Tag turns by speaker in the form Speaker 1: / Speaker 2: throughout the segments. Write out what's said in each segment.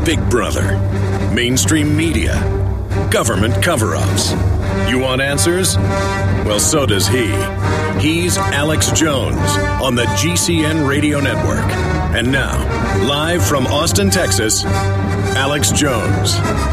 Speaker 1: Big Brother, mainstream media, government cover-ups. You want answers? Well, so does he. He's Alex Jones on the GCN Radio Network. And now, live from Austin, Texas, Alex Jones.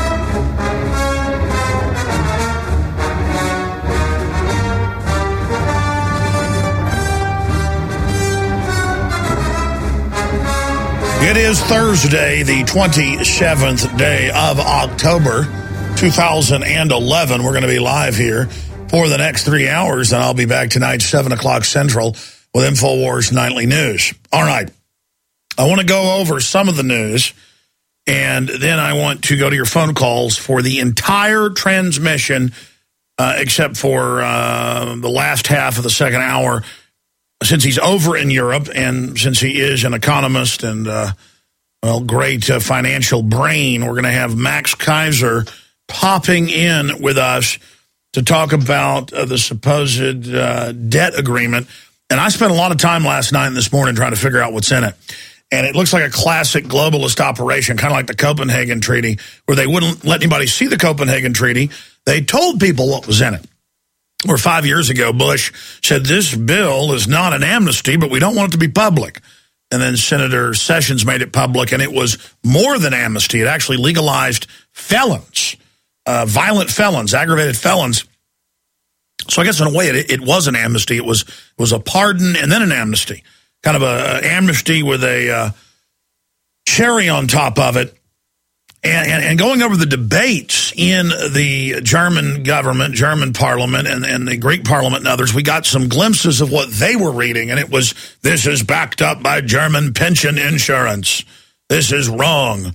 Speaker 2: It is Thursday, the 27th day of October, 2011. We're going to be live here for the next 3 hours, and I'll be back tonight, 7 o'clock Central, with InfoWars Nightly News. All right. I want to go over some of the news, and then I want to go to your phone calls for the entire transmission, except for the last half of the second hour. Since he's over in Europe, and since he is an economist and, great financial brain, we're going to have Max Keiser popping in with us to talk about the supposed debt agreement. And I spent a lot of time last night and this morning trying to figure out what's in it. And it looks like a classic globalist operation, kind of like the Copenhagen Treaty, where they wouldn't let anybody see the Copenhagen Treaty. They told people what was in it. Or 5 years ago, Bush said, this bill is not an amnesty, but we don't want it to be public. And then Senator Sessions made it public, and it was more than amnesty. It actually legalized felons, violent felons, aggravated felons. So I guess in a way it was an amnesty. It was a pardon and then an amnesty, kind of an amnesty with a cherry on top of it. And going over the debates in the German government, German parliament, and the Greek parliament and others, we got some glimpses of what they were reading, and it was, this is backed up by German pension insurance. This is wrong.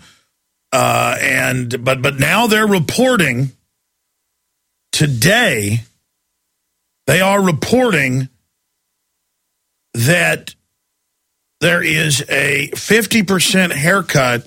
Speaker 2: But now they're reporting today, they are reporting that there is a 50% haircut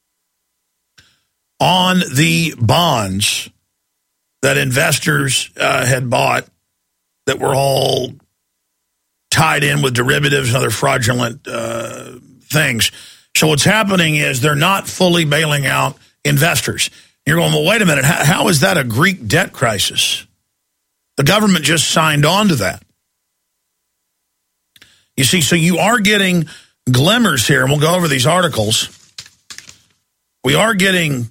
Speaker 2: on the bonds that investors had bought that were all tied in with derivatives and other fraudulent things. So what's happening is they're not fully bailing out investors. You're going, well, wait a minute, how is that a Greek debt crisis? The government just signed on to that. You see, so you are getting glimmers here, and we'll go over these articles. We are getting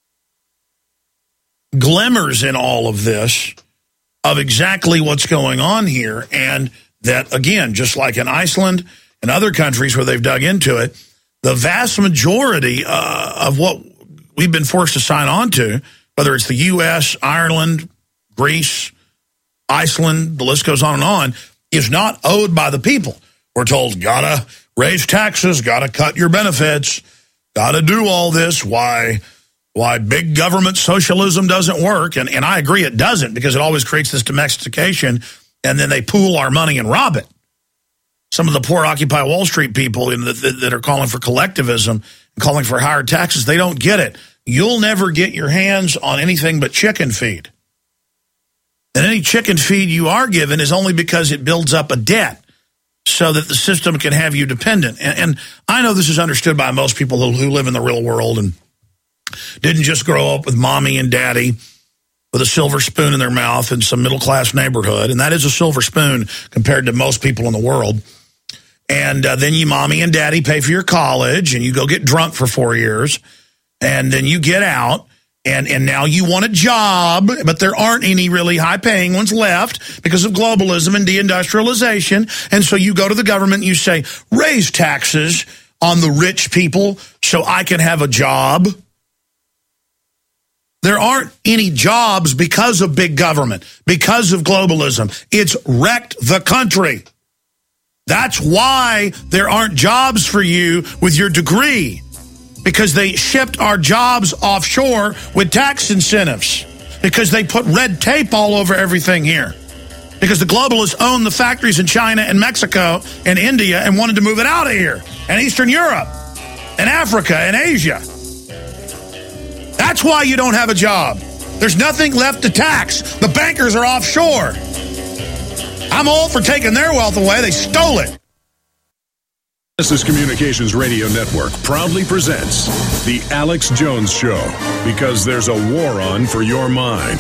Speaker 2: glimmers in all of this of exactly what's going on here, and that, again, just like in Iceland and other countries where they've dug into it, the vast majority of what we've been forced to sign on to, whether it's the U.S., Ireland, Greece, Iceland, the list goes on, is not owed by the people. We're told, gotta raise taxes, gotta cut your benefits, gotta do all this. Why big government socialism doesn't work, and I agree it doesn't, because it always creates this domestication, and then they pool our money and rob it. Some of the poor Occupy Wall Street people that are calling for collectivism and calling for higher taxes, they don't get it. You'll never get your hands on anything but chicken feed. And any chicken feed you are given is only because it builds up a debt so that the system can have you dependent. And I know this is understood by most people who live in the real world and didn't just grow up with mommy and daddy with a silver spoon in their mouth in some middle-class neighborhood. And that is a silver spoon compared to most people in the world. And then you mommy and daddy pay for your college, and you go get drunk for 4 years. And then you get out, and now you want a job, but there aren't any really high-paying ones left because of globalism and deindustrialization. And so you go to the government and you say, raise taxes on the rich people so I can have a job. There aren't any jobs because of big government, because of globalism. It's wrecked the country. That's why there aren't jobs for you with your degree, because they shipped our jobs offshore with tax incentives, because they put red tape all over everything here, because the globalists own the factories in China and Mexico and India and wanted to move it out of here, and Eastern Europe and Africa and Asia. That's why you don't have a job. There's nothing left to tax. The bankers are offshore. I'm all for taking their wealth away. They stole it.
Speaker 1: Genesis Communications Radio Network proudly presents The Alex Jones Show, because there's a war on for your mind.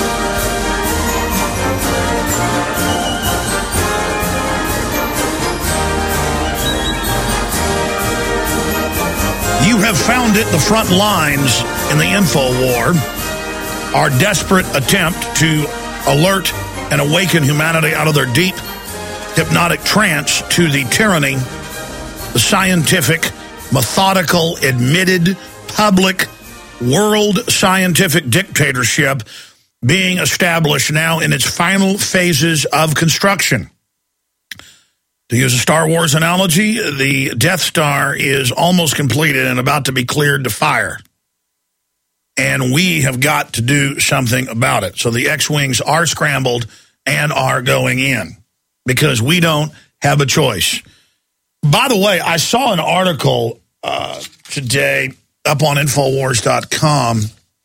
Speaker 2: You have found it, the front lines in the info war. Our desperate attempt to alert and awaken humanity out of their deep hypnotic trance to the tyranny, the scientific, methodical, admitted, public, world scientific dictatorship being established now in its final phases of construction. To use a Star Wars analogy, the Death Star is almost completed and about to be cleared to fire. And we have got to do something about it. So the X-Wings are scrambled and are going in because we don't have a choice. By the way, I saw an article today up on Infowars.com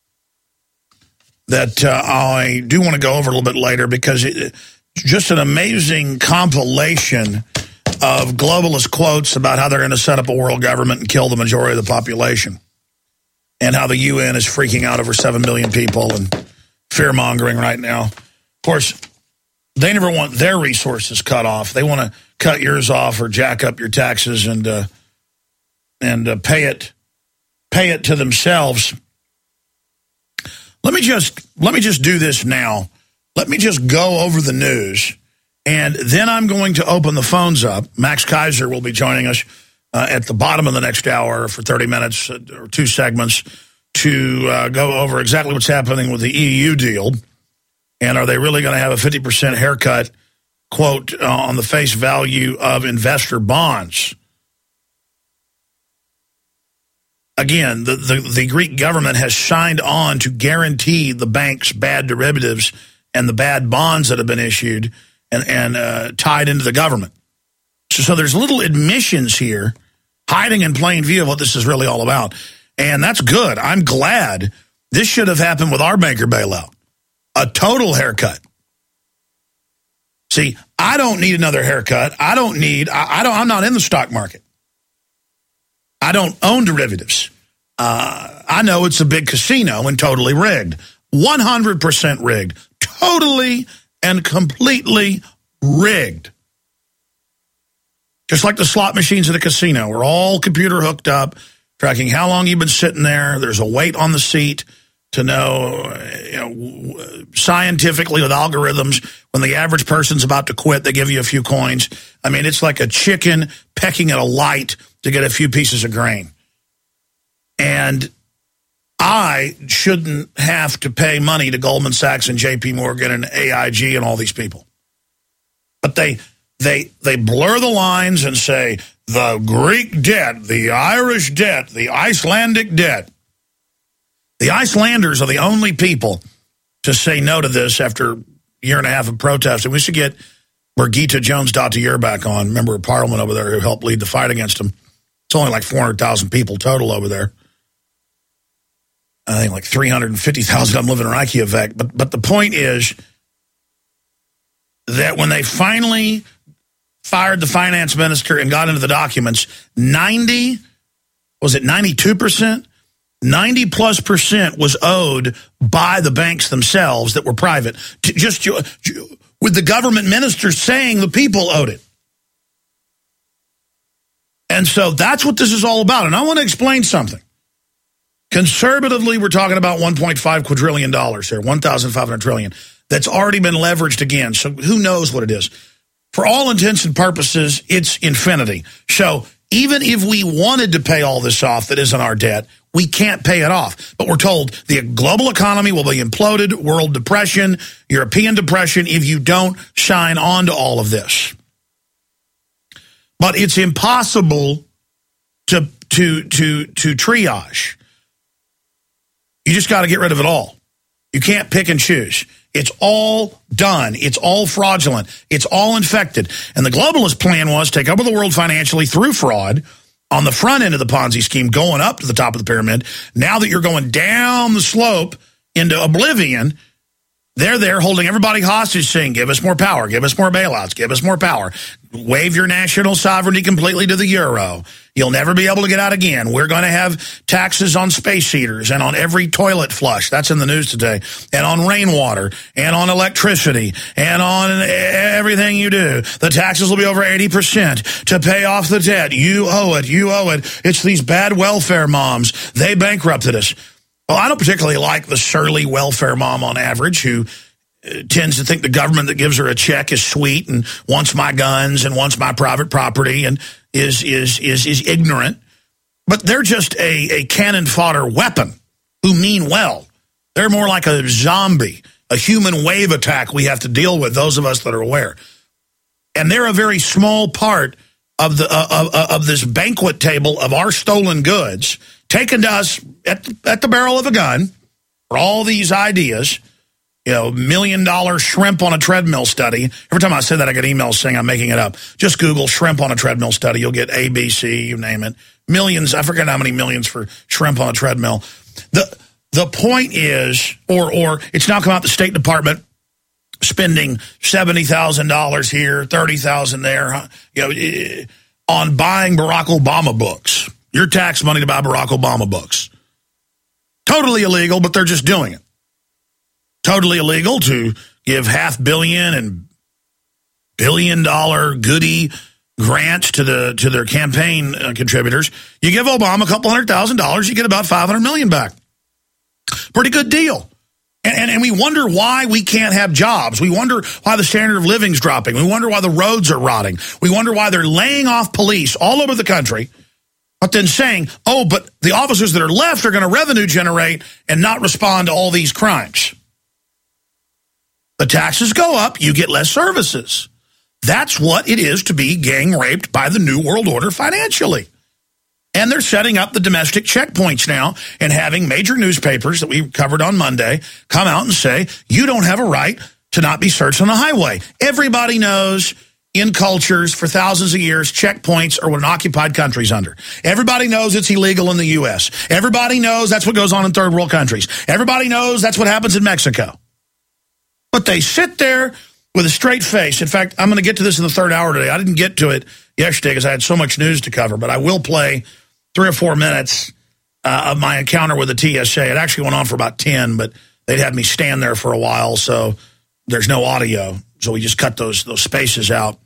Speaker 2: that I do want to go over a little bit later, because just an amazing compilation of globalist quotes about how they're going to set up a world government and kill the majority of the population, and how the UN is freaking out over 7 billion people and fear-mongering right now. Of course, they never want their resources cut off. They want to cut yours off or jack up your taxes and pay it to themselves. Let me just do this now. Let me just go over the news, and then I'm going to open the phones up. Max Kaiser will be joining us at the bottom of the next hour for 30 minutes or two segments to go over exactly what's happening with the EU deal. And are they really going to have a 50% haircut, quote, on the face value of investor bonds? Again, the Greek government has signed on to guarantee the bank's bad derivatives and the bad bonds that have been issued and tied into the government. So there's little admissions here, hiding in plain view of what this is really all about. And that's good. I'm glad. This should have happened with our banker bailout. A total haircut. See, I don't need another haircut. I'm not in the stock market. I don't own derivatives. I know it's a big casino and totally rigged. 100% rigged. Totally and completely rigged. Just like the slot machines at a casino. We're all computer hooked up, tracking how long you've been sitting there. There's a weight on the seat to know, scientifically with algorithms, when the average person's about to quit, they give you a few coins. I mean, it's like a chicken pecking at a light to get a few pieces of grain. And I shouldn't have to pay money to Goldman Sachs and JP Morgan and AIG and all these people. But they blur the lines and say the Greek debt, the Irish debt, the Icelandic debt. The Icelanders are the only people to say no to this after a year and a half of protest. And we should get Birgitta Jones-Dottir back on, member of parliament over there, who helped lead the fight against them. It's only like 400,000 people total over there. I think like 350,000 of them live in Reykjavik. But the point is that when they finally fired the finance minister and got into the documents, 92%? 90+% was owed by the banks themselves that were private. Just with the government ministers saying the people owed it. And so that's what this is all about. And I want to explain something. Conservatively, we're talking about $1.5 quadrillion here, 1,500 trillion. That's already been leveraged again. So who knows what it is? For all intents and purposes, it's infinity. So even if we wanted to pay all this off that isn't our debt, we can't pay it off. But we're told the global economy will be imploded, world depression, European depression, if you don't shine on to all of this. But it's impossible to triage. You just got to get rid of it all. You can't pick and choose. It's all done. It's all fraudulent. It's all infected. And the globalist plan was take over the world financially through fraud on the front end of the Ponzi scheme, going up to the top of the pyramid. Now that you're going down the slope into oblivion, They're there holding everybody hostage, saying, give us more power, give us more bailouts, give us more power. Waive your national sovereignty completely to the euro. You'll never be able to get out again. We're going to have taxes on space heaters and on every toilet flush. That's in the news today. And on rainwater and on electricity and on everything you do. The taxes will be over 80% to pay off the debt. You owe it. You owe it. It's these bad welfare moms. They bankrupted us. Well, I don't particularly like the surly welfare mom on average who tends to think the government that gives her a check is sweet and wants my guns and wants my private property and is ignorant. But they're just a cannon fodder weapon who mean well. They're more like a zombie, a human wave attack we have to deal with, those of us that are aware. And they're a very small part of the of this banquet table of our stolen goods taken to us at the barrel of a gun for all these ideas. You know, $1 million shrimp on a treadmill study. Every time I say that, I get emails saying I'm making it up. Just Google shrimp on a treadmill study. You'll get A, B, C, you name it. Millions. I forget how many millions for shrimp on a treadmill. The point is, or it's now come out the State Department spending $70,000 here, $30,000 there, you know, on buying Barack Obama books. Your tax money to buy Barack Obama books. Totally illegal, but they're just doing it. Totally illegal to give $500 million and $1 billion goodie grants to their campaign contributors. You give Obama a couple $100,000, you get about $500 million back. Pretty good deal. And we wonder why we can't have jobs. We wonder why the standard of living is dropping. We wonder why the roads are rotting. We wonder why they're laying off police all over the country, but then saying, oh, but the officers that are left are going to revenue generate and not respond to all these crimes. The taxes go up, you get less services. That's what it is to be gang raped by the New World Order financially. And they're setting up the domestic checkpoints now and having major newspapers that we covered on Monday come out and say, you don't have a right to not be searched on the highway. Everybody knows in cultures for thousands of years, checkpoints are what an occupied country's under. Everybody knows it's illegal in the U.S. Everybody knows that's what goes on in third world countries. Everybody knows that's what happens in Mexico. But they sit there with a straight face. In fact, I'm going to get to this in the third hour today. I didn't get to it yesterday because I had so much news to cover, but I will play 3 or 4 minutes of my encounter with the TSA. It actually went on for about 10, but they'd had me stand there for a while, so there's no audio. So we just cut those spaces out.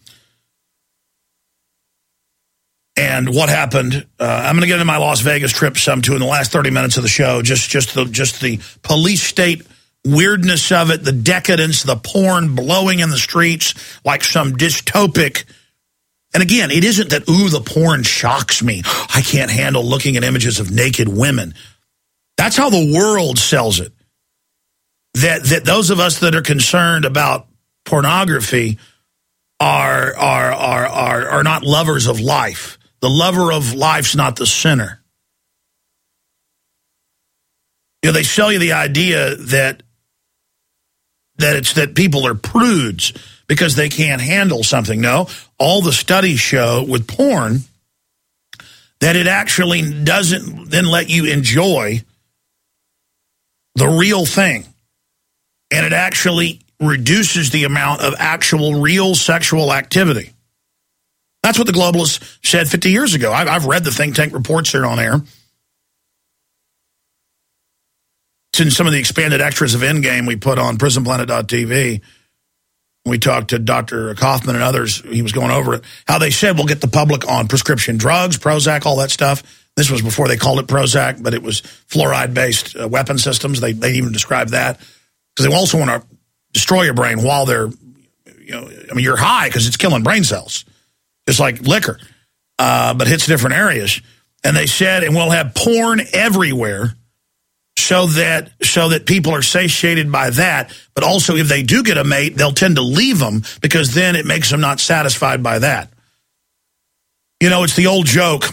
Speaker 2: And what happened, I'm going to get into my Las Vegas trip some too in the last 30 minutes of the show, just the police state weirdness of it, the decadence, the porn blowing in the streets like some dystopic. And again, it isn't that, ooh, the porn shocks me. I can't handle looking at images of naked women. That's how the world sells it. That those of us that are concerned about pornography are not lovers of life. The lover of life's not the sinner. You know, they sell you the idea that it's that people are prudes because they can't handle something. No, all the studies show with porn that it actually doesn't then let you enjoy the real thing. And it actually reduces the amount of actual real sexual activity. That's what the globalists said 50 years ago. I've read the think tank reports here on air. It's in some of the expanded extras of Endgame we put on prisonplanet.tv. We talked to Dr. Kaufman and others. He was going over it. How they said we'll get the public on prescription drugs, Prozac, all that stuff. This was before they called it Prozac, but it was fluoride-based weapon systems. They even described that. Because they also want to destroy your brain while they're, you know, I mean, you're high because it's killing brain cells. Just like liquor, but hits different areas. And they said, and we'll have porn everywhere so that people are satiated by that. But also, if they do get a mate, they'll tend to leave them because then it makes them not satisfied by that. You know, it's the old joke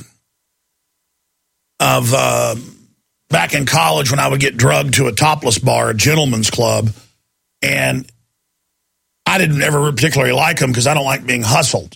Speaker 2: of back in college when I would get drugged to a topless bar, a gentleman's club, and I didn't ever particularly like them because I don't like being hustled.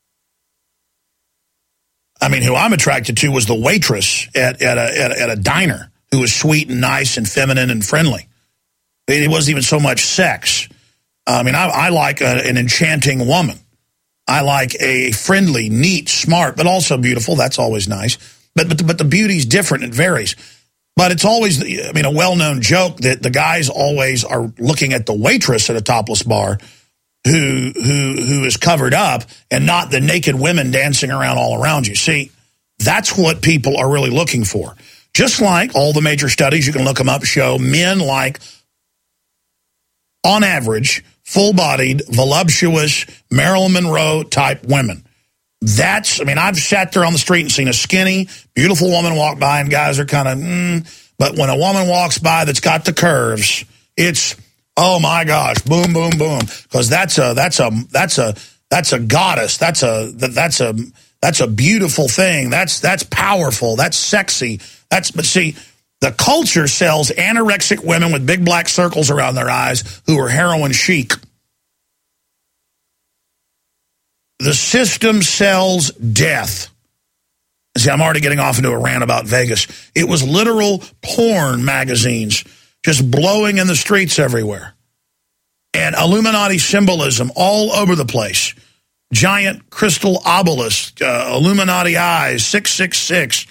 Speaker 2: I mean, who I'm attracted to was the waitress at a diner who was sweet and nice and feminine and friendly. It wasn't even so much sex. I mean, I like an enchanting woman. I like a friendly, neat, smart, but also beautiful. That's always nice. But the beauty's different. It varies. But it's always, I mean, a well-known joke that the guys always are looking at the waitress at a topless bar who is covered up and not the naked women dancing around all around you. See, that's what people are really looking for. Just like all the major studies, you can look them up, show men like, on average, full-bodied, voluptuous, Marilyn Monroe-type women. That's, I mean, I've sat there on the street and seen a skinny, beautiful woman walk by, and guys are kind of, but when a woman walks by that's got the curves, it's, oh my gosh, boom, boom, boom, because that's a goddess, that's a beautiful thing, that's powerful, that's sexy, but see, the culture sells anorexic women with big black circles around their eyes who are heroin chic. The system sells death. See, I'm already getting off into a rant about Vegas. It was literal porn magazines just blowing in the streets everywhere. And Illuminati symbolism all over the place. Giant crystal obelisk, Illuminati eyes, 666.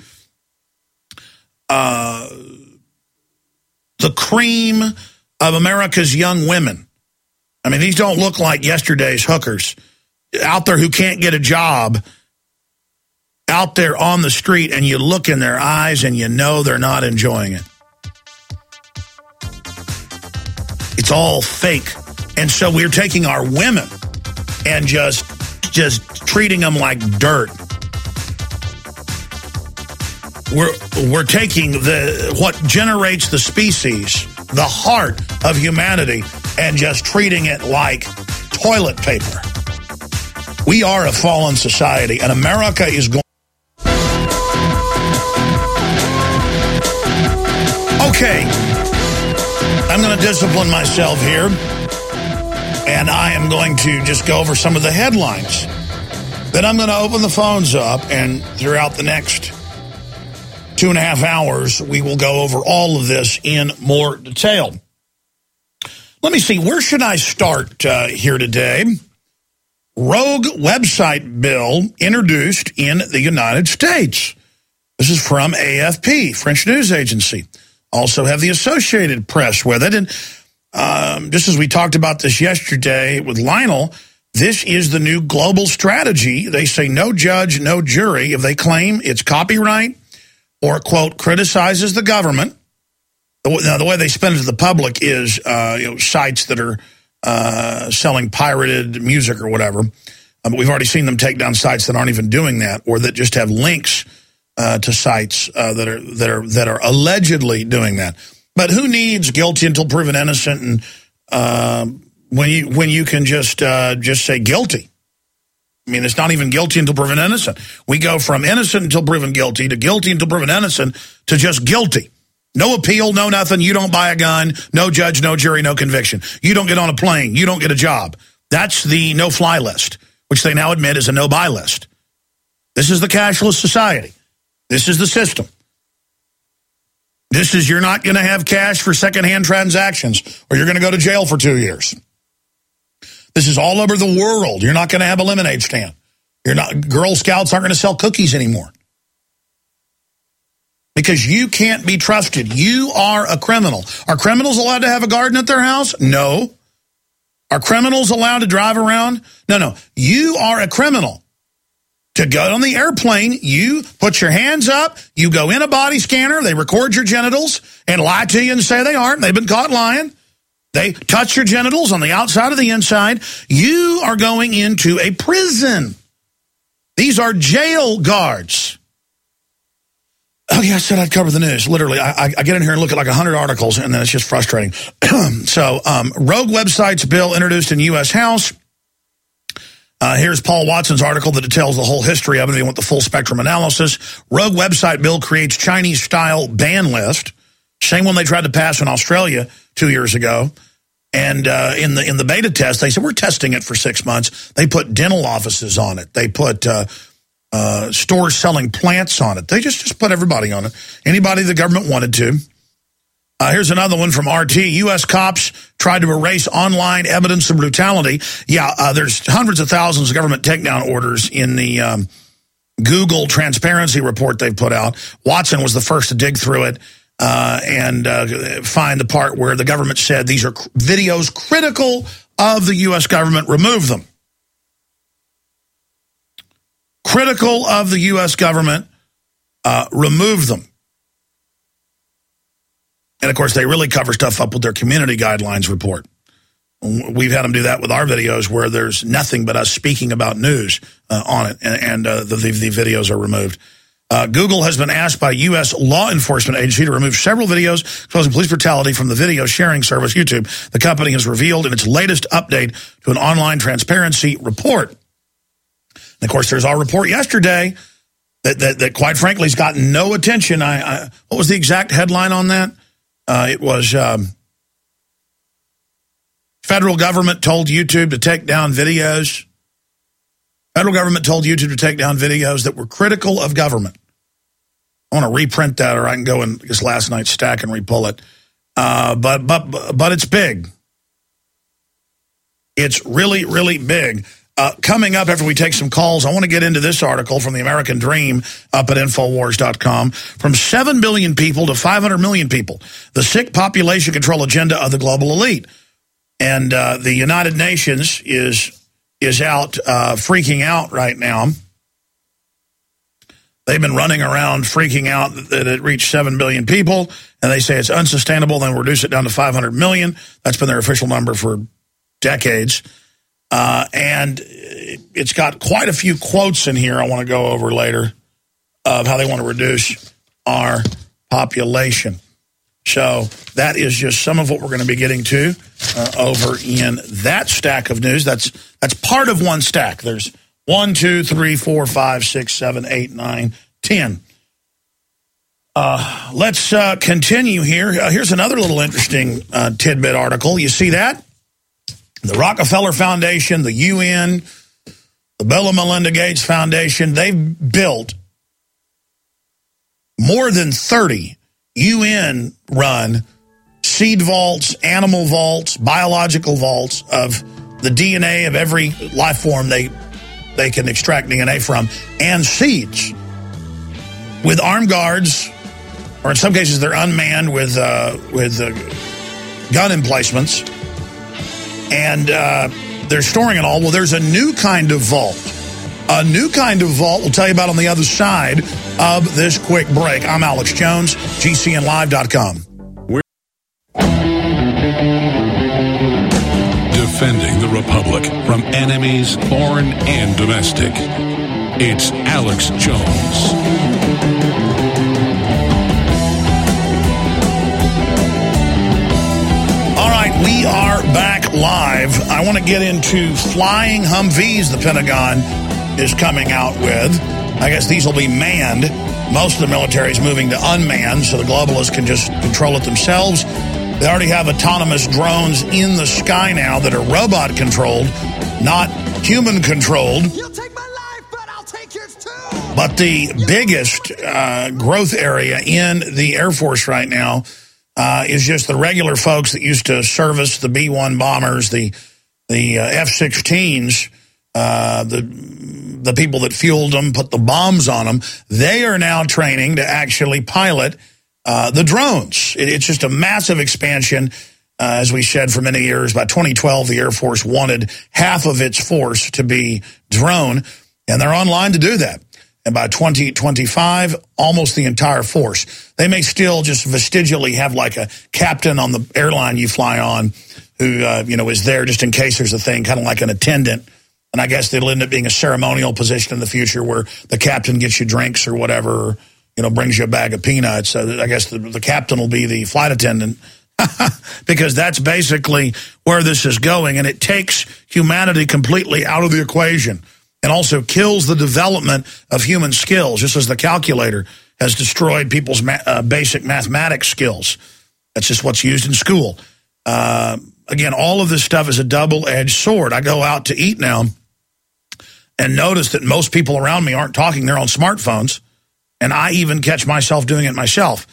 Speaker 2: The cream of America's young women. I mean, these don't look like yesterday's hookers out there who can't get a job, out there on the street, and you look in their eyes and you know they're not enjoying it. It's all fake. And so we're taking our women and just treating them like dirt. We're taking what generates the species, the heart of humanity, and just treating it like toilet paper. We are a fallen society, and America is going... Okay, I'm going to discipline myself here, and I am going to just go over some of the headlines. Then I'm going to open the phones up, and throughout the next 2.5 hours, we will go over all of this in more detail. Let me see, where should I start here today? Rogue website bill introduced in the United States. This is from AFP, French news agency. Also have the Associated Press with it. And just as we talked about this yesterday with Lionel, this is the new global strategy. They say no judge, no jury if they claim it's copyright or, quote, criticizes the government. Now, the way they spend it to the public is sites that are selling pirated music or whatever. But we've already seen them take down sites that aren't even doing that, or that just have links to sites that are allegedly doing that. But who needs guilty until proven innocent? And when you can just say guilty. I mean, it's not even guilty until proven innocent. We go from innocent until proven guilty to guilty until proven innocent to just guilty. No appeal, no nothing. You don't buy a gun. No judge, no jury, no conviction. You don't get on a plane. You don't get a job. That's the no-fly list, which they now admit is a no-buy list. This is the cashless society. This is the system. This is, you're not going to have cash for secondhand transactions, or you're going to go to jail for 2 years. This is all over the world. You're not going to have a lemonade stand. Girl Scouts aren't going to sell cookies anymore. Because you can't be trusted. You are a criminal. Are criminals allowed to have a garden at their house? No. Are criminals allowed to drive around? No. You are a criminal. To go on the airplane, you put your hands up, you go in a body scanner, they record your genitals and lie to you and say they aren't. They've been caught lying. They touch your genitals on the outside or the inside. You are going into a prison. These are jail guards. Oh, yeah, I said I'd cover the news. Literally, I get in here and look at like 100 articles, and then it's just frustrating. So, rogue websites bill introduced in U.S. House. Here's Paul Watson's article that details the whole history of it. They want the full spectrum analysis. Rogue website bill creates Chinese-style ban list. Same one they tried to pass in Australia 2 years ago. And in the beta test, they said, we're testing it for 6 months. They put dental offices on it. They put... stores selling plants on it. They just put everybody on it. Anybody the government wanted to. Here's another one from RT. U.S. cops tried to erase online evidence of brutality. There's hundreds of thousands of government takedown orders in the Google transparency report they've put out. Watson was the first to dig through it and find the part where the government said these are videos critical of the U.S. government. Remove them. Critical of the U.S. government. Remove them. And, of course, they really cover stuff up with their community guidelines report. We've had them do that with our videos where there's nothing but us speaking about news on it, and the videos are removed. Google has been asked by U.S. law enforcement agency to remove several videos exposing police brutality from the video sharing service YouTube. The company has revealed in its latest update to an online transparency report. And, of course, there's our report yesterday that quite frankly, has gotten no attention. What was the exact headline on that? It was federal government told YouTube to take down videos. Federal government told YouTube to take down videos that were critical of government. I want to reprint that, or I can go in this last night's stack and repull it. But it's big. It's really, really big. Coming up after we take some calls, I want to get into this article from the American Dream up at Infowars.com. From 7 billion people to 500 million people, the sick population control agenda of the global elite. And the United Nations is out freaking out right now. They've been running around freaking out that it reached 7 billion people, and they say it's unsustainable, then reduce it down to 500 million. That's been their official number for decades. And it's got quite a few quotes in here I want to go over later of how they want to reduce our population. So that is just some of what we're going to be getting to over in that stack of news. That's part of one stack. There's 1, 2, 3, 4, 5, 6, 7, 8, 9, 10. Let's continue here. Here's another little interesting tidbit article. You see that? The Rockefeller Foundation, the UN, the Bill and Melinda Gates Foundation, they've built more than 30 UN-run seed vaults, animal vaults, biological vaults of the DNA of every life form they can extract DNA from, and seeds with armed guards, or in some cases they're unmanned with gun emplacements. And they're storing it all. Well, there's a new kind of vault. A new kind of vault we'll tell you about on the other side of this quick break. I'm Alex Jones, GCNlive.com.
Speaker 3: Defending the Republic from enemies, foreign and domestic. It's Alex Jones.
Speaker 2: We are back live. I want to get into flying Humvees the Pentagon is coming out with. I guess these will be manned. Most of the military is moving to unmanned, so the globalists can just control it themselves. They already have autonomous drones in the sky now that are robot-controlled, not human-controlled.
Speaker 4: You'll take my life, but I'll take yours too.
Speaker 2: But the biggest growth area in the Air Force right now is just the regular folks that used to service the B-1 bombers, the F-16s, the people that fueled them, put the bombs on them. They are now training to actually pilot the drones. It's just a massive expansion. As we said for many years, by 2012, the Air Force wanted half of its force to be drone, and they're online to do that. And by 2025, almost the entire force. They may still just vestigially have like a captain on the airline you fly on who, is there just in case there's a thing, kind of like an attendant. And I guess it'll end up being a ceremonial position in the future where the captain gets you drinks or whatever, brings you a bag of peanuts. So I guess the captain will be the flight attendant because that's basically where this is going. And it takes humanity completely out of the equation. And also kills the development of human skills, just as the calculator has destroyed people's basic mathematics skills. That's just what's used in school. Again, all of this stuff is a double-edged sword. I go out to eat now and notice that most people around me aren't talking. They're on smartphones, and I even catch myself doing it myself.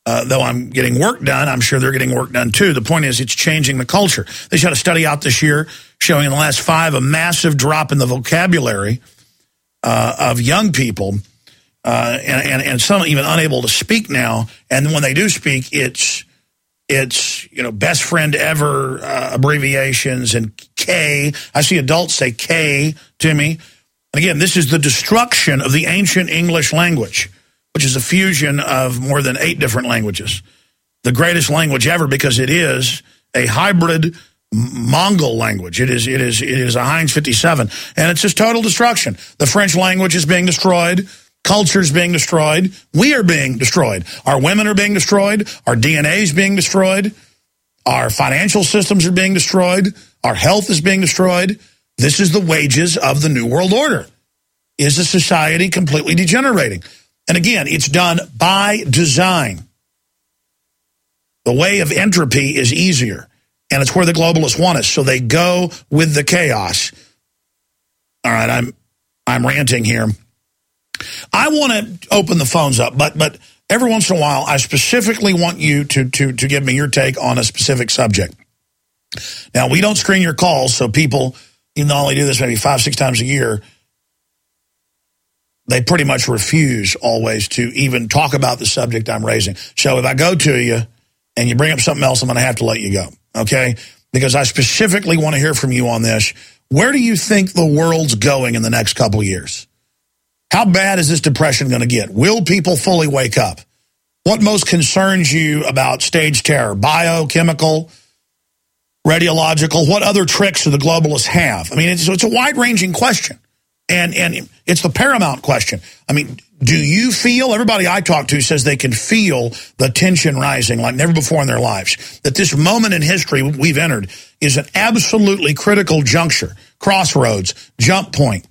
Speaker 2: Though I'm getting work done, I'm sure they're getting work done too. The point is, it's changing the culture. They shot a study out this year showing in the last 5 a massive drop in the vocabulary of young people, and some even unable to speak now. And when they do speak, it's best friend ever abbreviations and K. I see adults say K to me. And again, this is the destruction of the ancient English language, which is a fusion of more than 8 different languages. The greatest language ever, because it is a hybrid Mongol language. It is a Heinz 57, and it's just total destruction. The French language is being destroyed. Culture is being destroyed. We are being destroyed. Our women are being destroyed. Our DNA is being destroyed. Our financial systems are being destroyed. Our health is being destroyed. This is the wages of the New World Order. Is a society completely degenerating? And again, it's done by design. The way of entropy is easier, and it's where the globalists want us. So they go with the chaos. All right, I'm ranting here. I want to open the phones up, but every once in a while, I specifically want you to give me your take on a specific subject. Now, we don't screen your calls, so people, even though I only do this maybe 5-6 times a year, they pretty much refuse always to even talk about the subject I'm raising. So if I go to you and you bring up something else, I'm going to have to let you go, okay? Because I specifically want to hear from you on this. Where do you think the world's going in the next couple of years? How bad is this depression going to get? Will people fully wake up? What most concerns you about stage terror? Biochemical, radiological? What other tricks do the globalists have? I mean, it's a wide-ranging question. And it's the paramount question. I mean, do you feel, everybody I talk to says they can feel the tension rising like never before in their lives, that this moment in history we've entered is an absolutely critical juncture, crossroads, jump point,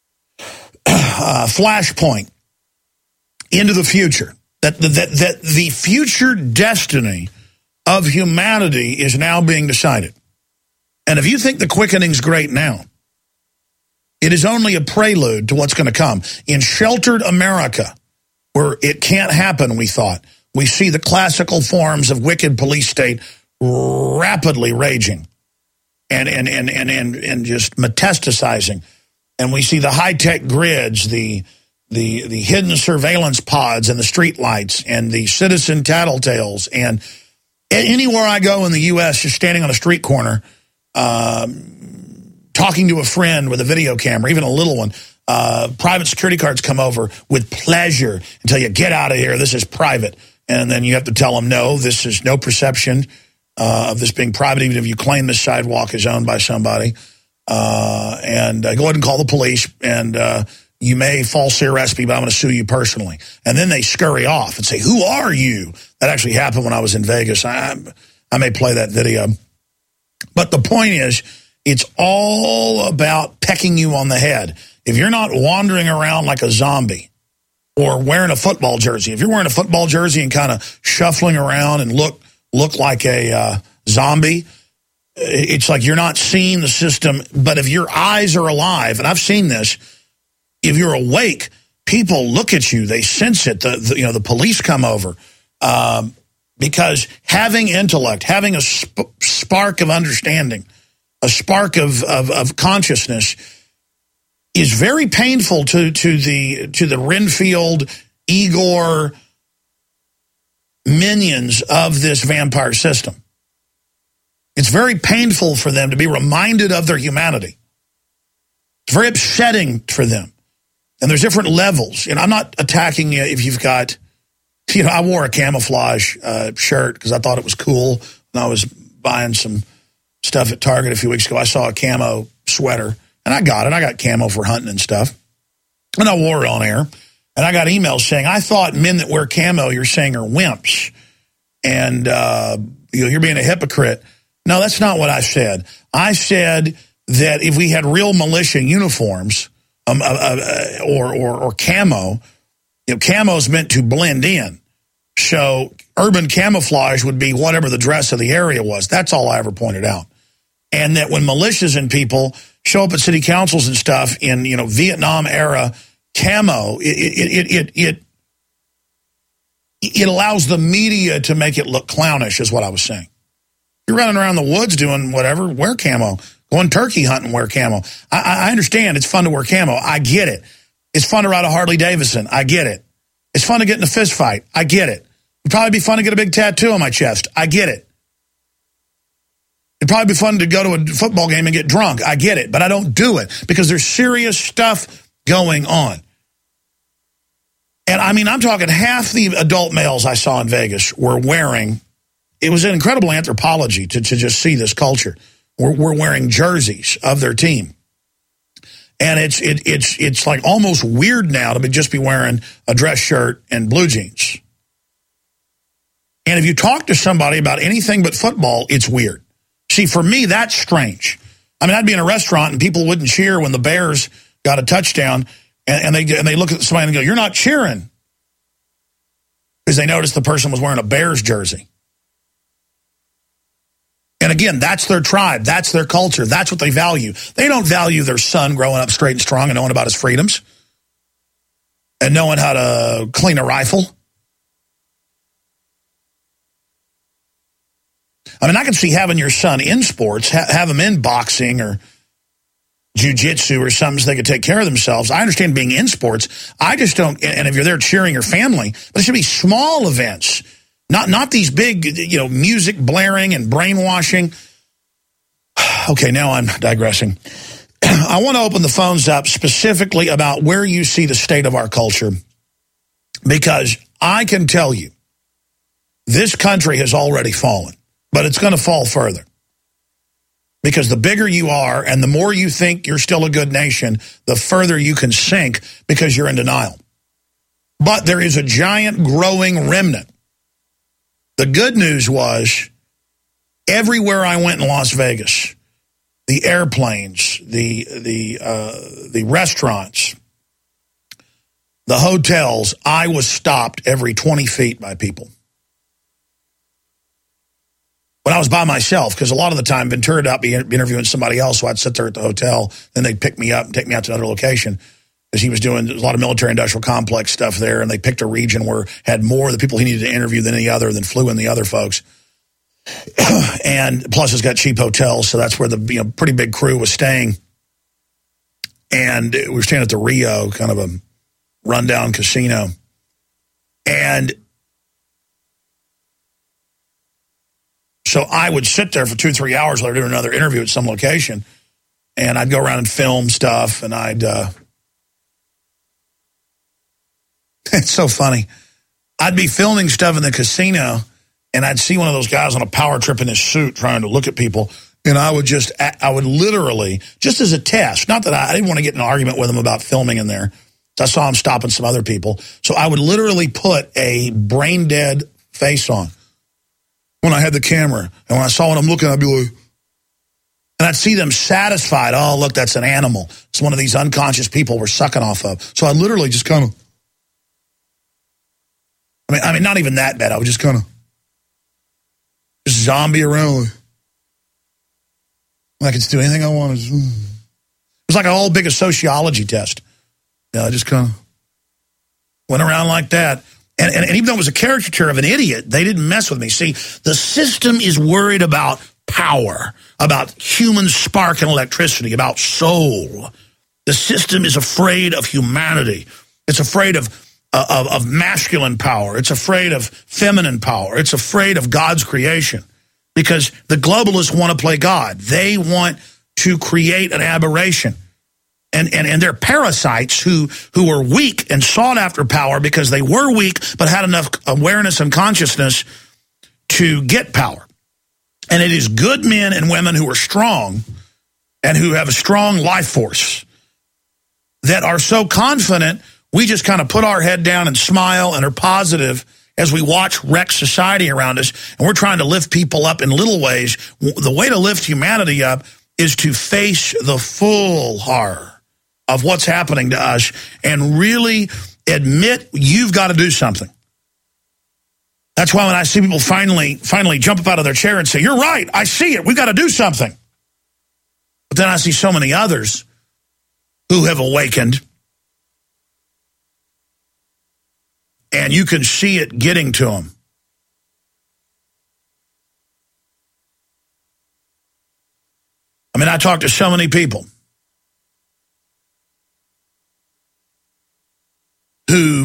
Speaker 2: flashpoint into the future, that the future destiny of humanity is now being decided. And if you think the quickening's great now, it is only a prelude to what's going to come. In sheltered America, where it can't happen, we thought, we see the classical forms of wicked police state rapidly raging and just metastasizing. And we see the high-tech grids, the hidden surveillance pods and the street lights and the citizen tattletales. And anywhere I go in the U.S., just standing on a street corner, talking to a friend with a video camera, even a little one, private security guards come over with pleasure and tell you, get out of here, this is private. And then you have to tell them, no, this is no perception of this being private, even if you claim this sidewalk is owned by somebody. And go ahead and call the police, and you may falsely arrest me, but I'm going to sue you personally. And then they scurry off and say, who are you? That actually happened when I was in Vegas. I may play that video. But the point is, it's all about pecking you on the head. If you're not wandering around like a zombie or wearing a football jersey, if you're wearing a football jersey and kind of shuffling around and look like a zombie, it's like you're not seeing the system. But if your eyes are alive, and I've seen this, if you're awake, people look at you, they sense it. The police come over because having intellect, having a spark of understanding, a spark of consciousness is very painful to the Renfield, Igor minions of this vampire system. It's very painful for them to be reminded of their humanity. It's very upsetting for them. And there's different levels. And I'm not attacking you if you've got, I wore a camouflage shirt because I thought it was cool. And I was buying some stuff at Target a few weeks ago. I saw a camo sweater, and I got it. I got camo for hunting and stuff. And I wore it on air. And I got emails saying, I thought men that wear camo, you're saying, are wimps. And you're being a hypocrite. No, that's not what I said. I said that if we had real militia uniforms or camo, camo is meant to blend in. So urban camouflage would be whatever the dress of the area was. That's all I ever pointed out. And that when militias and people show up at city councils and stuff in, Vietnam era camo, it it allows the media to make it look clownish, is what I was saying. You're running around the woods doing whatever, wear camo. Going turkey hunting, wear camo. I understand it's fun to wear camo. I get it. It's fun to ride a Harley Davidson. I get it. It's fun to get in a fist fight. I get it. It'd probably be fun to get a big tattoo on my chest. I get it. It'd probably be fun to go to a football game and get drunk. I get it. But I don't do it because there's serious stuff going on. And I mean, I'm talking half the adult males I saw in Vegas were wearing, it was an incredible anthropology to just see this culture. We're wearing jerseys of their team. And it's like almost weird now to just be wearing a dress shirt and blue jeans. And if you talk to somebody about anything but football, it's weird. See, for me, that's strange. I mean, I'd be in a restaurant and people wouldn't cheer when the Bears got a touchdown, and they look at somebody and go, "You're not cheering," because they noticed the person was wearing a Bears jersey. And again, that's their tribe. That's their culture. That's what they value. They don't value their son growing up straight and strong and knowing about his freedoms and knowing how to clean a rifle. I mean, I can see having your son in sports, have him in boxing or jiu-jitsu or something so they could take care of themselves. I understand being in sports. I just don't, and if you're there cheering your family, but it should be small events, not these big, music blaring and brainwashing. Okay, now I'm digressing. I want to open the phones up specifically about where you see the state of our culture, because I can tell you this country has already fallen. But it's going to fall further. Because the bigger you are and the more you think you're still a good nation, the further you can sink because you're in denial. But there is a giant growing remnant. The good news was everywhere I went in Las Vegas, the airplanes, the restaurants, the hotels, I was stopped every 20 feet by people. When I was by myself, because a lot of the time Ventura would out be interviewing somebody else, so I'd sit there at the hotel, then they'd pick me up and take me out to another location, because he was doing a lot of military-industrial complex stuff there, and they picked a region where had more of the people he needed to interview than any other, then flew in the other folks. And plus it's got cheap hotels, so that's where the pretty big crew was staying. And we were staying at the Rio, kind of a rundown casino. And so I would sit there for 2-3 hours while I was doing another interview at some location, and I'd go around and film stuff, and it's so funny. I'd be filming stuff in the casino, and I'd see one of those guys on a power trip in his suit trying to look at people, and I would literally, just as a test, not that I didn't want to get in an argument with him about filming in there. I saw him stopping some other people, so I would literally put a brain-dead face on when I had the camera. And when I saw what I'm looking, I'd be like, and I'd see them satisfied. Oh, look, that's an animal. It's one of these unconscious people we're sucking off of. So I literally just kind of, I mean, not even that bad. I would just kind of just zombie around. I could do anything I wanted. It was like a whole big sociology test. I just kind of went around like that. And even though it was a caricature of an idiot, they didn't mess with me. See, the system is worried about power, about human spark and electricity, about soul. The system is afraid of humanity. It's afraid of masculine power. It's afraid of feminine power. It's afraid of God's creation, because the globalists want to play God. They want to create an aberration. And they're parasites who are weak and sought after power because they were weak but had enough awareness and consciousness to get power. And it is good men and women who are strong and who have a strong life force that are so confident we just kind of put our head down and smile and are positive as we watch wreck society around us. And we're trying to lift people up in little ways. The way to lift humanity up is to face the full horror of what's happening to us and really admit you've got to do something. That's why when I see people finally jump up out of their chair and say, "You're right, I see it, we've got to do something." But then I see so many others who have awakened And you can see it getting to them. I mean, I talk to so many people who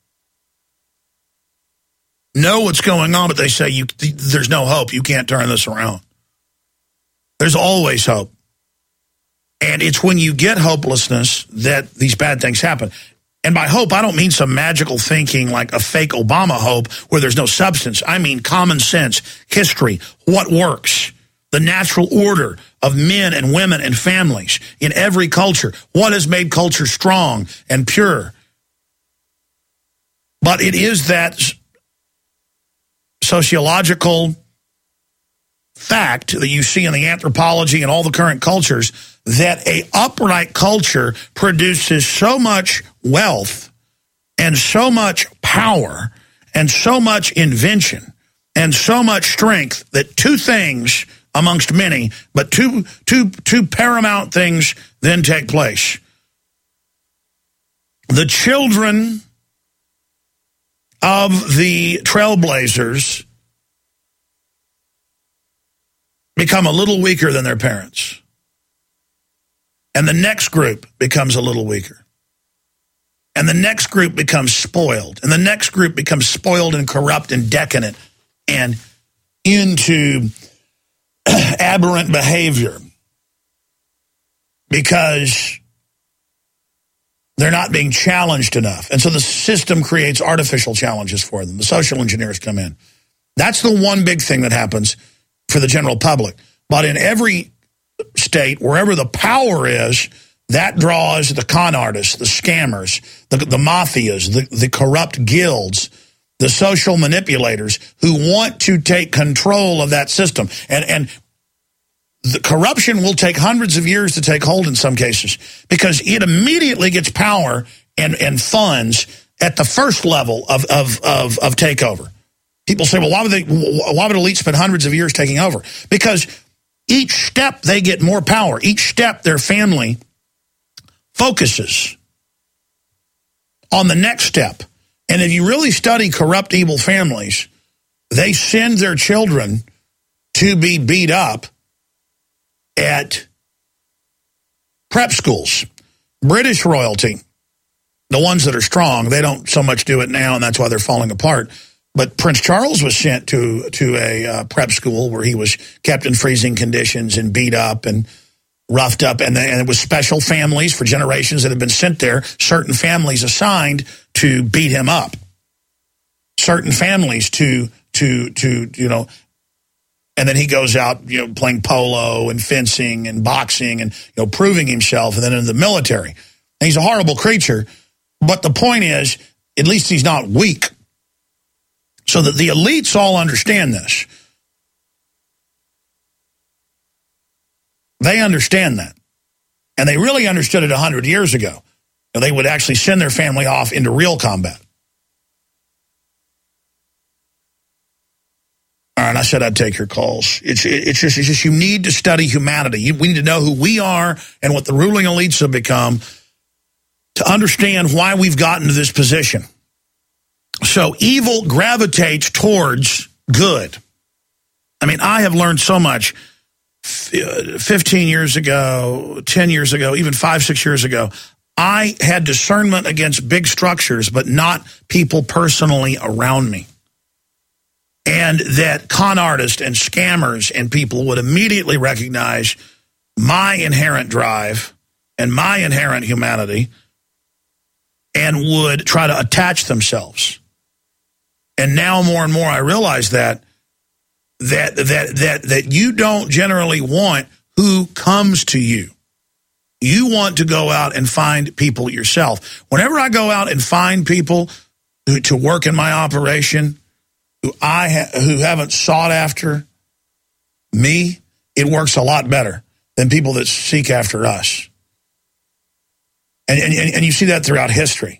Speaker 2: know what's going on, but they say, there's no hope. You can't turn this around. There's always hope. And it's when you get hopelessness that these bad things happen. And by hope, I don't mean some magical thinking like a fake Obama hope where there's no substance. I mean common sense, history, what works, the natural order of men and women and families in every culture, what has made culture strong and pure. But it is that sociological fact that you see in the anthropology and all the current cultures that a upright culture produces so much wealth and so much power and so much invention and so much strength that two things amongst many, but two paramount things then take place. The children of the trailblazers become a little weaker than their parents. And the next group becomes a little weaker. And the next group becomes spoiled. And the next group becomes spoiled and corrupt and decadent and into aberrant behavior because they're not being challenged enough. And so the system creates artificial challenges for them. The social engineers come in. That's the one big thing that happens for the general public. But in every state, wherever the power is, that draws the con artists, the scammers, the mafias, the corrupt guilds, the social manipulators who want to take control of that system. And the corruption will take hundreds of years to take hold in some cases because it immediately gets power and funds at the first level of takeover. People say, well, why would elites spend hundreds of years taking over? Because each step they get more power. Each step their family focuses on the next step. And if you really study corrupt, evil families, they send their children to be beat up at prep schools. British royalty, the ones that are strong, they don't so much do it now, and that's why they're falling apart. But Prince Charles was sent to a prep school where he was kept in freezing conditions and beat up and roughed up. And it was special families for generations that had been sent there, certain families assigned to beat him up. Certain families to and then he goes out, playing polo and fencing and boxing and, proving himself, and then in the military. And he's a horrible creature. But the point is, at least he's not weak. So that the elites all understand this. They understand that. And they really understood it 100 years ago. They would actually send their family off into real combat. All right, I said I'd take your calls. It's just you need to study humanity. We need to know who we are and what the ruling elites have become to understand why we've gotten to this position. So evil gravitates towards good. I mean, I have learned so much 15 years ago, 10 years ago, even 5-6 years ago. I had discernment against big structures, but not people personally around me. And that con artists and scammers and people would immediately recognize my inherent drive and my inherent humanity and would try to attach themselves. And now more and more I realize that you don't generally want who comes to you. You want to go out and find people yourself. Whenever I go out and find people to work in my operation who haven't sought after me, it works a lot better than people that seek after us. And you see that throughout history.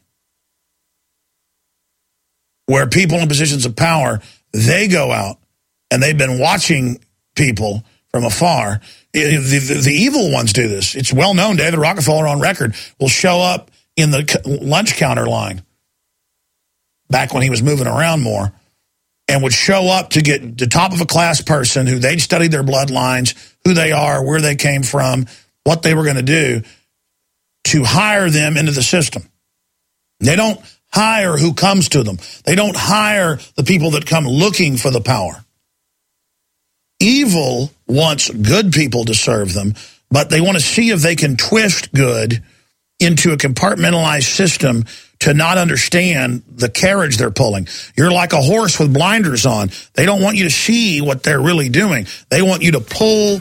Speaker 2: Where people in positions of power, they go out and they've been watching people from afar. The evil ones do this. It's well known. David Rockefeller on record will show up in the lunch counter line back when he was moving around more, and would show up to get the top of a class person who they'd studied their bloodlines, who they are, where they came from, what they were going to do, to hire them into the system. They don't hire who comes to them. They don't hire the people that come looking for the power. Evil wants good people to serve them, but they want to see if they can twist good into a compartmentalized system to not understand the carriage they're pulling. You're like a horse with blinders on. They don't want you to see what they're really doing. They want you to pull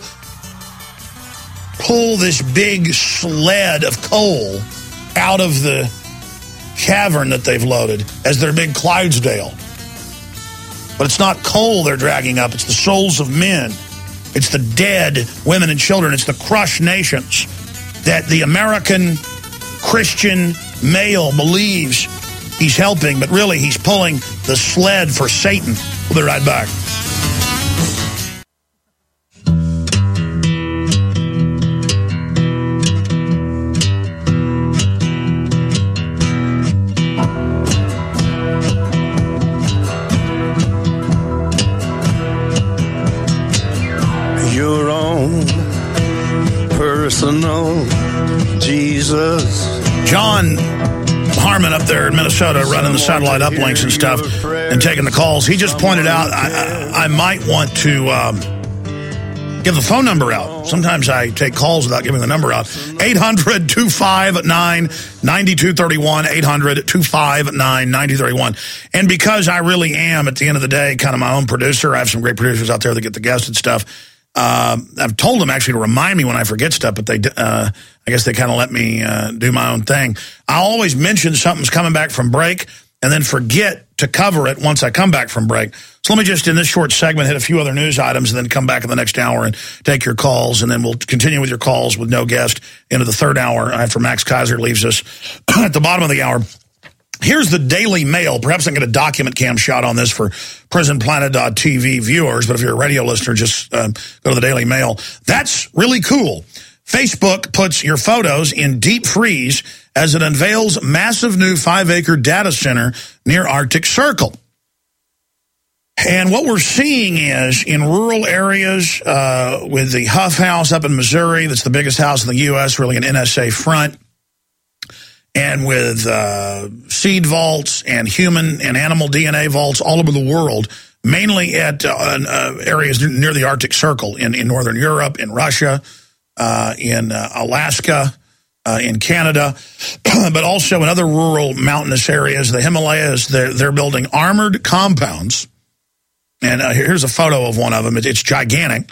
Speaker 2: this big sled of coal out of the cavern that they've loaded as their big Clydesdale. But it's not coal they're dragging up. It's the souls of men. It's the dead women and children. It's the crushed nations that the American Christian male believes he's helping, but really he's pulling the sled for Satan. We'll be right back.
Speaker 5: Your own personal Jesus.
Speaker 2: John Harmon up there in Minnesota running the satellite uplinks and stuff and taking the calls. He just pointed out I might want to give the phone number out. Sometimes I take calls without giving the number out. 800-259-9231, 800-259-9231. And because I really am, at the end of the day, kind of my own producer, I have some great producers out there that get the guests and stuff. I've told them actually to remind me when I forget stuff, but they, I guess they kind of let me do my own thing. I always mention something's coming back from break and then forget to cover it once I come back from break. So let me just, in this short segment, hit a few other news items and then come back in the next hour and take your calls, and then we'll continue with your calls with no guest into the third hour after Max Kaiser leaves us at the bottom of the hour. Here's the Daily Mail. Perhaps I can get a document cam shot on this for PrisonPlanet.tv viewers, but if you're a radio listener, just go to the Daily Mail. That's really cool. Facebook puts your photos in deep freeze as it unveils massive new 5-acre data center near Arctic Circle. And what we're seeing is in rural areas with the Huff House up in Missouri, that's the biggest house in the U.S., really an NSA front, and with seed vaults and human and animal DNA vaults all over the world, mainly at areas near the Arctic Circle in Northern Europe, in Russia, in Alaska, in Canada, but also in other rural mountainous areas, the Himalayas. They're building armored compounds. And here's a photo of one of them. It's gigantic.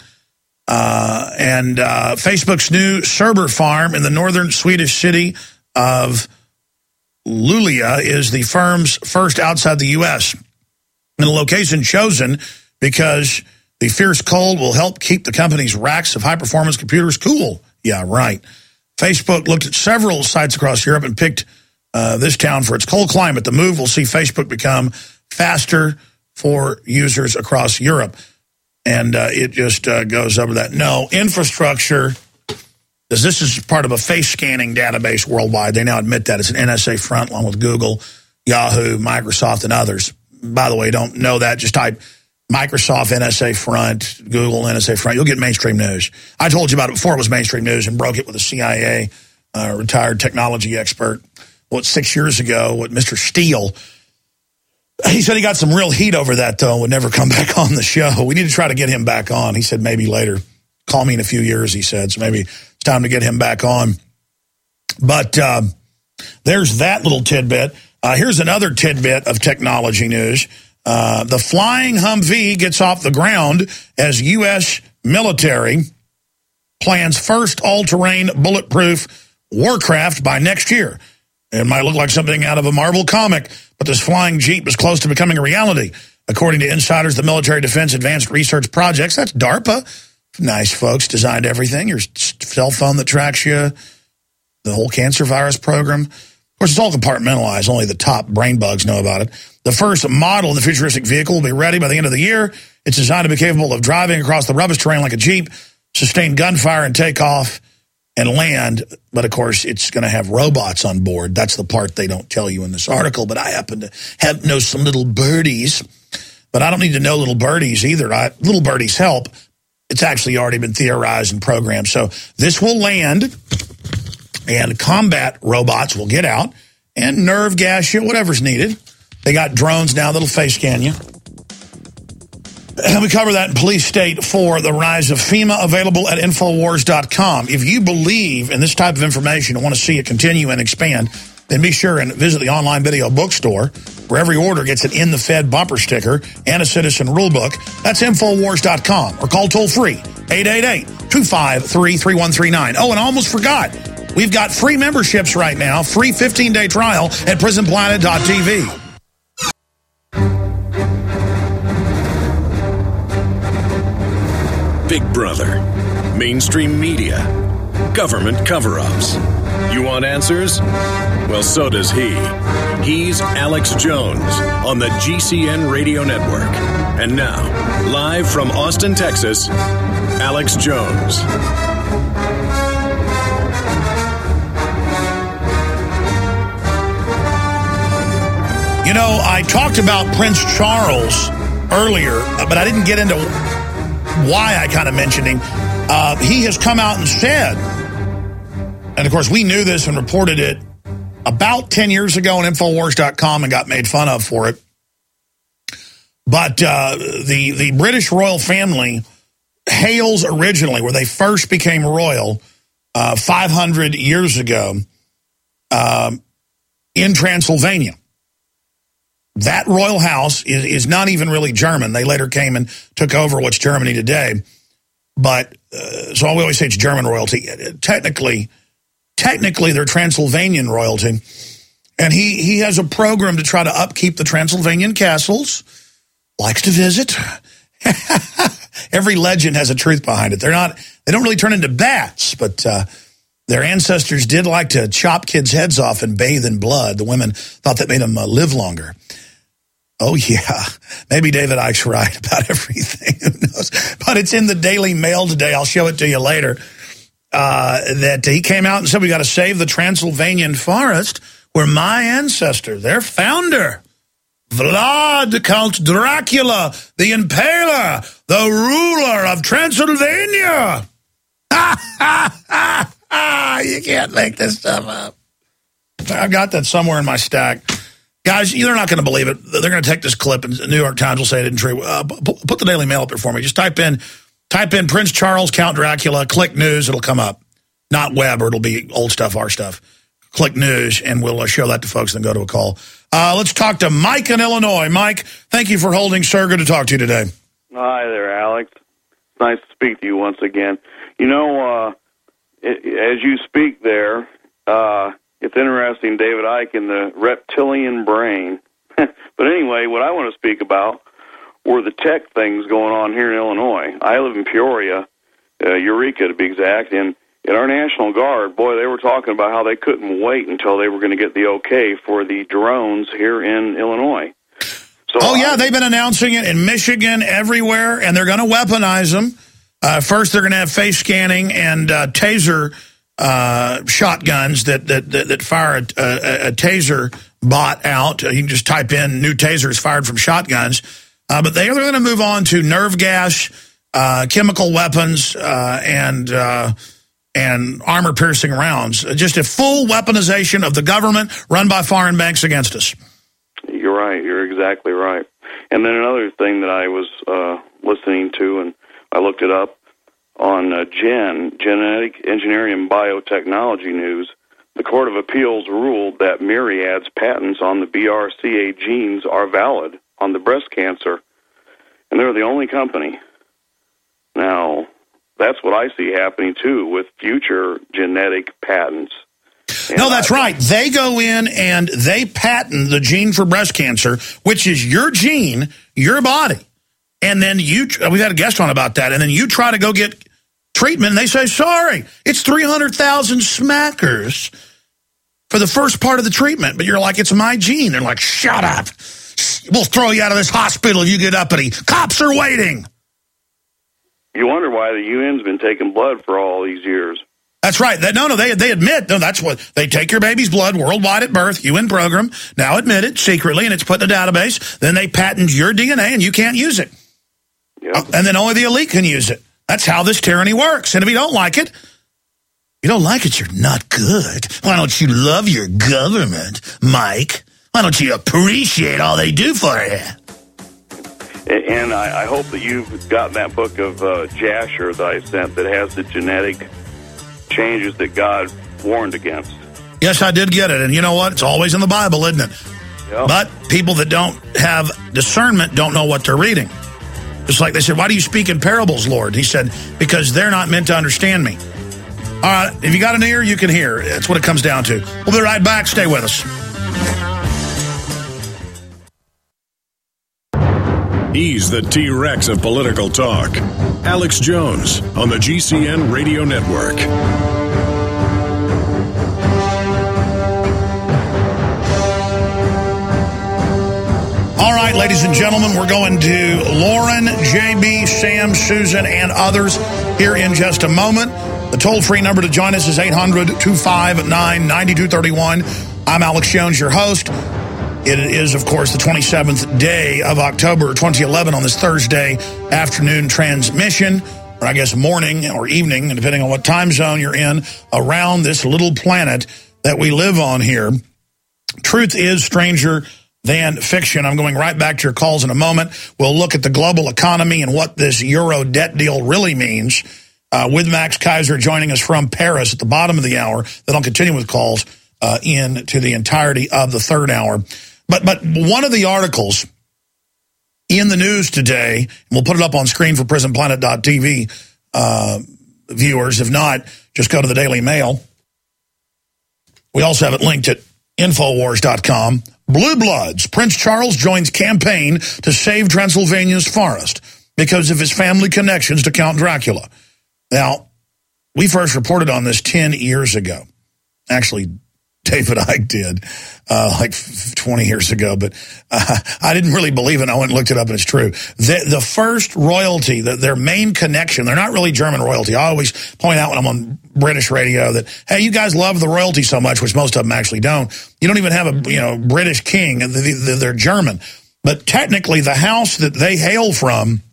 Speaker 2: And Facebook's new Cerber farm in the northern Swedish city of Luleå is the firm's first outside the U.S. And the location chosen because the fierce cold will help keep the company's racks of high-performance computers cool. Yeah, right. Facebook looked at several sites across Europe and picked this town for its cold climate. The move will see Facebook become faster for users across Europe. And it just goes over that. No, infrastructure, this is part of a face scanning database worldwide. They now admit that. It's an NSA front along with Google, Yahoo, Microsoft, and others. By the way, don't know that. Just type Microsoft NSA front, Google NSA front. You'll get mainstream news. I told you about it before it was mainstream news and broke it with a CIA retired technology expert. 6 years ago, Mr. Steele. He said he got some real heat over that, though, and would never come back on the show. We need to try to get him back on. He said maybe later. Call me in a few years, he said. So maybe it's time to get him back on. But there's that little tidbit. Here's another tidbit of technology news. The flying Humvee gets off the ground as U.S. military plans first all-terrain bulletproof warcraft by next year. It might look like something out of a Marvel comic, but this flying Jeep is close to becoming a reality. According to insiders, the Military Defense Advanced Research Projects, that's DARPA, nice folks, designed everything, your cell phone that tracks you, the whole cancer virus program. Of course, it's all compartmentalized. Only the top brain bugs know about it. The first model of the futuristic vehicle will be ready by the end of the year. It's designed to be capable of driving across the rubbish terrain like a Jeep, sustain gunfire and takeoff, and land. But, of course, it's going to have robots on board. That's the part they don't tell you in this article. But I happen to know some little birdies. But I don't need to know little birdies either. Little birdies help. It's actually already been theorized and programmed. So this will land, and combat robots will get out and nerve gas you, whatever's needed. They got drones now that'll face scan you. And we cover that in Police State 4, the rise of FEMA, available at Infowars.com. If you believe in this type of information and want to see it continue and expand, then be sure and visit the online video bookstore, where every order gets an In the Fed bumper sticker and a citizen rulebook. That's Infowars.com, or call toll-free, 888-253-3139. Oh, and I almost forgot, we've got free memberships right now, free 15-day trial at prisonplanet.tv.
Speaker 1: Big Brother, mainstream media, government cover-ups. You want answers? Well, so does he. He's Alex Jones on the GCN Radio Network. And now, live from Austin, Texas, Alex Jones.
Speaker 2: You know, I talked about Prince Charles earlier, but I didn't get into why I kind of mentioned him. He has come out and said, and of course we knew this and reported it about 10 years ago on Infowars.com and got made fun of for it. But the British royal family hails originally, where they first became royal 500 years ago in Transylvania. That royal house is not even really German. They later came and took over what's Germany today. But, so we always say it's German royalty. Technically, they're Transylvanian royalty. And he has a program to try to upkeep the Transylvanian castles. Likes to visit. Every legend has a truth behind it. They don't really turn into bats, but their ancestors did like to chop kids' heads off and bathe in blood. The women thought that made them live longer. Oh, yeah. Maybe David Icke's right about everything. Who knows? But it's in the Daily Mail today. I'll show it to you later. That he came out and said, we got to save the Transylvanian forest, where my ancestor, their founder, Vlad, Count Dracula, the Impaler, the ruler of Transylvania. You can't make this stuff up. I've got that somewhere in my stack. Guys, you're not going to believe it. They're going to take this clip, and the New York Times will say it isn't true. Put the Daily Mail up there for me. Just type in Prince Charles, Count Dracula, click news, it'll come up. Not web, or it'll be old stuff, our stuff. Click news, and we'll show that to folks and then go to a call. Let's talk to Mike in Illinois. Mike, thank you for holding, sir. Good to talk to you today.
Speaker 6: Hi there, Alex. It's nice to speak to you once again. You know, as you speak there, it's interesting, David Icke and the reptilian brain. But anyway, what I want to speak about were the tech things going on here in Illinois. I live in Peoria, Eureka to be exact, and in our National Guard, boy, they were talking about how they couldn't wait until they were going to get the okay for the drones here in Illinois. So
Speaker 2: yeah, they've been announcing it in Michigan, everywhere, and they're going to weaponize them. First, they're going to have face scanning and taser shotguns that fire a taser bot out. You can just type in new tasers fired from shotguns. But they're going to move on to nerve gas, chemical weapons, and armor-piercing rounds. Just a full weaponization of the government run by foreign banks against us.
Speaker 6: You're right. You're exactly right. And then another thing that I was listening to, and I looked it up on Genetic Engineering and Biotechnology News, the Court of Appeals ruled that Myriad's patents on the BRCA genes are valid on the breast cancer, and they're the only company. Now, that's what I see happening, too, with future genetic patents.
Speaker 2: No, that's right. They go in and they patent the gene for breast cancer, which is your gene, your body. And then we've had a guest on about that, and then you try to go get treatment, and they say, sorry, it's 300,000 smackers for the first part of the treatment. But you're like, it's my gene. They're like, shut up. We'll throw you out of this hospital if you get uppity. Cops are waiting.
Speaker 6: You wonder why the UN's been taking blood for all these years.
Speaker 2: That's right. They admit, that's what, they take your baby's blood worldwide at birth, UN program, now admit it secretly, and it's put in a database. Then they patent your DNA, and you can't use it.
Speaker 6: Yep.
Speaker 2: And then only the elite can use it. That's how this tyranny works. And if you don't like it, you're not good. Why don't you love your government, Mike? Why don't you appreciate all they do for you?
Speaker 6: And I hope that you've gotten that book of Jasher that I sent that has the genetic changes that God warned against.
Speaker 2: Yes, I did get it. And you know what? It's always in the Bible, isn't it?
Speaker 6: Yep.
Speaker 2: But people that don't have discernment don't know what they're reading. Just like they said, why do you speak in parables, Lord? He said, because they're not meant to understand me. All right, if you got an ear, you can hear. That's what it comes down to. We'll be right back. Stay with us.
Speaker 1: He's the T-Rex of political talk. Alex Jones on the GCN Radio Network.
Speaker 2: All right, ladies and gentlemen, we're going to Lauren, JB, Sam, Susan, and others here in just a moment. The toll-free number to join us is 800-259-9231. I'm Alex Jones, your host. It is, of course, the 27th day of October 2011 on this Thursday afternoon transmission, or I guess morning or evening, depending on what time zone you're in, around this little planet that we live on here. Truth is stranger than fiction. I'm going right back to your calls in a moment. We'll look at the global economy and what this Euro debt deal really means. With Max Kaiser joining us from Paris at the bottom of the hour. Then I'll continue with calls into the entirety of the third hour. But one of the articles in the news today, and we'll put it up on screen for prisonplanet.tv viewers. If not, just go to the Daily Mail. We also have it linked at Infowars.com. Blue Bloods. Prince Charles joins campaign to save Transylvania's forest because of his family connections to Count Dracula. Now, we first reported on this 10 years ago. Actually, David Icke did, like 20 years ago, but I didn't really believe it. I went and looked it up, and it's true. The first royalty, their main connection, they're not really German royalty. I always point out when I'm on British radio that, hey, you guys love the royalty so much, which most of them actually don't. You don't even have a British king. They're German. But technically, the house that they hail from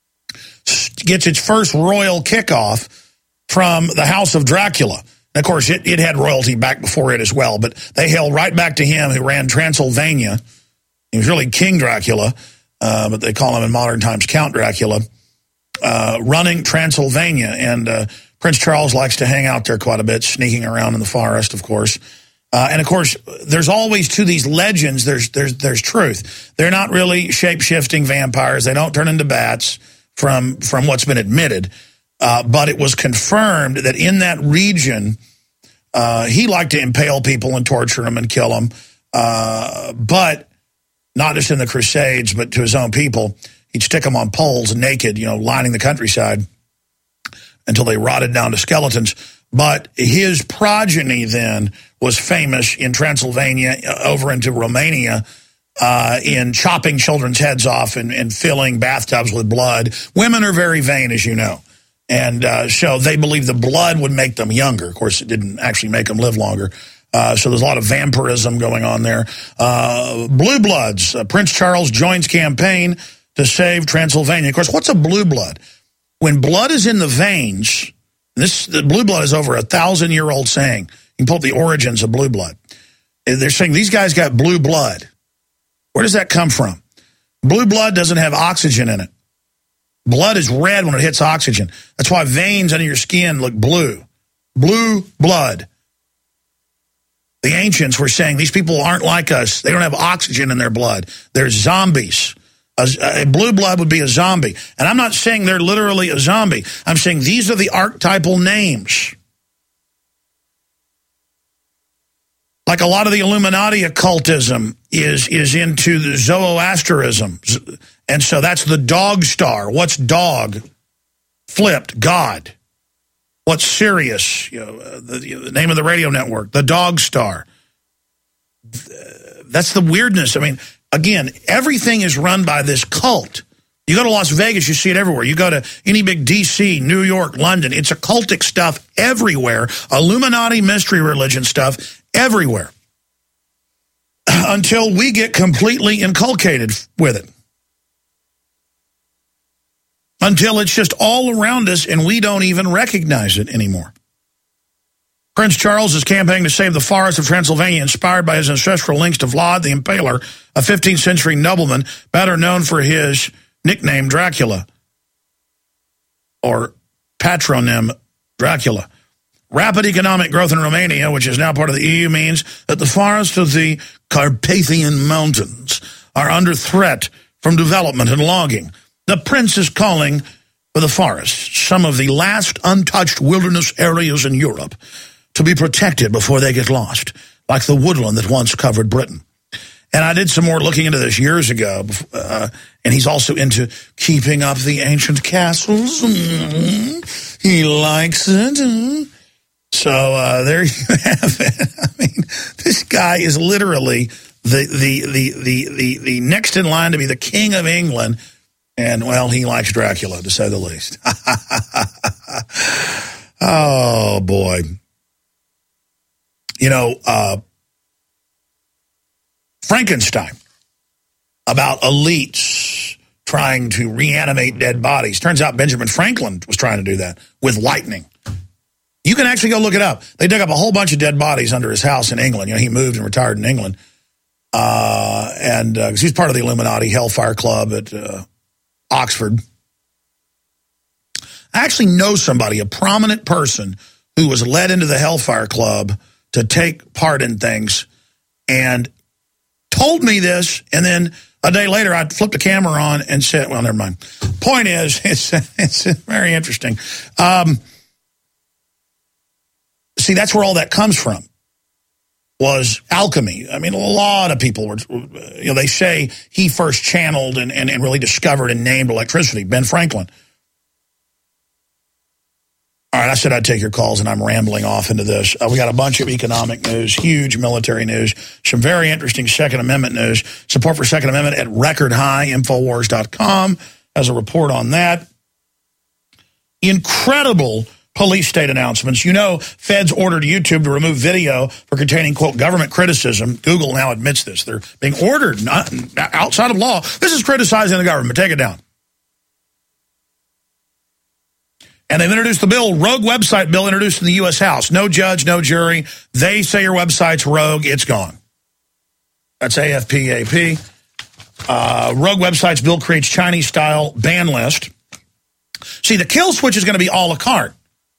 Speaker 2: gets its first royal kickoff from the House of Dracula. And of course, it had royalty back before it as well, but they hail right back to him who ran Transylvania. He was really King Dracula, but they call him in modern times Count Dracula, running Transylvania. And Prince Charles likes to hang out there quite a bit, sneaking around in the forest, of course. And of course, there's always, to these legends, there's truth. They're not really shape-shifting vampires. They don't turn into bats from what's been admitted. But it was confirmed that in that region, he liked to impale people and torture them and kill them. But not just in the Crusades, but to his own people. He'd stick them on poles naked, lining the countryside until they rotted down to skeletons. But his progeny then was famous in Transylvania, over into Romania, in chopping children's heads off and filling bathtubs with blood. Women are very vain, as you know. And so they believe the blood would make them younger. Of course, it didn't actually make them live longer. So there's a lot of vampirism going on there. Blue Bloods. Prince Charles joins campaign to save Transylvania. Of course, what's a blue blood? When blood is in the veins, the blue blood is over 1,000-year-old saying. You can pull up the origins of blue blood. They're saying these guys got blue blood. Where does that come from? Blue blood doesn't have oxygen in it. Blood is red when it hits oxygen. That's why veins under your skin look blue. Blue blood. The ancients were saying these people aren't like us. They don't have oxygen in their blood. They're zombies. A blue blood would be a zombie. And I'm not saying they're literally a zombie. I'm saying these are the archetypal names. Like a lot of the Illuminati occultism is into the Zoroastrianism. And so that's the dog star. What's dog? Flipped, God. What's Sirius? The name of the radio network, the dog star. That's the weirdness. I mean, again, everything is run by this cult. You go to Las Vegas, you see it everywhere. You go to any big D.C., New York, London. It's occultic stuff everywhere. Illuminati mystery religion stuff everywhere. Until we get completely inculcated with it. Until it's just all around us and we don't even recognize it anymore. Prince Charles is campaigning to save the forests of Transylvania, inspired by his ancestral links to Vlad the Impaler, a 15th century nobleman, better known for his nickname Dracula, or patronym Dracula. Rapid economic growth in Romania, which is now part of the EU, means that the forests of the Carpathian Mountains are under threat from development and logging. The prince is calling for the forests, some of the last untouched wilderness areas in Europe, to be protected before they get lost, like the woodland that once covered Britain. And I did some more looking into this years ago, and he's also into keeping up the ancient castles. He likes it. So there you have it. I mean, this guy is literally the next in line to be the King of England, and, well, he likes Dracula, to say the least. Oh, boy. You know, Frankenstein, about elites trying to reanimate dead bodies. Turns out Benjamin Franklin was trying to do that with lightning. You can actually go look it up. They dug up a whole bunch of dead bodies under his house in England. You know, he moved and retired in England. Because he's part of the Illuminati Hellfire Club at Oxford. I actually know somebody, a prominent person, who was led into the Hellfire Club to take part in things and told me this, and then a day later I flipped the camera on and said, well, never mind. Point is, it's very interesting. See, that's where all that comes from, was alchemy. I mean, a lot of people were, you know, they say he first channeled and really discovered and named electricity, Ben Franklin. All right, I said I'd take your calls, and I'm rambling off into this. We got a bunch of economic news, huge military news, some very interesting Second Amendment news. Support for Second Amendment at record high. Infowars.com has a report on that. Incredible police state announcements. You know, feds ordered YouTube to remove video for containing, quote, government criticism. Google now admits this. They're being ordered, not outside of law. This is criticizing the government. Take it down. And they've introduced the bill, rogue website bill, introduced in the U.S. House. No judge, no jury. They say your website's rogue. It's gone. That's AFPAP. Rogue websites bill creates Chinese-style ban list. See, the kill switch is going to be a la carte.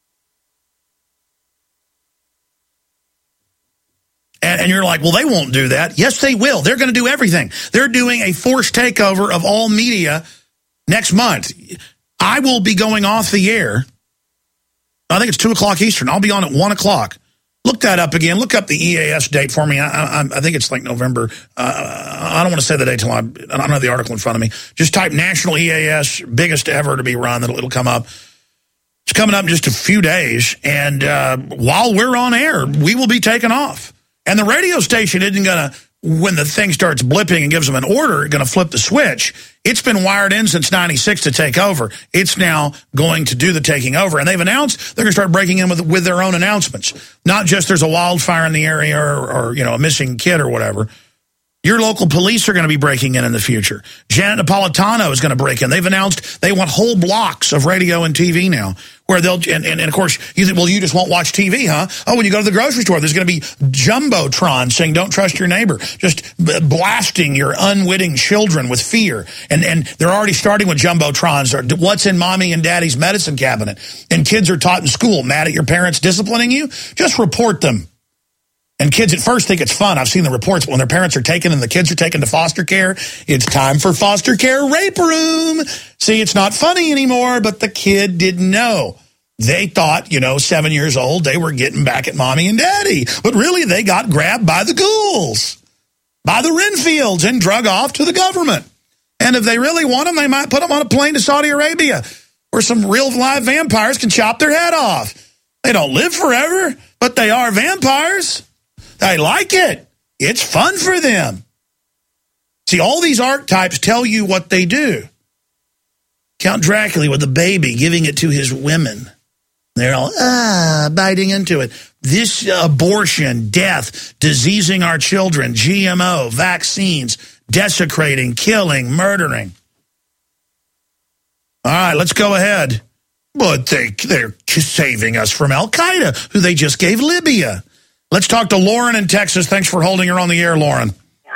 Speaker 2: And you're like, well, they won't do that. Yes, they will. They're going to do everything. They're doing a forced takeover of all media next month. I will be going off the air. I think it's 2 o'clock Eastern. I'll be on at 1 o'clock. Look that up again. Look up the EAS date for me. I think it's like November. I don't want to say the date till I don't have the article in front of me. Just type National EAS, biggest ever to be run. It'll come up. It's coming up in just a few days. And while we're on air, we will be taken off. And the radio station isn't going to, when the thing starts blipping and gives them an order, going to flip the switch. It's been wired in since 96 to take over. It's now going to do the taking over. And they've announced they're going to start breaking in with their own announcements. Not just there's a wildfire in the area or you know, a missing kid or whatever. Your local police are going to be breaking in the future. Janet Napolitano is going to break in. They've announced they want whole blocks of radio and TV now, where they'll, and of course, you think, well, you just won't watch TV, huh? Oh, when you go to the grocery store, there's going to be Jumbotron saying, don't trust your neighbor, just blasting your unwitting children with fear. And they're already starting with Jumbotrons. What's in mommy and daddy's medicine cabinet? And kids are taught in school, mad at your parents disciplining you? Just report them. And kids at first think it's fun. I've seen the reports, but when their parents are taken and the kids are taken to foster care, it's time for foster care rape room. See, it's not funny anymore, but the kid didn't know. They thought, 7 years old, they were getting back at mommy and daddy. But really, they got grabbed by the ghouls, by the Renfields, and drug off to the government. And if they really want them, they might put them on a plane to Saudi Arabia, where some real live vampires can chop their head off. They don't live forever, but they are vampires. They like it. It's fun for them. See, all these archetypes tell you what they do. Count Dracula with a baby, giving it to his women. They're all, biting into it. This abortion, death, diseasing our children, GMO, vaccines, desecrating, killing, murdering. All right, let's go ahead. But they're saving us from Al-Qaeda, who they just gave Libya. Let's talk to Lauren in Texas. Thanks for holding her on the air, Lauren.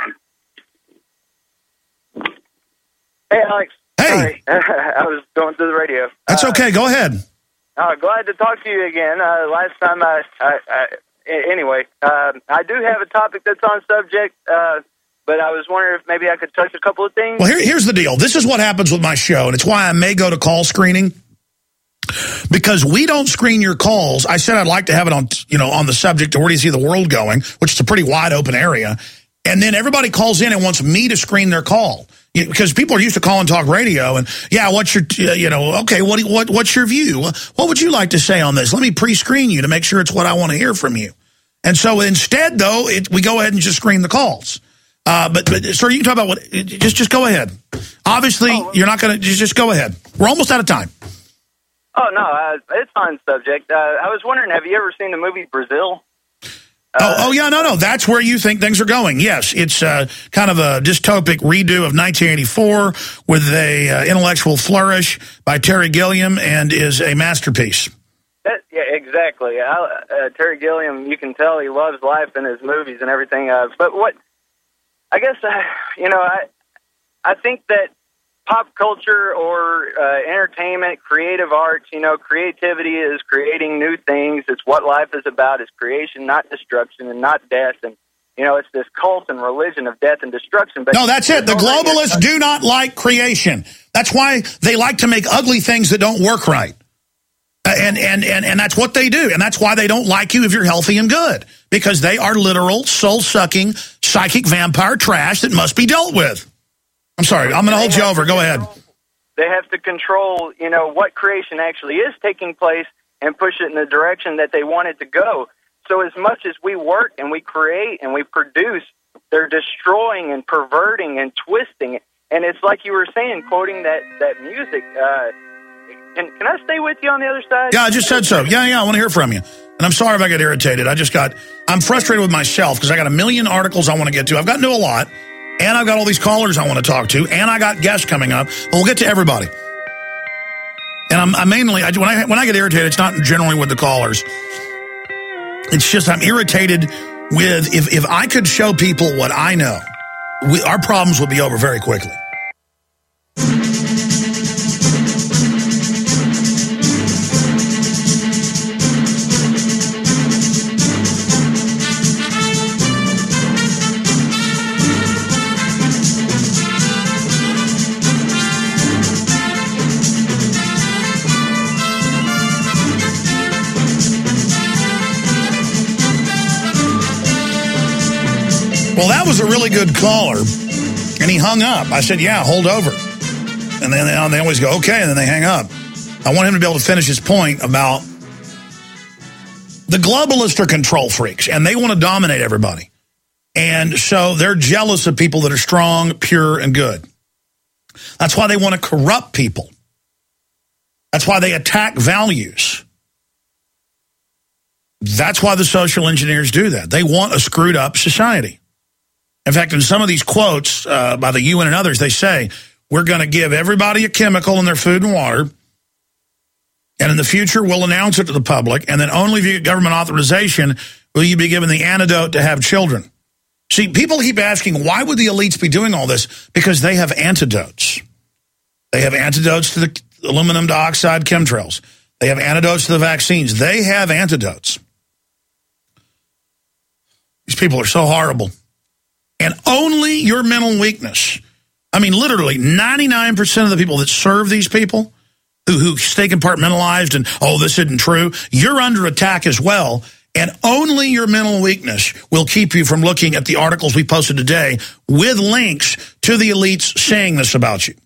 Speaker 7: Hey, Alex.
Speaker 2: Hey.
Speaker 7: Sorry. I was going through the radio.
Speaker 2: That's okay. Go ahead.
Speaker 7: Glad to talk to you again. Last time anyway, I do have a topic that's on subject, but I was wondering if maybe I could touch a couple of things.
Speaker 2: Well, here's the deal. This is what happens with my show, and it's why I may go to call screening, because we don't screen your calls. I said I'd like to have it on the subject of where do you see the world going, which is a pretty wide open area, and then everybody calls in and wants me to screen their call. Because people are used to calling talk radio, and what's your, okay, what's your view? What would you like to say on this? Let me pre-screen you to make sure it's what I want to hear from you. And so instead, though, we go ahead and just screen the calls. But sir, you can talk about what. Just go ahead. Obviously, you're not going to just go ahead. We're almost out of time.
Speaker 7: Oh no, it's on subject. I was wondering, have you ever seen the movie Brazil?
Speaker 2: No. That's where you think things are going. Yes, it's kind of a dystopic redo of 1984 with a intellectual flourish by Terry Gilliam, and is a masterpiece.
Speaker 7: Yeah, exactly. Terry Gilliam, you can tell he loves life in his movies and everything. But what, I guess, I think that pop culture or entertainment, creative arts, creativity is creating new things. It's what life is about, is creation, not destruction and not death. And, it's this cult and religion of death and destruction. But
Speaker 2: no, that's it. The globalists do not like creation. That's why they like to make ugly things that don't work right. And that's what they do. And that's why they don't like you if you're healthy and good. Because they are literal, soul-sucking, psychic vampire trash that must be dealt with. I'm sorry, I'm going to hold you over. Go ahead.
Speaker 7: They have to control, what creation actually is taking place and push it in the direction that they want it to go. So as much as we work and we create and we produce, they're destroying and perverting and twisting. And it's like you were saying, quoting that music. Can I stay with you on the other side?
Speaker 2: Yeah, I just said so. Yeah, I want to hear from you. And I'm sorry if I get irritated. I'm frustrated with myself because I got a million articles I want to get to. I've gotten to a lot. And I've got all these callers I want to talk to, and I got guests coming up. But we'll get to everybody. And I'm mainly, when I get irritated, it's not generally with the callers. It's just I'm irritated with, if I could show people what I know, our problems would be over very quickly. Well, that was a really good caller, and he hung up. I said, yeah, hold over. And then they always go, okay, and then they hang up. I want him to be able to finish his point about the globalists are control freaks, and they want to dominate everybody. And so they're jealous of people that are strong, pure, and good. That's why they want to corrupt people. That's why they attack values. That's why the social engineers do that. They want a screwed up society. In fact, in some of these quotes by the UN and others, they say, we're going to give everybody a chemical in their food and water, and in the future, we'll announce it to the public, and then only if you get government authorization will you be given the antidote to have children. See, people keep asking, why would the elites be doing all this? Because they have antidotes. They have antidotes to the aluminum dioxide chemtrails. They have antidotes to the vaccines. They have antidotes. These people are so horrible. And only your mental weakness. I mean, literally, 99% of the people that serve these people, who stay compartmentalized and, this isn't true, you're under attack as well. And only your mental weakness will keep you from looking at the articles we posted today with links to the elites saying this about you.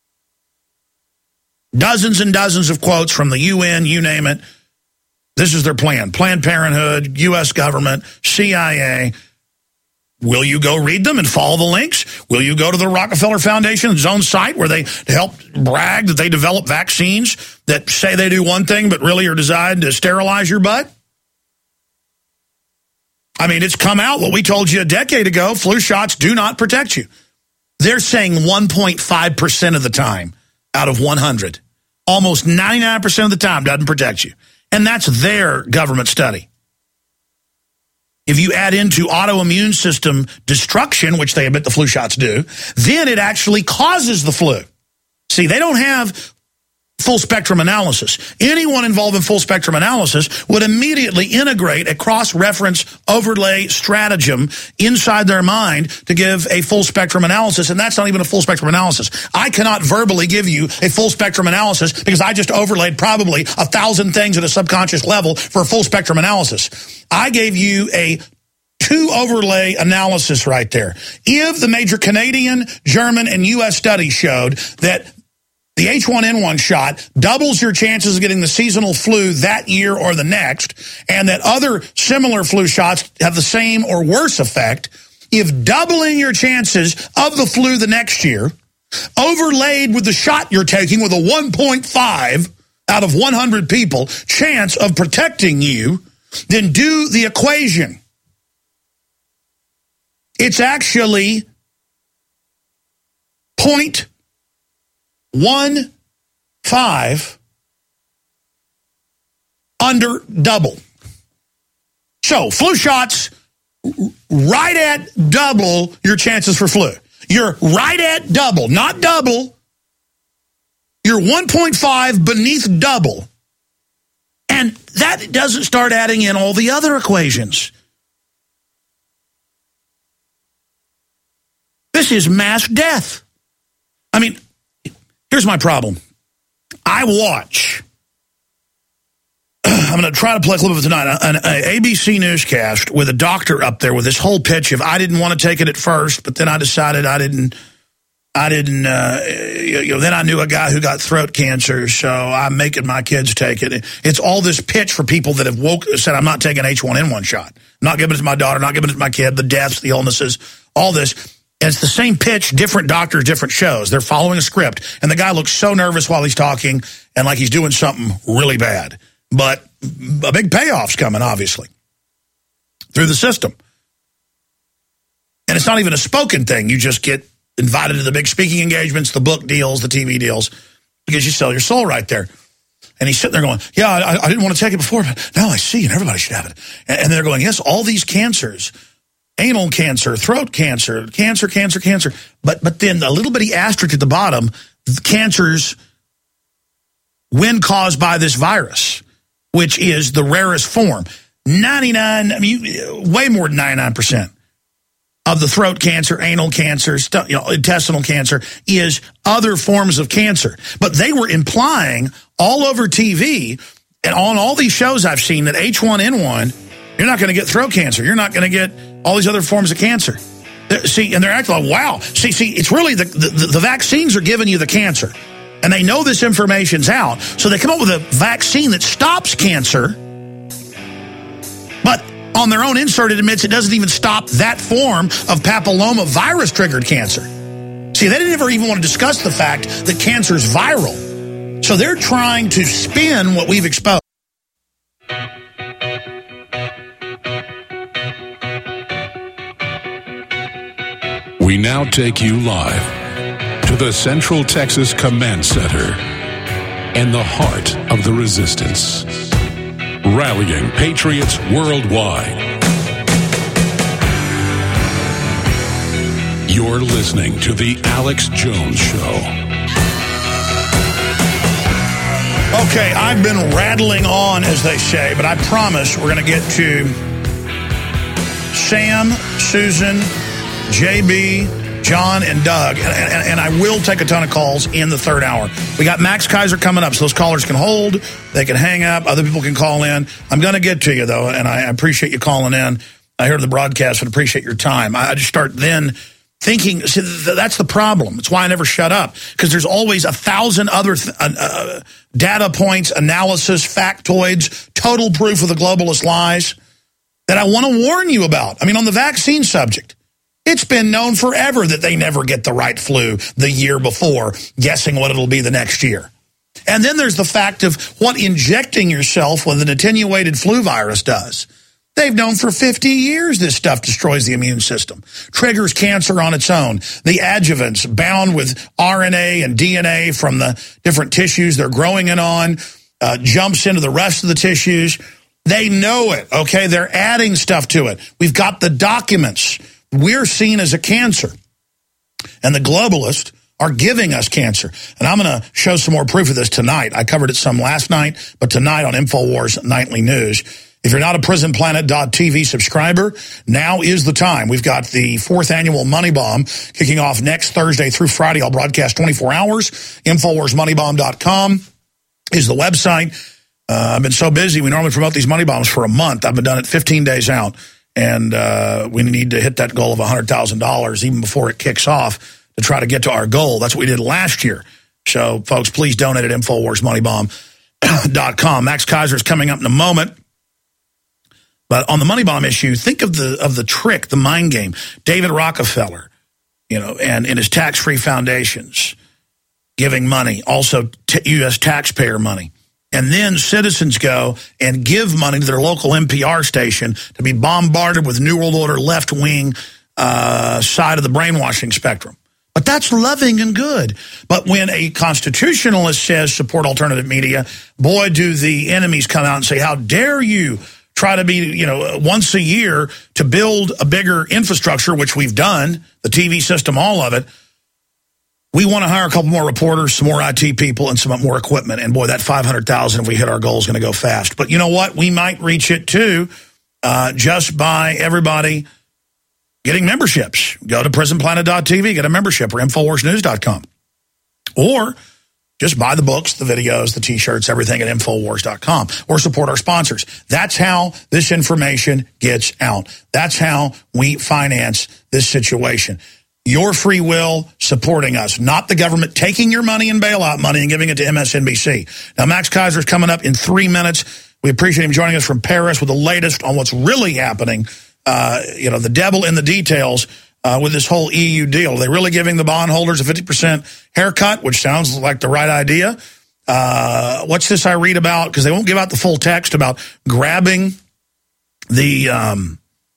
Speaker 2: Dozens and dozens of quotes from the UN, you name it. This is their plan. Planned Parenthood, U.S. government, CIA. Will you go read them and follow the links? Will you go to the Rockefeller Foundation's own site where they help brag that they develop vaccines that say they do one thing but really are designed to sterilize your butt? I mean, it's come out what we told you a decade ago. Flu shots do not protect you. They're saying 1.5% of the time out of 100. Almost 99% of the time doesn't protect you. And that's their government study. If you add into autoimmune system destruction, which they admit the flu shots do, then it actually causes the flu. See, they don't have full spectrum analysis. Anyone involved in full spectrum analysis would immediately integrate a cross-reference overlay stratagem inside their mind to give a full spectrum analysis, and that's not even a full spectrum analysis. I cannot verbally give you a full spectrum analysis because I just overlaid probably 1,000 things at a subconscious level for a full spectrum analysis. I gave you a 2 overlay analysis right there. If the major Canadian, German, and U.S. studies showed that the H1N1 shot doubles your chances of getting the seasonal flu that year or the next, and that other similar flu shots have the same or worse effect, if doubling your chances of the flu the next year, overlaid with the shot you're taking with a 1.5 out of 100 people chance of protecting you, then do the equation. It's actually 0.15 under double. So flu shots right at double your chances for flu. You're right at double, not double. You're 1.5 beneath double. And that doesn't start adding in all the other equations. This is mass death. I mean, here's my problem. I watch, I'm going to try to play a clip of it tonight, an ABC newscast with a doctor up there with this whole pitch of I didn't want to take it at first, but then I decided then I knew a guy who got throat cancer, so I'm making my kids take it. It's all this pitch for people that have said, I'm not taking H1N1 shot. I'm not giving it to my daughter, not giving it to my kid, the deaths, the illnesses, all this. And it's the same pitch, different doctors, different shows. They're following a script. And the guy looks so nervous while he's talking and like he's doing something really bad. But a big payoff's coming, obviously, through the system. And it's not even a spoken thing. You just get invited to the big speaking engagements, the book deals, the TV deals, because you sell your soul right there. And he's sitting there going, yeah, I didn't want to take it before, but now I see, and everybody should have it. And they're going, yes, all these cancers, anal cancer, throat cancer, cancer. But then a little bitty asterisk at the bottom, cancers when caused by this virus, which is the rarest form. Way more than 99% of the throat cancer, anal cancer, intestinal cancer is other forms of cancer. But they were implying all over TV and on all these shows I've seen that H1N1, you're not going to get throat cancer. You're not going to get all these other forms of cancer. See, and they're acting like, wow. See, it's really the vaccines are giving you the cancer. And they know this information's out. So they come up with a vaccine that stops cancer. But on their own insert, it admits it doesn't even stop that form of papilloma virus-triggered cancer. See, they didn't ever even want to discuss the fact that cancer is viral. So they're trying to spin what we've exposed.
Speaker 3: We now take you live to the Central Texas Command Center and the heart of the resistance. Rallying patriots worldwide. You're listening to The Alex Jones Show.
Speaker 2: Okay, I've been rattling on, as they say, but I promise we're going to get to Sam, Susan, JB, John, and Doug. And I will take a ton of calls in the third hour. We got Max Kaiser coming up, so those callers can hold. They can hang up. Other people can call in. I'm going to get to you, though, and I appreciate you calling in. I heard the broadcast and appreciate your time. I just start then thinking, see, that's the problem. It's why I never shut up, because there's always 1,000 other data points, analysis, factoids, total proof of the globalist lies that I want to warn you about. I mean, on the vaccine subject, It's been known forever that they never get the right flu the year before, guessing what it'll be the next year. And then there's the fact of what injecting yourself with an attenuated flu virus does. They've known for 50 years this stuff destroys the immune system, triggers cancer on its own. The adjuvants bound with RNA and DNA from the different tissues they're growing it on, jumps into the rest of the tissues. They know it, okay? They're adding stuff to it. We've got the documents. We're seen as a cancer. And the globalists are giving us cancer. And I'm going to show some more proof of this tonight. I covered it some last night, but tonight on InfoWars Nightly News. If you're not a PrisonPlanet.tv subscriber, now is the time. We've got the 4th annual Money Bomb kicking off next Thursday through Friday. I'll broadcast 24 hours. InfoWarsMoneyBomb.com is the website. I've been so busy. We normally promote these Money Bombs for a month. I've been done it 15 days out. And we need to hit that goal of $100,000 even before it kicks off to try to get to our goal. That's what we did last year. So, folks, please donate at InfoWarsMoneyBomb.com. Max Kaiser is coming up in a moment. But on the Money Bomb issue, think of the trick, the mind game. David Rockefeller, and in his tax-free foundations, giving money, also U.S. taxpayer money. And then citizens go and give money to their local NPR station to be bombarded with New World Order left-wing side of the brainwashing spectrum. But that's loving and good. But when a constitutionalist says support alternative media, boy, do the enemies come out and say, how dare you try to be, once a year to build a bigger infrastructure, which we've done, the TV system, all of it. We want to hire a couple more reporters, some more IT people, and some more equipment. And boy, that $500,000, if we hit our goal, is going to go fast. But you know what? We might reach it too, just by everybody getting memberships. Go to PrisonPlanet.tv, get a membership, or InfoWarsNews.com. Or just buy the books, the videos, the T-shirts, everything at InfoWars.com, or support our sponsors. That's how this information gets out. That's how we finance this situation. Your free will supporting us, not the government taking your money and bailout money and giving it to MSNBC. Now, Max Kaiser is coming up in 3 minutes. We appreciate him joining us from Paris with the latest on what's really happening. The devil in the details with this whole EU deal. Are they really giving the bondholders a 50% haircut, which sounds like the right idea? What's this I read about? Because they won't give out the full text about grabbing the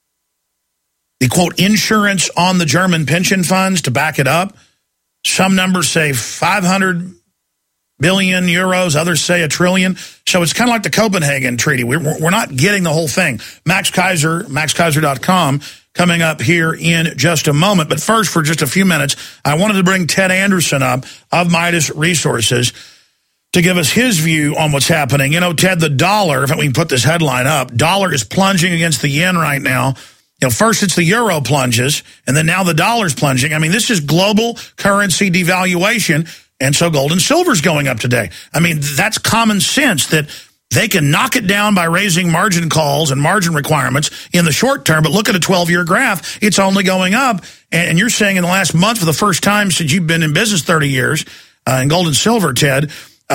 Speaker 2: quote, insurance on the German pension funds to back it up. Some numbers say 500 billion euros, others say $1 trillion. So it's kind of like the Copenhagen Treaty. We're not getting the whole thing. Max Kaiser, MaxKaiser.com, coming up here in just a moment. But first, for just a few minutes, I wanted to bring Ted Anderson up of Midas Resources to give us his view on what's happening. Ted, the dollar, if we can put this headline up, dollar is plunging against the yen right now. First it's the euro plunges, and then now the dollar's plunging. I mean, this is global currency devaluation, and so gold and silver's going up today. I mean, that's common sense that they can knock it down by raising margin calls and margin requirements in the short term, but look at a 12-year graph. It's only going up, and you're saying in the last month, for the first time since you've been in business 30 years, in gold and silver, Ted,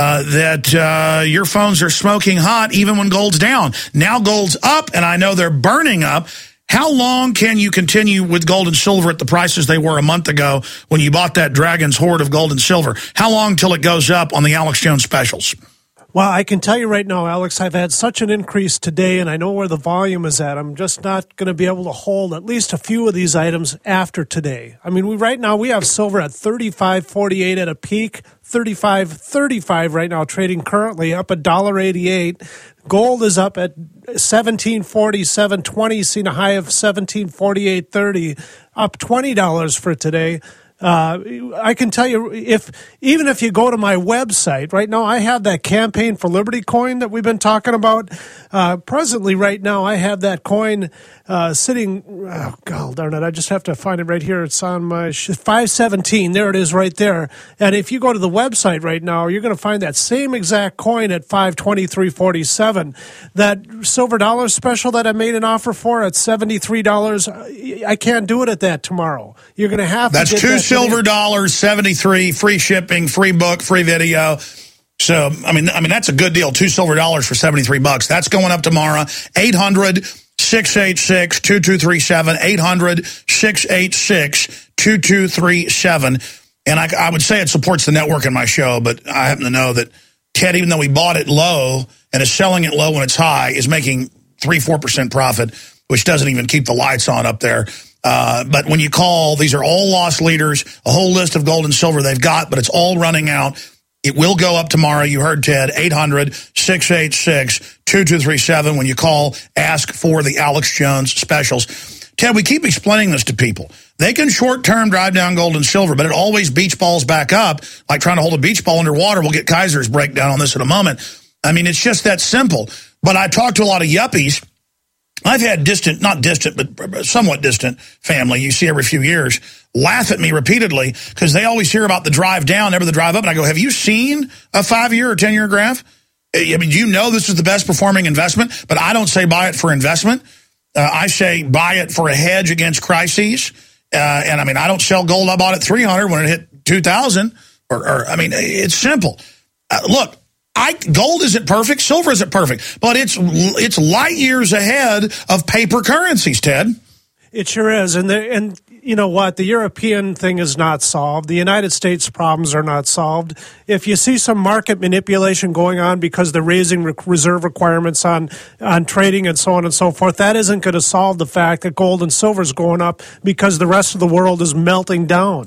Speaker 2: that your phones are smoking hot even when gold's down. Now gold's up, and I know they're burning up. How long can you continue with gold and silver at the prices they were a month ago when you bought that Dragon's Hoard of gold and silver? How long till it goes up on the Alex Jones specials?
Speaker 8: Well, I can tell you right now, Alex, I've had such an increase today, and I know where the volume is at. I'm just not going to be able to hold at least a few of these items after today. I mean, right now we have silver at $35.48 at a peak, $35.35 right now, trading currently up $1.88. Gold is up at $17.47.20, seen a high of $17.48.30, up $20 for today. I can tell you, even if you go to my website right now, I have that Campaign for Liberty coin that we've been talking about. Presently, right now, I have that coin sitting. Oh, God darn it! I just have to find it right here. It's on my 517. There it is, right there. And if you go to the website right now, you're going to find that same exact coin at $523.47. That silver dollar special that I made an offer for at $73. I can't do it at that tomorrow. You're going to have to. That's
Speaker 2: $2 silver dollars, 73, free shipping, free book, free video. So, I mean, that's a good deal. $2 silver dollars for $73. That's going up tomorrow. 800-773-4225. 800-686-2237, 800-686-2237. And I would say it supports the network and my show, but I happen to know that Ted, even though he bought it low and is selling it low when it's high, is making 3-4% profit, which doesn't even keep the lights on up there. But when you call, these are all loss leaders, a whole list of gold and silver they've got, but it's all running out. It will go up tomorrow. You heard Ted, 800-686-2237. When you call, ask for the Alex Jones specials. Ted, we keep explaining this to people. They can short-term drive down gold and silver, but it always beach balls back up, like trying to hold a beach ball underwater. We'll get Kaiser's breakdown on this in a moment. I mean, it's just that simple. But I talked to a lot of yuppies. I've had distant, not distant, but somewhat distant family, you see every few years, laugh at me repeatedly because they always hear about the drive down, never the drive up. And I go, have you seen a 5-year or 10-year graph? I mean, do you know this is the best performing investment? But I don't say buy it for investment. I say buy it for a hedge against crises. And I mean, I don't sell gold. I bought it 300 when it hit 2,000. I mean, it's simple. Look. Gold isn't perfect, silver isn't perfect, but it's light years ahead of paper currencies, Ted.
Speaker 8: It sure is, and you know what? The European thing is not solved. The United States problems are not solved. If you see some market manipulation going on because they're raising reserve requirements on trading and so on and so forth, that isn't going to solve the fact that gold and silver is going up because the rest of the world is melting down.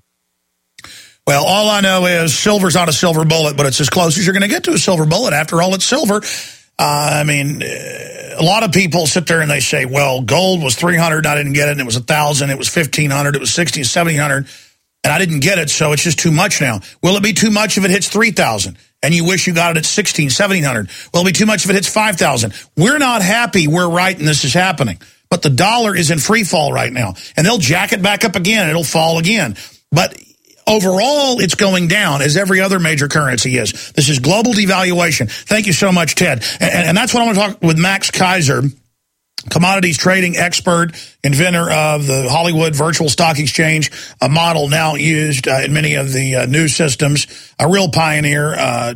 Speaker 2: Well, all I know is silver's not a silver bullet, but it's as close as you're going to get to a silver bullet. After all, it's silver. I mean, a lot of people sit there and they say, well, gold was 300 and I didn't get it, and it was 1,000, it was 1,500, it was 1,600, 1,700, and I didn't get it, so it's just too much now. Will it be too much if it hits 3,000 and you wish you got it at 1,600, 1,700? Will it be too much if it hits 5,000? We're not happy we're right and this is happening, but the dollar is in free fall right now, and they'll jack it back up again, and it'll fall again. But overall, it's going down, as every other major currency is. This is global devaluation. Thank you so much, Ted. And that's what I want to talk with Max Keiser, commodities trading expert, inventor of the Hollywood Virtual Stock Exchange, a model now used in many of the news systems, a real pioneer,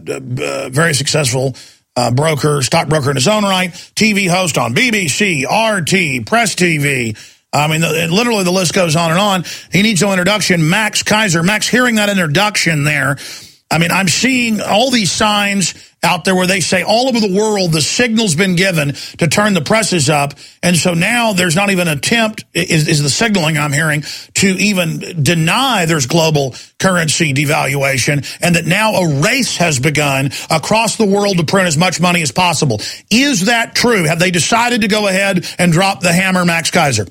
Speaker 2: very successful stockbroker in his own right, TV host on BBC, RT, Press TV. I mean, literally the list goes on and on. He needs no introduction. Max Keiser. Max, hearing that introduction there, I mean, I'm seeing all these signs out there where they say all over the world the signal's been given to turn the prices up. And so now there's not even an attempt, is the signaling I'm hearing, to even deny there's global currency devaluation, and that now a race has begun across the world to print as much money as possible. Is that true? Have they decided to go ahead and drop the hammer, Max Keiser?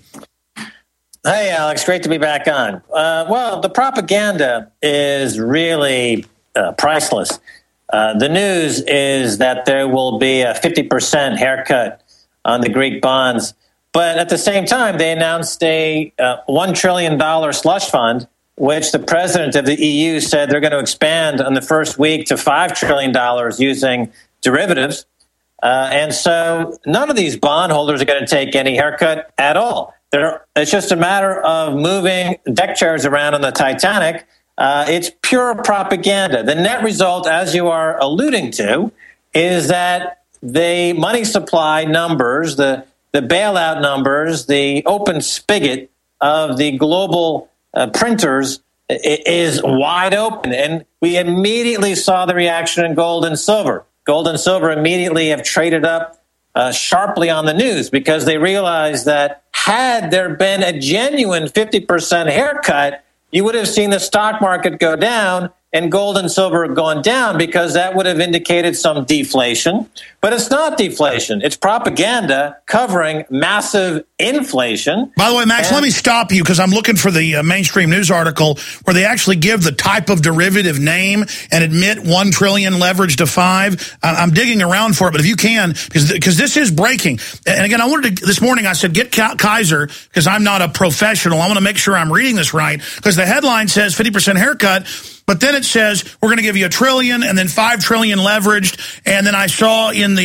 Speaker 9: Hey, Alex, great to be back on. Well, the propaganda is really priceless. The news is that there will be a 50% haircut on the Greek bonds, but at the same time, they announced a $1 trillion slush fund, which the president of the EU said they're going to expand on the first week to $5 trillion using derivatives. And so none of these bondholders are going to take any haircut at all. It's just a matter of moving deck chairs around on the Titanic. It's pure propaganda. The net result, as you are alluding to, is that the money supply numbers, the bailout numbers, the open spigot of the global printers is wide open. And we immediately saw the reaction in gold and silver. Gold and silver immediately have traded up sharply on the news because they realized that had there been a genuine 50% haircut, you would have seen the stock market go down and gold and silver have gone down because that would have indicated some deflation. But it's not deflation. It's propaganda covering massive inflation.
Speaker 2: By the way, Max, let me stop you because I'm looking for the mainstream news article where they actually give the type of derivative name and admit 1 trillion leverage to 5. I'm digging around for it, but if you can, because this is breaking. And again, I wanted to, this morning I said, get Keiser because I'm not a professional. I want to make sure I'm reading this right because the headline says 50% haircut. But then it says, we're going to give you $1 trillion and then $5 trillion leveraged. And then I saw in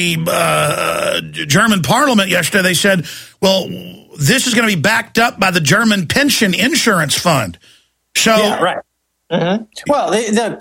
Speaker 2: the German parliament yesterday, they said, well, this is going to be backed up by the German pension insurance fund. So,
Speaker 9: yeah, right. Mm-hmm. Well,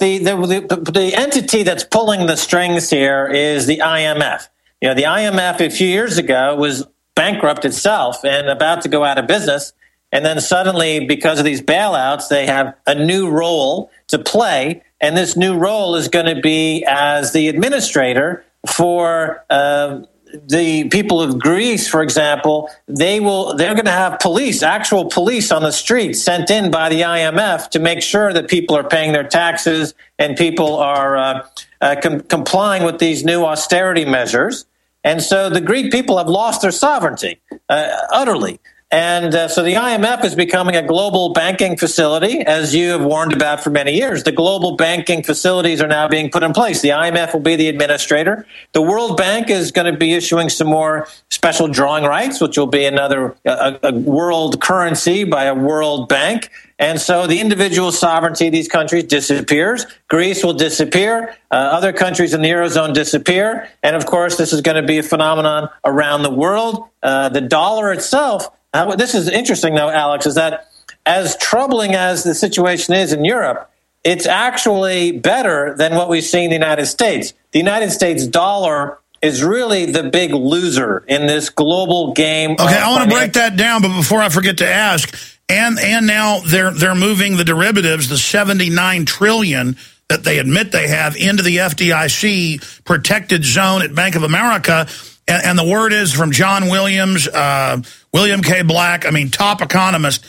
Speaker 9: the entity that's pulling the strings here is the IMF. You know, the IMF a few years ago was bankrupt itself and about to go out of business. And then suddenly, because of these bailouts, they have a new role to play. And this new role is going to be as the administrator for the people of Greece, for example. They're going to have actual police on the streets sent in by the IMF to make sure that people are paying their taxes and people are complying with these new austerity measures. And so the Greek people have lost their sovereignty utterly. And so the IMF is becoming a global banking facility, as you have warned about for many years. The global banking facilities are now being put in place. The IMF will be the administrator. The World Bank is going to be issuing some more special drawing rights, which will be another a world currency by a world bank. And so the individual sovereignty of these countries disappears. Greece will disappear. Other countries in the Eurozone disappear. And, of course, this is going to be a phenomenon around the world. The dollar itself, this is interesting, though, Alex, is that as troubling as the situation is in Europe, it's actually better than what we see in the United States. The United States dollar is really the big loser in this global game.
Speaker 2: Okay, I want to break that down, but before I forget to ask, and now they're moving the derivatives, the $79 trillion that they admit they have, into the FDIC protected zone at Bank of America. And the word is from John Williams, William K. Black, top economist.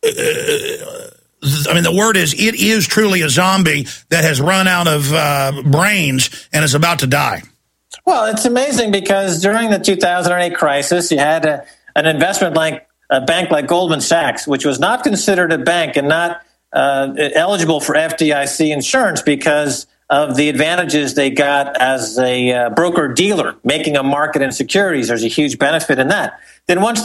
Speaker 2: The word is, it is truly a zombie that has run out of brains and is about to die.
Speaker 9: Well, it's amazing because during the 2008 crisis, you had an investment like a bank like Goldman Sachs, which was not considered a bank and not eligible for FDIC insurance because of the advantages they got as a broker-dealer, making a market in securities. There's a huge benefit in that. Then once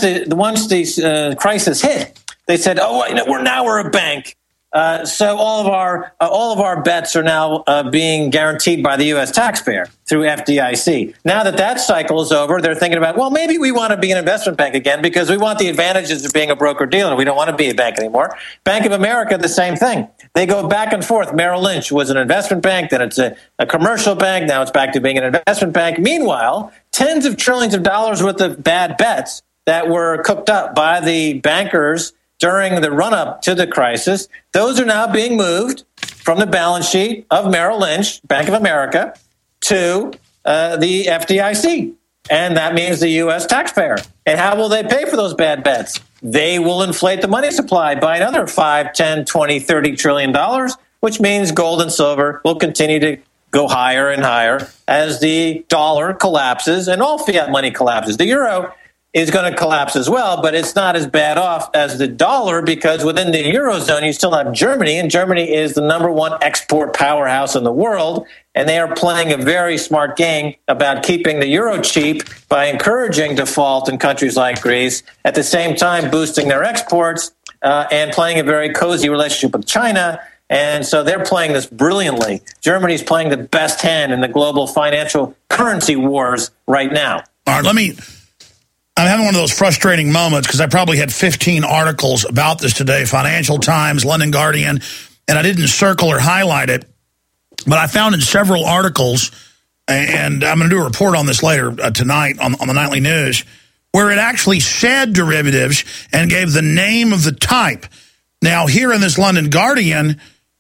Speaker 9: the crisis hit, they said, we're a bank. So all of our bets are now being guaranteed by the U.S. taxpayer through FDIC. Now that cycle is over, they're thinking about, well, maybe we want to be an investment bank again because we want the advantages of being a broker-dealer. We don't want to be a bank anymore. Bank of America, the same thing. They go back and forth. Merrill Lynch was an investment bank, then it's a commercial bank, now it's back to being an investment bank. Meanwhile, tens of trillions of dollars worth of bad bets that were cooked up by the bankers during the run-up to the crisis, those are now being moved from the balance sheet of Merrill Lynch, Bank of America, to the FDIC. And that means the U.S. taxpayer. And how will they pay for those bad bets? They will inflate the money supply by another $5, $10, $20, $30 trillion, which means gold and silver will continue to go higher and higher as the dollar collapses and all fiat money collapses. The euro is going to collapse as well, but it's not as bad off as the dollar because within the Eurozone, you still have Germany, and Germany is the number one export powerhouse in the world, and they are playing a very smart game about keeping the euro cheap by encouraging default in countries like Greece, at the same time boosting their exports and playing a very cozy relationship with China. And so they're playing this brilliantly. Germany's playing the best hand in the global financial currency wars right now.
Speaker 2: All right, I'm having one of those frustrating moments because I probably had 15 articles about this today, Financial Times, London Guardian, and I didn't circle or highlight it. But I found in several articles, and I'm going to do a report on this later tonight on the Nightly News, where it actually said derivatives and gave the name of the type. Now, here in this London Guardian,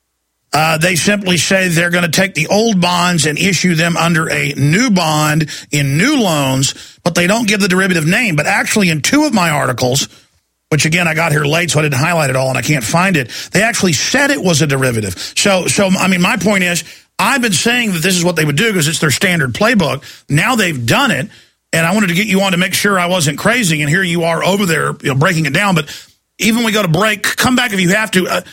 Speaker 2: they simply say they're going to take the old bonds and issue them under a new bond in new loans, but they don't give the derivative name. But actually in two of my articles, which again, I got here late, so I didn't highlight it all and I can't find it, they actually said it was a derivative. So my point is, I've been saying that this is what they would do because it's their standard playbook. Now they've done it, and I wanted to get you on to make sure I wasn't crazy, and here you are over there breaking it down. But even when we go to break, come back if you have to,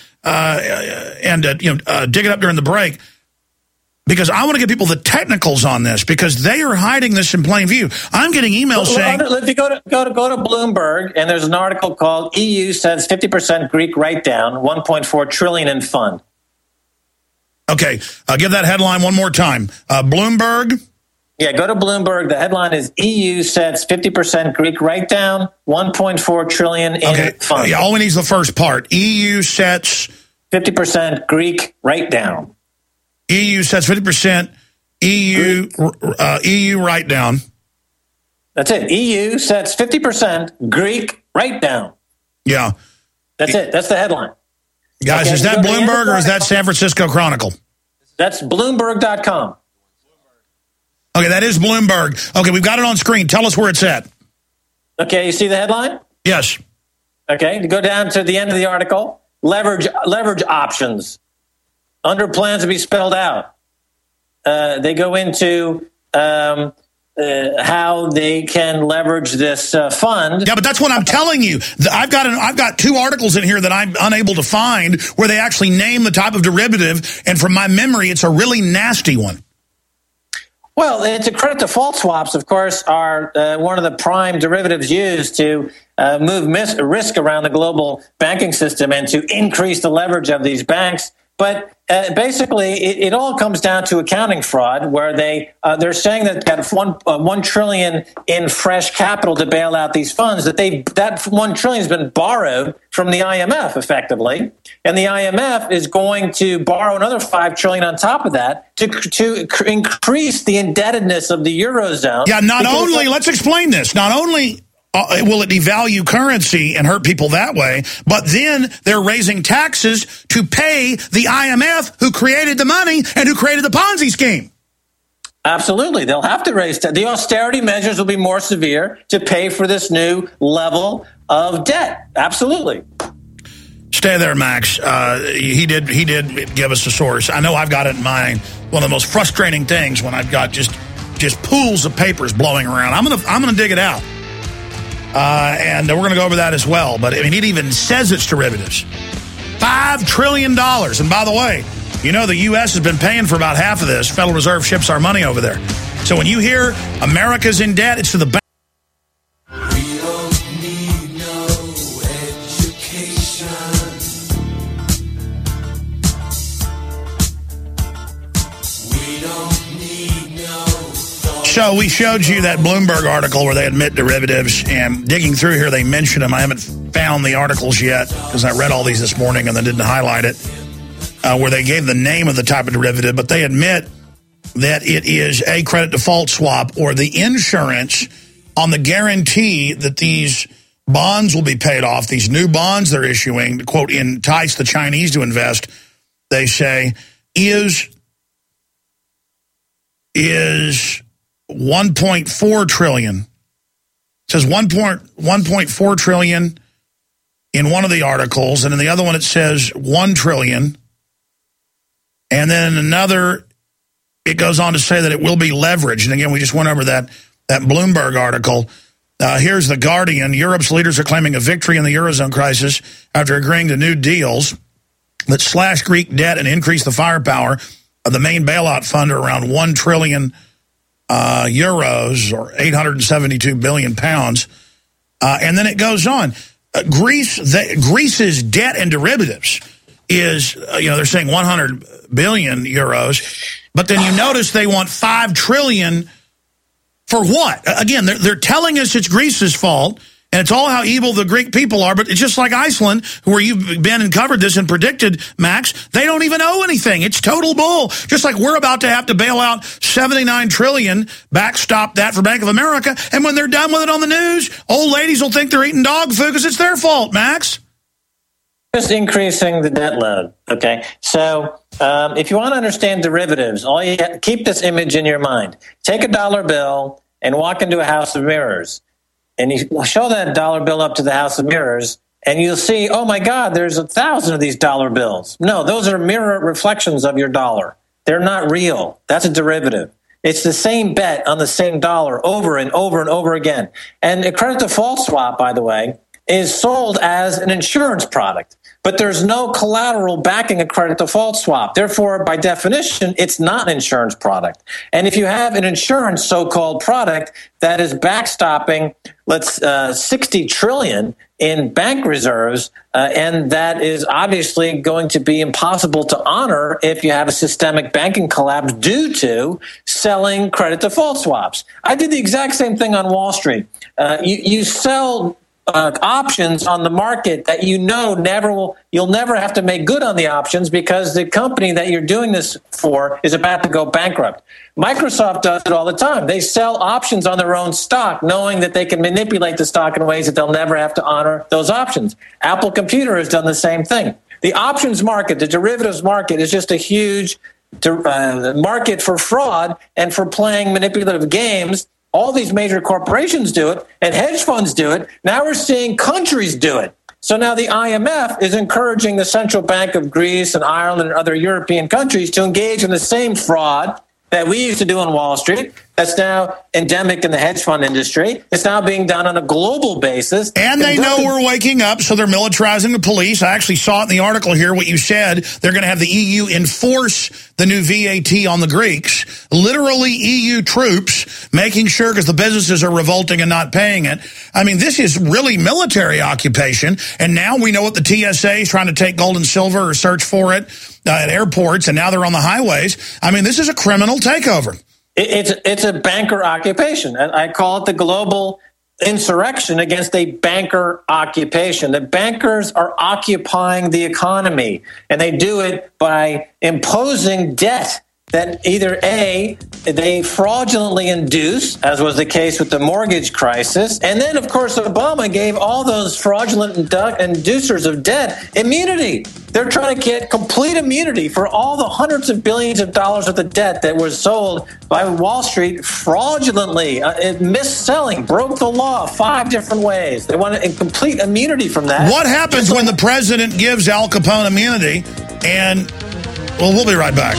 Speaker 2: dig it up during the break, because I want to give people the technicals on this because they are hiding this in plain view. I'm getting emails saying,
Speaker 9: if you go to Bloomberg, and there's an article called EU says 50% Greek write down, 1.4 trillion in fund.
Speaker 2: Okay, give that headline one more time. Bloomberg.
Speaker 9: Yeah, go to Bloomberg. The headline is EU sets 50% Greek write-down, 1.4 trillion in funds.
Speaker 2: Yeah, all we need is the first part. EU sets
Speaker 9: 50% Greek write-down.
Speaker 2: EU sets 50% EU write-down.
Speaker 9: That's it. EU sets 50% Greek write down.
Speaker 2: Yeah.
Speaker 9: That's it. That's the headline.
Speaker 2: Guys,
Speaker 9: Okay,
Speaker 2: is that Bloomberg or is that San Francisco Chronicle?
Speaker 9: That's Bloomberg.com.
Speaker 2: Okay, that is Bloomberg. Okay, we've got it on screen. Tell us where it's at.
Speaker 9: Okay, you see the headline?
Speaker 2: Yes.
Speaker 9: Okay, to go down to the end of the article. Leverage options. Under plans to be spelled out. They go into how they can leverage this fund.
Speaker 2: Yeah, but that's what I'm telling you. I've got two articles in here that I'm unable to find where they actually name the type of derivative, and from my memory, it's a really nasty one.
Speaker 9: Well, it's a credit default swaps, of course, are one of the prime derivatives used to move risk around the global banking system and to increase the leverage of these banks. But basically, it all comes down to accounting fraud, where they're saying that got $1 trillion in fresh capital to bail out these funds. That $1 trillion has been borrowed from the IMF, effectively, and the IMF is going to borrow another $5 trillion on top of that to increase the indebtedness of the eurozone.
Speaker 2: Yeah, let's explain this. Not only will it devalue currency and hurt people that way, but then they're raising taxes to pay the IMF who created the money and who created the Ponzi scheme.
Speaker 9: Absolutely. They'll have to raise the austerity measures will be more severe to pay for this new level of debt. Absolutely.
Speaker 2: Stay there, Max. He did give us a source. I know I've got it in mind. One of the most frustrating things when I've got just pools of papers blowing around. I'm gonna dig it out. And we're going to go over that as well. But I mean, it even says it's derivatives. $5 trillion. And by the way, you know the U.S. has been paying for about half of this. Federal Reserve ships our money over there. So when you hear America's in debt, it's to the bank.
Speaker 4: We don't need no education. We don't need no...
Speaker 2: So we showed you that Bloomberg article where they admit derivatives, and digging through here, they mention them. I haven't found the articles yet because I read all these this morning and then didn't highlight it, where they gave the name of the type of derivative, but they admit that it is a credit default swap or the insurance on the guarantee that these bonds will be paid off. These new bonds they're issuing to, quote, entice the Chinese to invest, they say, is 1.4 trillion. It says 1.4 trillion in one of the articles, and in the other one it says 1 trillion. And then another, it goes on to say that it will be leveraged. And again, we just went over that Bloomberg article. Here's The Guardian. Europe's leaders are claiming a victory in the Eurozone crisis after agreeing to new deals that slash Greek debt and increase the firepower of the main bailout fund to around 1 trillion euros, or 872 billion pounds. And then it goes on. Greece's debt and derivatives is, they're saying 100 billion euros. But then you notice they want 5 trillion for what? Again, they're telling us it's Greece's fault, and it's all how evil the Greek people are, but it's just like Iceland, where you've been and covered this and predicted, Max, they don't even owe anything. It's total bull. Just like we're about to have to bail out $79 trillion, backstop that for Bank of America, and when they're done with it on the news, old ladies will think they're eating dog food because it's their fault, Max.
Speaker 9: Just increasing the debt load, okay? So if you want to understand derivatives, keep this image in your mind. Take a dollar bill and walk into a house of mirrors. And you show that dollar bill up to the house of mirrors, and you'll see, oh, my God, there's 1,000 of these dollar bills. No, those are mirror reflections of your dollar. They're not real. That's a derivative. It's the same bet on the same dollar over and over and over again. And a credit default swap, by the way, is sold as an insurance product. But there's no collateral backing a credit default swap. Therefore, by definition, it's not an insurance product. And if you have an insurance so-called product that is backstopping, 60 trillion in bank reserves, and that is obviously going to be impossible to honor if you have a systemic banking collapse due to selling credit default swaps. I did the exact same thing on Wall Street. You sell options on the market that you'll never have to make good on the options because the company that you're doing this for is about to go bankrupt. Microsoft does it all the time. They sell options on their own stock, knowing that they can manipulate the stock in ways that they'll never have to honor those options. Apple Computer has done the same thing. The options market, the derivatives market, is just a huge market for fraud and for playing manipulative games. All these major corporations do it, and hedge funds do it. Now we're seeing countries do it. So now the IMF is encouraging the Central Bank of Greece and Ireland and other European countries to engage in the same fraud that we used to do on Wall Street. That's now endemic in the hedge fund industry. It's now being done on a global basis.
Speaker 2: And they know we're waking up, so they're militarizing the police. I actually saw it in the article here, what you said. They're going to have the EU enforce the new VAT on the Greeks. Literally EU troops making sure, because the businesses are revolting and not paying it. I mean, this is really military occupation. And now we know what the TSA is trying to take gold and silver or search for it at airports, and now they're on the highways. I mean, this is a criminal takeover.
Speaker 9: It's a banker occupation. I call it the global insurrection against a banker occupation. The bankers are occupying the economy, and they do it by imposing debt that either A, they fraudulently induce, as was the case with the mortgage crisis, and then, of course, Obama gave all those fraudulent inducers of debt immunity. They're trying to get complete immunity for all the hundreds of billions of dollars worth of debt that was sold by Wall Street fraudulently, mis-selling, broke the law 5 different ways. They want a complete immunity from that.
Speaker 2: What happens when the president gives Al Capone immunity? And, well, we'll be right back.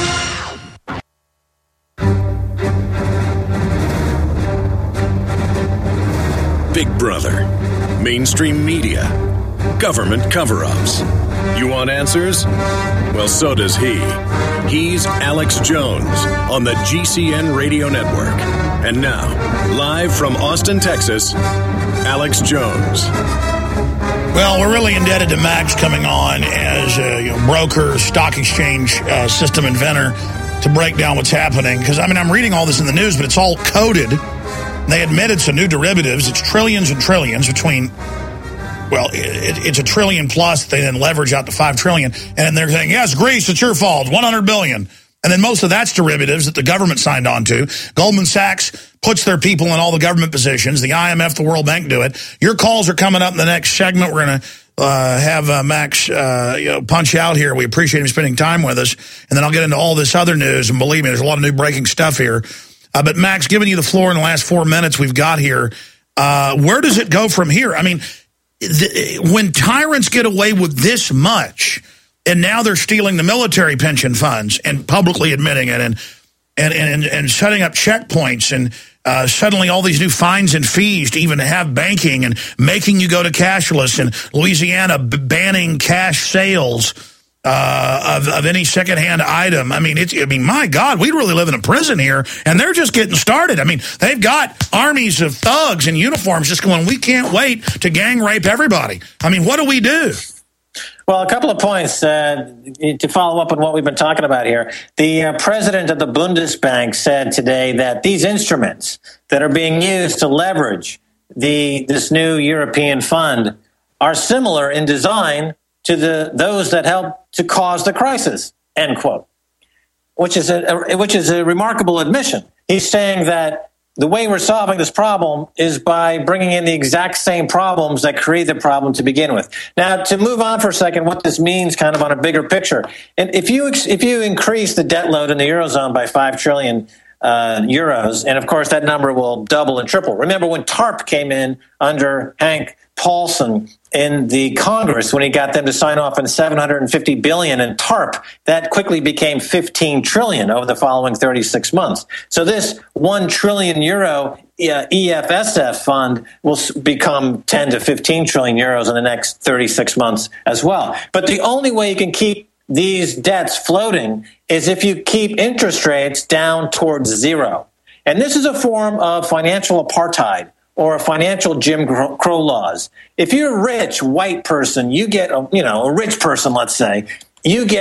Speaker 1: Big Brother, mainstream media, government cover-ups. You want answers? Well, so does he. He's Alex Jones on the GCN Radio Network. And now, live from Austin, Texas, Alex Jones.
Speaker 2: Well, we're really indebted to Max coming on as a broker, stock exchange system inventor to break down what's happening. Because, I mean, I'm reading all this in the news, but it's all coded. They admitted some new derivatives. It's trillions and trillions between, well, it's $1 trillion plus. They then leverage out to $5 trillion. And they're saying, yes, Greece, it's your fault, $100 billion. And then most of that's derivatives that the government signed on to. Goldman Sachs puts their people in all the government positions. The IMF, the World Bank do it. Your calls are coming up in the next segment. We're going to have Max punch out here. We appreciate him spending time with us. And then I'll get into all this other news. And believe me, there's a lot of new breaking stuff here. But, Max, giving you the floor in the last 4 minutes we've got here, where does it go from here? I mean, when tyrants get away with this much, and now they're stealing the military pension funds and publicly admitting it and setting up checkpoints and suddenly all these new fines and fees to even have banking and making you go to cashless, and Louisiana banning cash sales of any secondhand item. I mean, my God, we really live in a prison here, and they're just getting started. I mean, they've got armies of thugs in uniforms just going, we can't wait to gang rape everybody. I mean, what do we do?
Speaker 9: Well, a couple of points to follow up on what we've been talking about here. The president of the Bundesbank said today that these instruments that are being used to leverage this new European fund are similar in design to those that helped to cause the crisis, end quote, which is a remarkable admission. He's saying that the way we're solving this problem is by bringing in the exact same problems that created the problem to begin with. Now, to move on for a second, what this means kind of on a bigger picture, and if you increase the debt load in the Eurozone by 5 trillion euros, and of course that number will double and triple. Remember when TARP came in under Hank Paulson in the Congress, when he got them to sign off on $750 billion in TARP, that quickly became 15 trillion over the following 36 months. So this 1 trillion euro EFSF fund will become 10 to 15 trillion euros in the next 36 months as well. But the only way you can keep these debts floating is if you keep interest rates down towards zero. And this is a form of financial apartheid or financial Jim Crow laws. If you're a rich white person, you get, a rich person, let's say, you get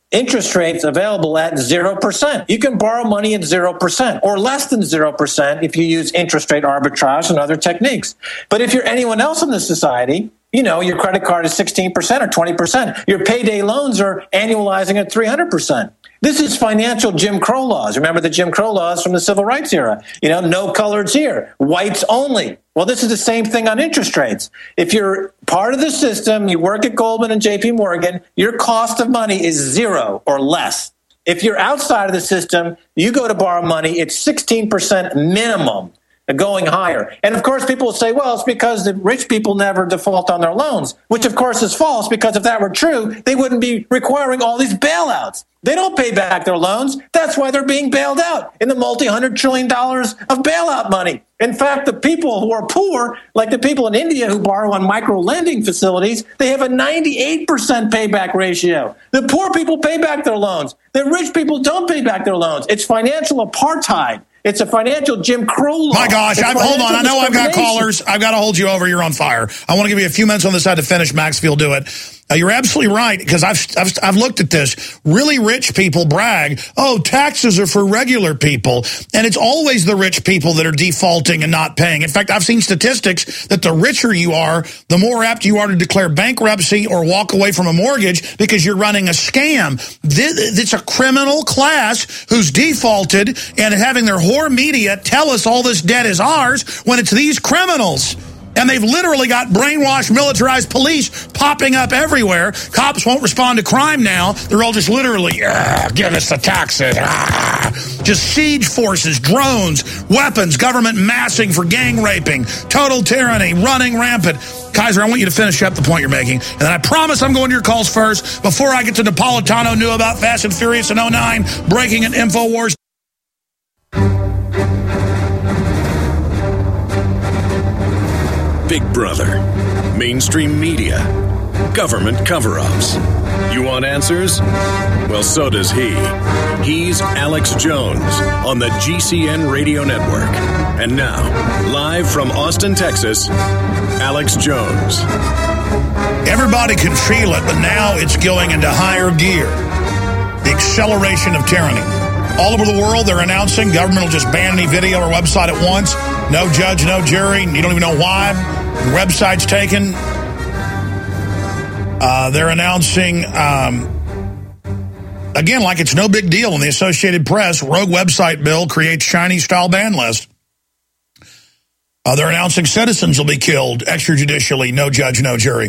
Speaker 9: interest rates available at 0%. You can borrow money at 0% or less than 0% if you use interest rate arbitrage and other techniques. But if you're anyone else in the society, you know, your credit card is 16% or 20%. Your payday loans are annualizing at 300%. This is financial Jim Crow laws. Remember the Jim Crow laws from the Civil Rights era? You know, no coloreds here, whites only. Well, this is the same thing on interest rates. If you're part of the system, you work at Goldman and JP Morgan, your cost of money is 0 or less. If you're outside of the system, you go to borrow money, it's 16% minimum, going higher. And of course, people will say, well, it's because the rich people never default on their loans, which of course is false, because if that were true, they wouldn't be requiring all these bailouts. They don't pay back their loans. That's why they're being bailed out in the multi-$100 trillion of bailout money. In fact, the people who are poor, like the people in India who borrow on micro-lending facilities, they have a 98% payback ratio. The poor people pay back their loans. The rich people don't pay back their loans. It's financial apartheid. It's a financial Jim Crow law.
Speaker 2: My gosh, hold on. I know I've got callers. I've got to hold you over. You're on fire. I want to give you a few minutes on this side to finish. Maxfield, do it. You're absolutely right, because I've looked at this. Really rich people brag, oh, taxes are for regular people. And it's always the rich people that are defaulting and not paying. In fact, I've seen statistics that the richer you are, the more apt you are to declare bankruptcy or walk away from a mortgage because you're running a scam. It's a criminal class who's defaulted and having their whore media tell us all this debt is ours when it's these criminals. And they've literally got brainwashed, militarized police popping up everywhere. Cops won't respond to crime now. They're all just literally, give us the taxes. Just siege forces, drones, weapons, government massing for gang raping, total tyranny, running rampant. Kaiser, I want you to finish up the point you're making. And then I promise I'm going to your calls first. Before I get to Napolitano, knew about Fast and Furious in 09, breaking at InfoWars.
Speaker 1: Big Brother, mainstream media, government cover-ups. You want answers? Well, so does he. He's Alex Jones on the GCN Radio Network. And now, live from Austin, Texas, Alex Jones.
Speaker 2: Everybody can feel it, but now it's going into higher gear. The acceleration of tyranny. All over the world, they're announcing government will just ban any video or website at once. No judge, no jury. You don't even know why. The website's taken. They're announcing, again, like it's no big deal in the Associated Press, rogue website bill creates Chinese-style ban list. They're announcing citizens will be killed extrajudicially, no judge, no jury.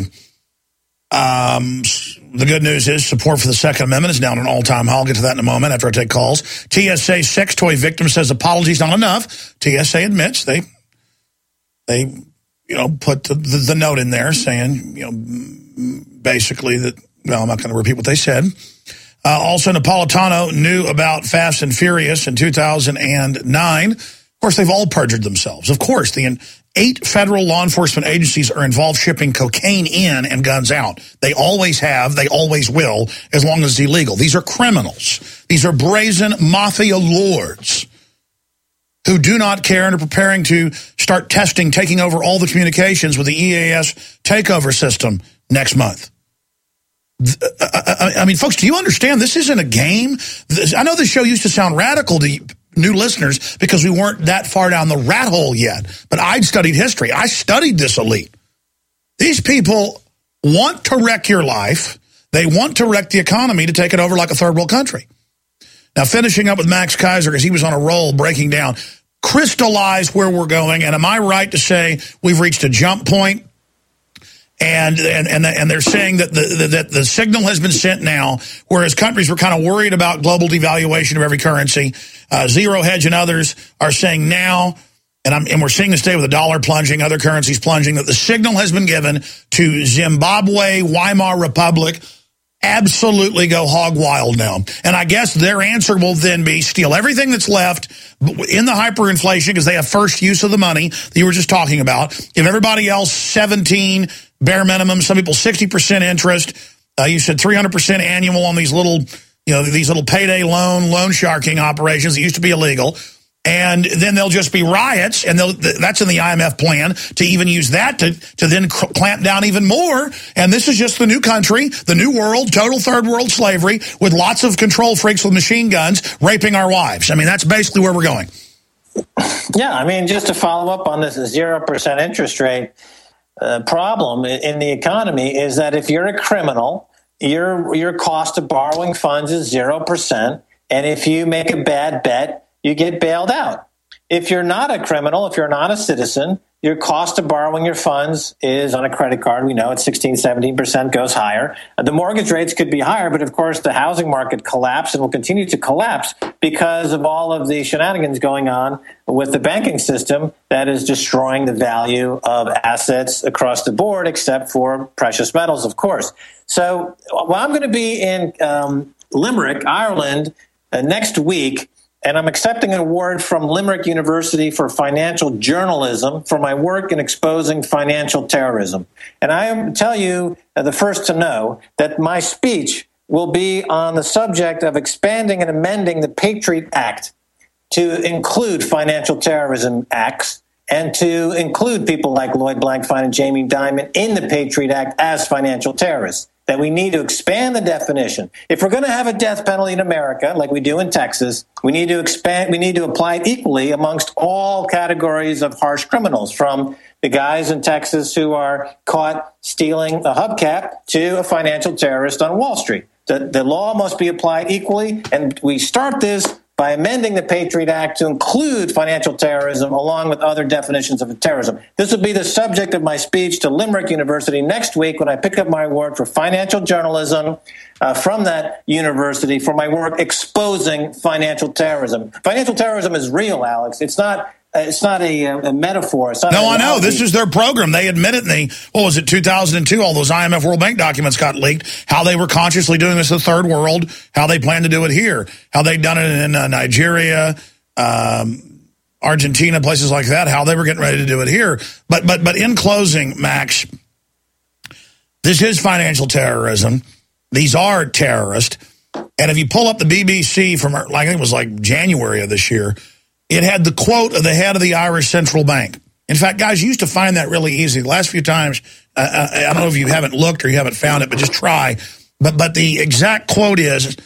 Speaker 2: The good news is support for the Second Amendment is now at an all-time high. I'll get to that in a moment after I take calls. TSA sex toy victim says apologies not enough. TSA admits they put the note in there saying, basically that, well, I'm not going to repeat what they said. Also, Napolitano knew about Fast and Furious in 2009. Of course, they've all perjured themselves. Of course, the 8 federal law enforcement agencies are involved shipping cocaine in and guns out. They always have, they always will, as long as it's illegal. These are criminals. These are brazen mafia lords who do not care and are preparing to start testing, taking over all the communications with the EAS takeover system next month. I mean, folks, do you understand? This isn't a game. I know this show used to sound radical to new listeners because we weren't that far down the rat hole yet. But I'd studied history. I studied this elite. These people want to wreck your life. They want to wreck the economy to take it over like a third world country. Now, finishing up with Max Kaiser, because he was on a roll breaking down, crystallize where we're going. And am I right to say we've reached a jump point? And they're saying that the signal has been sent now, whereas countries were kind of worried about global devaluation of every currency. Zero Hedge and others are saying now, and we're seeing this today with the dollar plunging, other currencies plunging, that the signal has been given to Zimbabwe, Weimar Republic, absolutely go hog wild now. And I guess their answer will then be steal everything that's left in the hyperinflation because they have first use of the money that you were just talking about. Give everybody else 17 bare minimum, some people 60% interest. You said 300% annual on these little, these little payday loan sharking operations that used to be illegal. and then there'll just be riots, and that's in the IMF plan to even use that to then clamp down even more. And this is just the new country, the new world, total third world slavery with lots of control freaks with machine guns raping our wives. I mean, that's basically where we're going.
Speaker 9: Yeah, I mean, just to follow up on this 0% interest rate problem in the economy is that if you're a criminal, your cost of borrowing funds is 0%, and if you make a bad bet, you get bailed out. If you're not a criminal, if you're not a citizen, your cost of borrowing your funds is on a credit card. We know it's 16, 17%, goes higher. The mortgage rates could be higher, but of course the housing market collapsed and will continue to collapse because of all of the shenanigans going on with the banking system that is destroying the value of assets across the board, except for precious metals, of course. So I'm going to be in Limerick, Ireland, next week, and I'm accepting an award from Limerick University for financial journalism for my work in exposing financial terrorism. And I tell you, the first to know, that my speech will be on the subject of expanding and amending the Patriot Act to include financial terrorism acts and to include people like Lloyd Blankfein and Jamie Dimon in the Patriot Act as financial terrorists. That we need to expand the definition. If we're going to have a death penalty in America, like we do in Texas, we need to expand. We need to apply it equally amongst all categories of harsh criminals, from the guys in Texas who are caught stealing a hubcap to a financial terrorist on Wall Street. The law must be applied equally, and we start this by amending the Patriot Act to include financial terrorism along with other definitions of terrorism. This will be the subject of my speech to Limerick University next week when I pick up my award for financial journalism from that university for my work exposing financial terrorism. Financial terrorism is real, Alex. It's not a metaphor. It's not
Speaker 2: no, I know. This is their program. They admit it in 2002, all those IMF World Bank documents got leaked, how they were consciously doing this in the third world, how they plan to do it here, how they'd done it in Nigeria, Argentina, places like that, how they were getting ready to do it here. But in closing, Max, this is financial terrorism. These are terrorists. And if you pull up the BBC from, I think it was like January of this year, it had the quote of the head of the Irish Central Bank. In fact, guys, you used to find that really easy. The last few times, I don't know if you haven't looked or you haven't found it, but just try. But the exact quote is,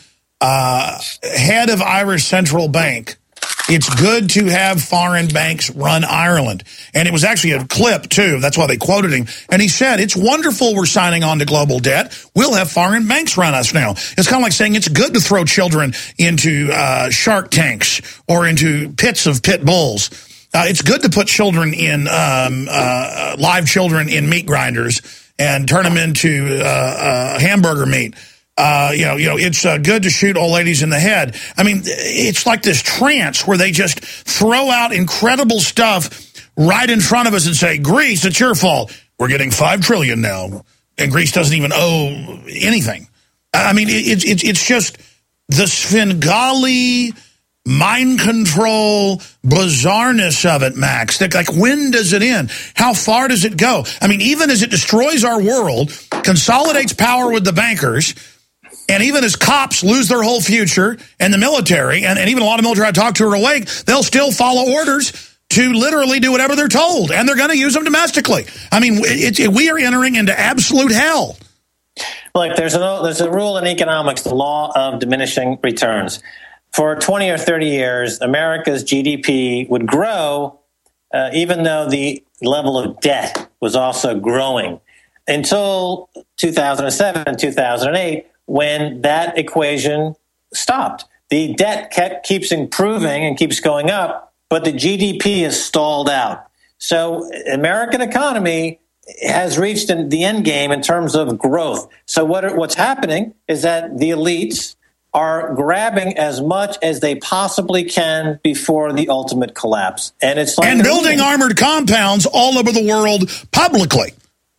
Speaker 2: head of Irish Central Bank, it's good to have foreign banks run Ireland. And it was actually a clip, too. That's why they quoted him. And he said, it's wonderful we're signing on to global debt. We'll have foreign banks run us now. It's kind of like saying it's good to throw children into shark tanks or into pits of pit bulls. It's good to put children in, live children in meat grinders and turn them into hamburger meat. It's good to shoot old ladies in the head. I mean, it's like this trance where they just throw out incredible stuff right in front of us and say, Greece, it's your fault. We're getting $5 trillion now. And Greece doesn't even owe anything. I mean, it's just the Svengali mind control bizarreness of it, Max. Like, when does it end? How far does it go? I mean, even as it destroys our world, consolidates power with the bankers, and even as cops lose their whole future, and the military, and even a lot of military I talk to are awake, they'll still follow orders to literally do whatever they're told, and they're going to use them domestically. I mean, we are entering into absolute hell.
Speaker 9: Look, there's a rule in economics, the law of diminishing returns. For 20 or 30 years, America's GDP would grow even though the level of debt was also growing until 2007 and 2008, when that equation stopped. The debt keeps improving and keeps going up, but the GDP is stalled out. So American economy has reached the end game in terms of growth. So what's happening is that the elites are grabbing as much as they possibly can before the ultimate collapse. And it's like
Speaker 2: building armored compounds all over the world publicly.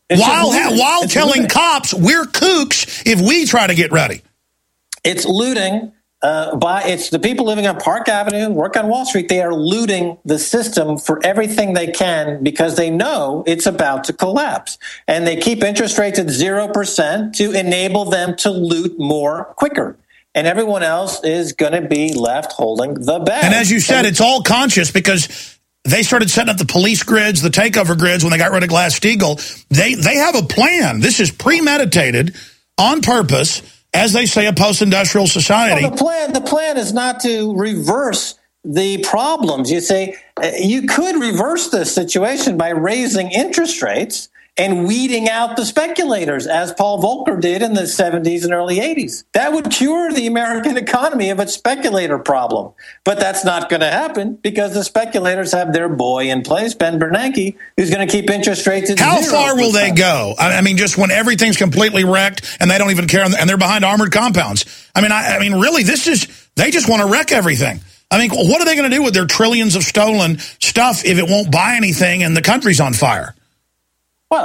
Speaker 2: While telling cops we're kooks if we try to get ready.
Speaker 9: It's looting. It's the people living on Park Avenue, work on Wall Street. They are looting the system for everything they can because they know it's about to collapse. And they keep interest rates at 0% to enable them to loot more quicker. and everyone else is going to be left holding the bag.
Speaker 2: And as you said, it's all conscious because they started setting up the police grids, the takeover grids when they got rid of Glass-Steagall. They have a plan. This is premeditated on purpose, as they say, a post-industrial society.
Speaker 9: Well, the plan is not to reverse the problems. You say you could reverse this situation by raising interest rates and weeding out the speculators, as Paul Volcker did in the 70s and early 80s. That would cure the American economy of its speculator problem. But that's not going to happen because the speculators have their boy in place, Ben Bernanke, who's going to keep interest rates at 0%.
Speaker 2: How far will they go? I mean, just when everything's completely wrecked and they don't even care, and they're behind armored compounds. I mean, really, they just want to wreck everything. I mean, what are they going to do with their trillions of stolen stuff if it won't buy anything and the country's on fire?
Speaker 9: Well,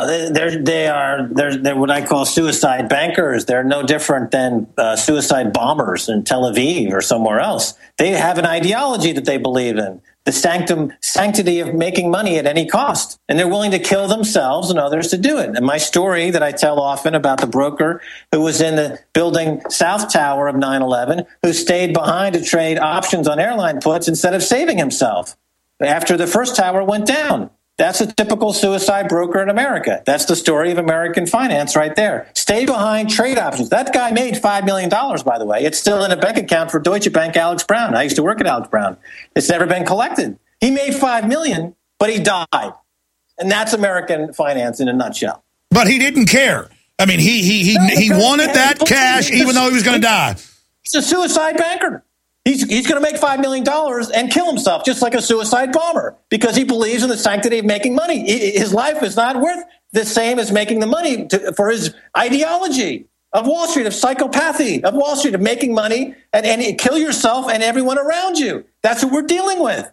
Speaker 9: they're what I call suicide bankers. They're no different than suicide bombers in Tel Aviv or somewhere else. They have an ideology that they believe in, the sanctity of making money at any cost, and they're willing to kill themselves and others to do it. And my story that I tell often about the broker who was in the building South Tower of 9/11, who stayed behind to trade options on airline puts instead of saving himself after the first tower went down. That's a typical suicide broker in America. That's the story of American finance right there. Stay behind trade options. That guy made $5 million, by the way. It's still in a bank account for Deutsche Bank, Alex Brown. I used to work at Alex Brown. It's never been collected. He made $5 million, but he died. And that's American finance in a nutshell.
Speaker 2: But he didn't care. I mean, he wanted that cash even though he was going to die.
Speaker 9: He's a suicide banker. He's going to make $5 million and kill himself, just like a suicide bomber, because he believes in the sanctity of making money. His life is not worth the same as making the money for his ideology of Wall Street, of psychopathy, of Wall Street, of making money and kill yourself and everyone around you. That's what we're dealing with.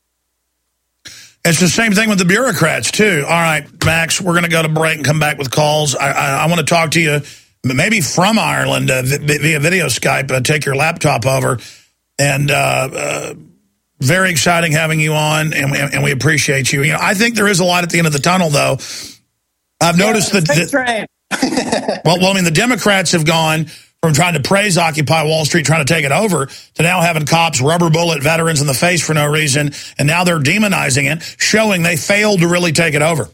Speaker 2: It's the same thing with the bureaucrats, too. All right, Max, we're going to go to break and come back with calls. I want to talk to you maybe from Ireland via video Skype. Take your laptop over. And very exciting having you on, and we appreciate you. You know, I think there is a light at the end of the tunnel, though. I've noticed that. Well, I mean, the Democrats have gone from trying to praise Occupy Wall Street, trying to take it over, to now having cops rubber bullet veterans in the face for no reason, and now they're demonizing it, showing they failed to really take it over.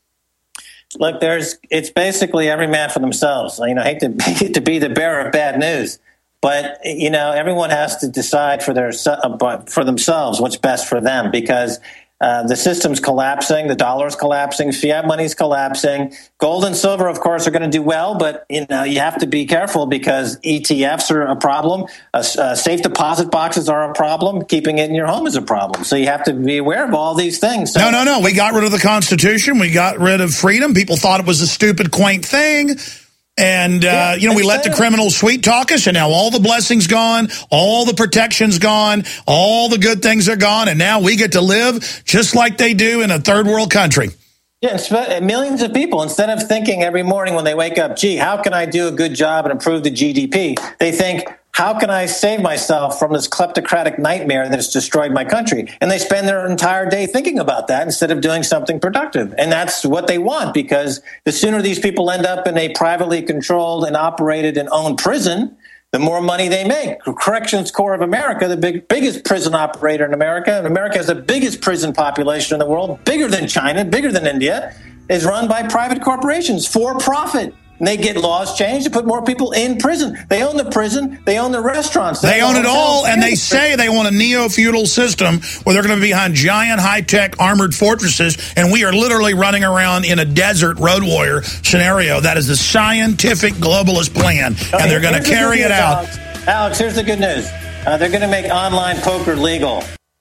Speaker 9: Look, it's basically every man for themselves. You know, I hate to be the bearer of bad news. But, you know, everyone has to decide for themselves what's best for them, because the system's collapsing, the dollar's collapsing, fiat money's collapsing. Gold and silver, of course, are going to do well, but, you know, you have to be careful because ETFs are a problem. Safe deposit boxes are a problem. Keeping it in your home is a problem. So you have to be aware of all these things. So,
Speaker 2: No. We got rid of the Constitution. We got rid of freedom. People thought it was a stupid, quaint thing. And, you know, we let the criminals sweet talk us, and now all the blessings gone, all the protection's gone, all the good things are gone, and now we get to live just like they do in a third world country.
Speaker 9: Yeah, millions of people, instead of thinking every morning when they wake up, gee, how can I do a good job and improve the GDP? They think, how can I save myself from this kleptocratic nightmare that's destroyed my country? And they spend their entire day thinking about that instead of doing something productive. And that's what they want, because the sooner these people end up in a privately controlled and operated and owned prison, the more money they make. Corrections Corps of America, the biggest prison operator in America, and America has the biggest prison population in the world, bigger than China, bigger than India, is run by private corporations for profit. And they get laws changed to put more people in prison. They own the prison. They own the restaurants.
Speaker 2: They own it all, and they say they want a neo-feudal system where they're going to be behind giant, high-tech armored fortresses, and we are literally running around in a desert road warrior scenario. That is the scientific globalist plan, and they're going to carry it out.
Speaker 9: Alex, here's the good news. They're going to make online poker legal.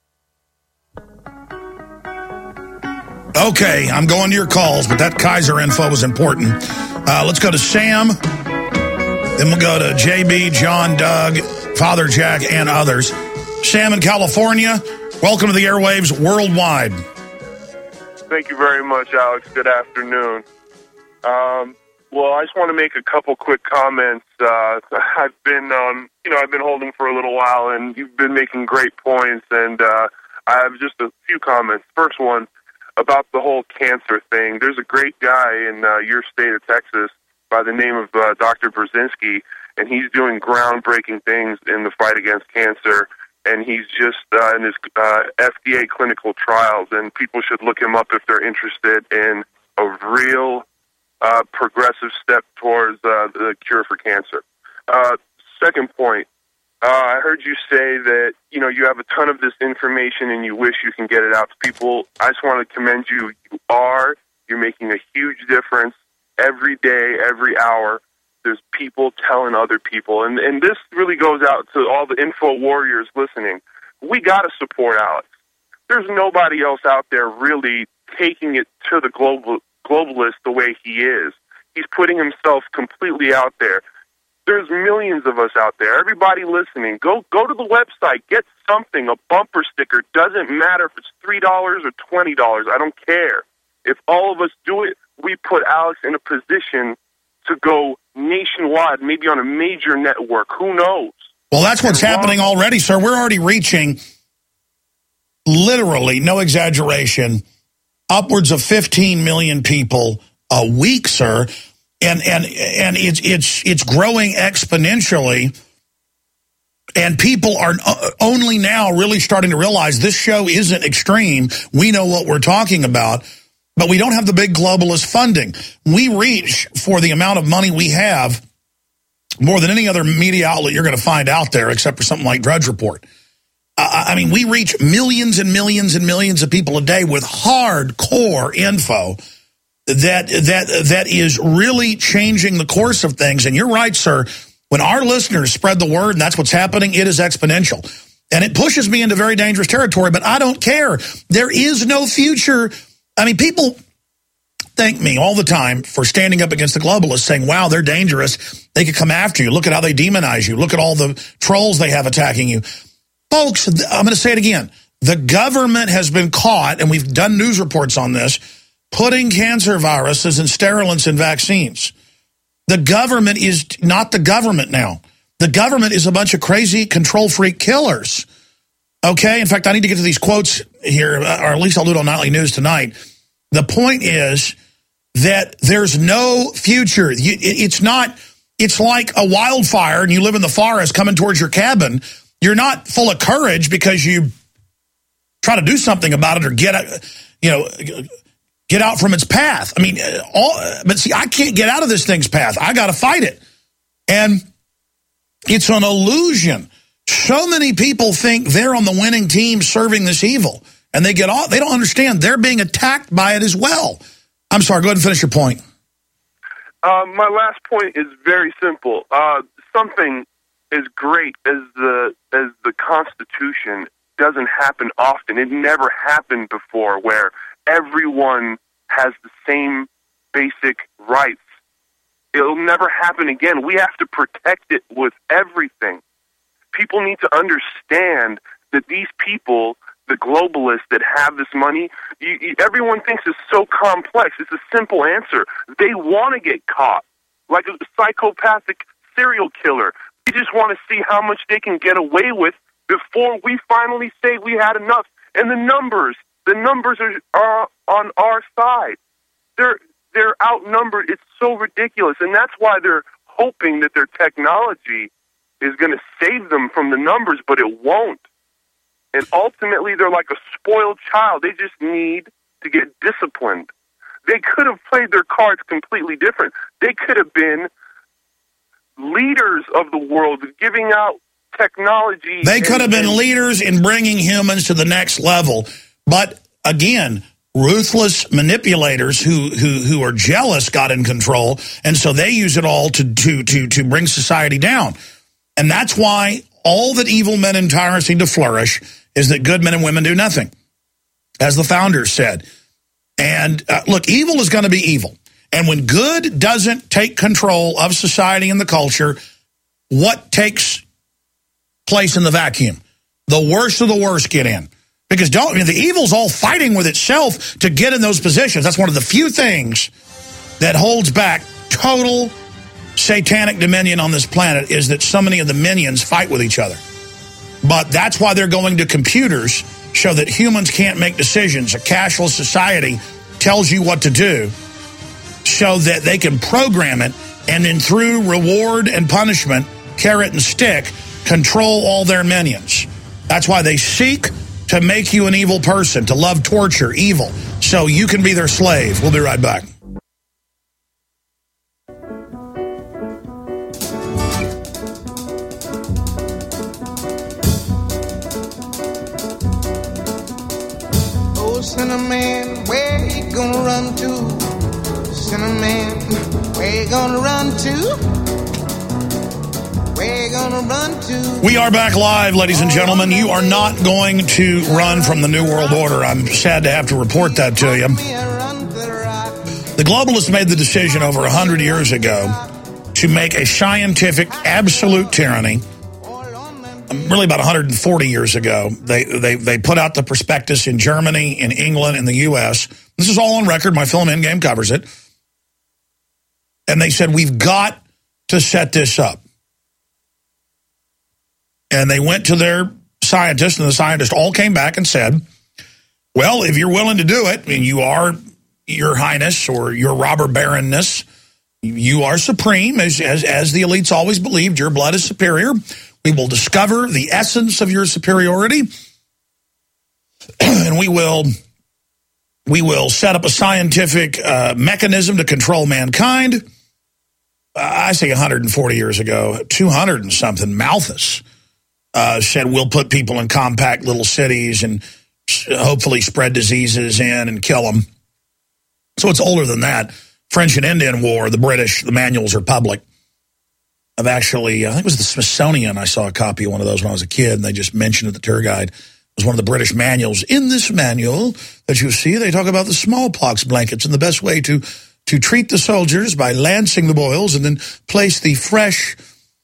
Speaker 2: Okay, I'm going to your calls, but that Kaiser info was important. Let's go to Sam. Then we'll go to JB, John, Doug, Father Jack, and others. Sam in California, welcome to the airwaves worldwide.
Speaker 10: Thank you very much, Alex. Good afternoon. Well, I just want to make a couple quick comments. I've been holding for a little while, and you've been making great points, and I have just a few comments. First one, about the whole cancer thing. There's a great guy in your state of Texas by the name of Dr. Brzezinski, and he's doing groundbreaking things in the fight against cancer. And he's just in his FDA clinical trials, and people should look him up if they're interested in a real progressive step towards the cure for cancer. Second point, I heard you say that, you know, you have a ton of this information and you wish you can get it out to people. I just want to commend you. You're making a huge difference every day, every hour. There's people telling other people. And this really goes out to all the info warriors listening. We got to support Alex. There's nobody else out there really taking it to the globalist the way he is. He's putting himself completely out there. There's millions of us out there. Everybody listening, go to the website, get something, a bumper sticker. Doesn't matter if it's $3 or $20. I don't care. If all of us do it, we put Alex in a position to go nationwide, maybe on a major network. Who knows?
Speaker 2: Well, that's what's happening already, sir. We're already reaching, literally, no exaggeration, upwards of 15 million people a week, sir. And it's growing exponentially, and people are only now really starting to realize this show isn't extreme. We know what we're talking about, but we don't have the big globalist funding. We reach, for the amount of money we have, more than any other media outlet you're going to find out there, except for something like Drudge Report. I mean, we reach millions and millions and millions of people a day with hardcore info that is really changing the course of things. And you're right, sir. When our listeners spread the word, and that's what's happening, it is exponential. And it pushes me into very dangerous territory, but I don't care. There is no future. I mean, people thank me all the time for standing up against the globalists, saying, wow, they're dangerous. They could come after you. Look at how they demonize you. Look at all the trolls they have attacking you. Folks, I'm going to say it again. The government has been caught, and we've done news reports on this, putting cancer viruses and sterilants in vaccines. The government is not the government now. The government is a bunch of crazy control freak killers. Okay? In fact, I need to get to these quotes here, or at least I'll do it on Nightly News tonight. The point is that there's no future. It's like a wildfire and you live in the forest coming towards your cabin. You're not full of courage because you try to do something about it or get out from its path. I mean, but see, I can't get out of this thing's path. I got to fight it. And it's an illusion. So many people think they're on the winning team serving this evil. And they get off. They don't understand. They're being attacked by it as well. I'm sorry. Go ahead and finish your point.
Speaker 10: My last point is very simple. Something as great as the Constitution doesn't happen often. It never happened before where everyone has the same basic rights. It'll never happen again. We have to protect it with everything. People need to understand that these people, the globalists that have this money, everyone thinks it's so complex. It's a simple answer. They want to get caught like a psychopathic serial killer. They just want to see how much they can get away with before we finally say we had enough. And the numbers are on our side. They're outnumbered. It's so ridiculous. And that's why they're hoping that their technology is going to save them from the numbers, but it won't. And ultimately, they're like a spoiled child. They just need to get disciplined. They could have played their cards completely different. They could have been leaders of the world, giving out technology.
Speaker 2: They could have been leaders in bringing humans to the next level. But again, ruthless manipulators who are jealous got in control, and so they use it all to bring society down. And that's why all that evil men and tyrants need to flourish is that good men and women do nothing, as the founders said. And look, evil is going to be evil. And when good doesn't take control of society and the culture, what takes place in the vacuum? The worst of the worst get in. Because the evil's all fighting with itself to get in those positions. That's one of the few things that holds back total satanic dominion on this planet, is that so many of the minions fight with each other. But that's why they're going to computers, so that humans can't make decisions. A cashless society tells you what to do so that they can program it and then through reward and punishment, carrot and stick, control all their minions. That's why they seek to make you an evil person, to love torture, evil, so you can be their slave. We'll be right back.
Speaker 11: Oh, Cinnamon, where you gonna run to? Cinnamon, where you gonna run to? Where you gonna run to?
Speaker 2: We are back live, ladies and gentlemen. You are not going to run from the New World Order. I'm sad to have to report that to you. The globalists made the decision over 100 years ago to make a scientific absolute tyranny. Really about 140 years ago, they put out the prospectus in Germany, in England, in the U.S. This is all on record. My film Endgame covers it. And they said, we've got to set this up. And they went to their scientists, and the scientists all came back and said, well, if you're willing to do it, and you are your highness or your robber baronness, you are supreme, as the elites always believed, your blood is superior. We will discover the essence of your superiority, and we will set up a scientific mechanism to control mankind. I say 140 years ago, 200 and something, Malthus said we'll put people in compact little cities and hopefully spread diseases in and kill them. So it's older than that. French and Indian War, the British, the manuals are public. I've actually, I think it was the Smithsonian, I saw a copy of one of those when I was a kid, and they just mentioned it, the tour guide. It was one of the British manuals. In this manual that you see, they talk about the smallpox blankets and the best way to treat the soldiers by lancing the boils and then place the fresh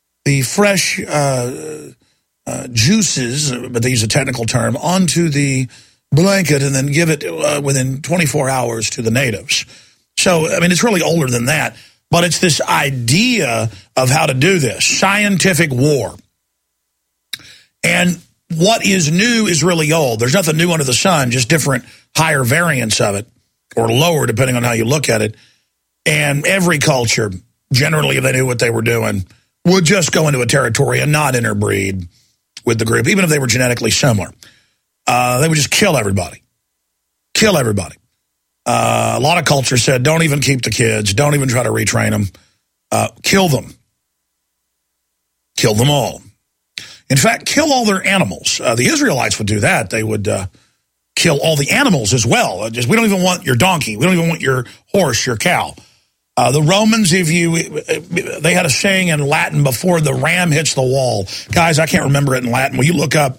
Speaker 2: juices, but they use a technical term, onto the blanket and then give it within 24 hours to the natives. So, I mean, it's really older than that. But it's this idea of how to do this, scientific war. And what is new is really old. There's nothing new under the sun, just different higher variants of it, or lower, depending on how you look at it. And every culture, generally, if they knew what they were doing, would just go into a territory and not interbreed with the group, even if they were genetically similar. They would just kill everybody. Kill everybody. A lot of cultures said, don't even keep the kids. Don't even try to retrain them. Kill them. Kill them all. In fact, kill all their animals. The Israelites would do that. They would kill all the animals as well. We don't even want your donkey. We don't even want your horse, your cow. The Romans, they had a saying in Latin, before the ram hits the wall. Guys, I can't remember it in Latin. Will you look up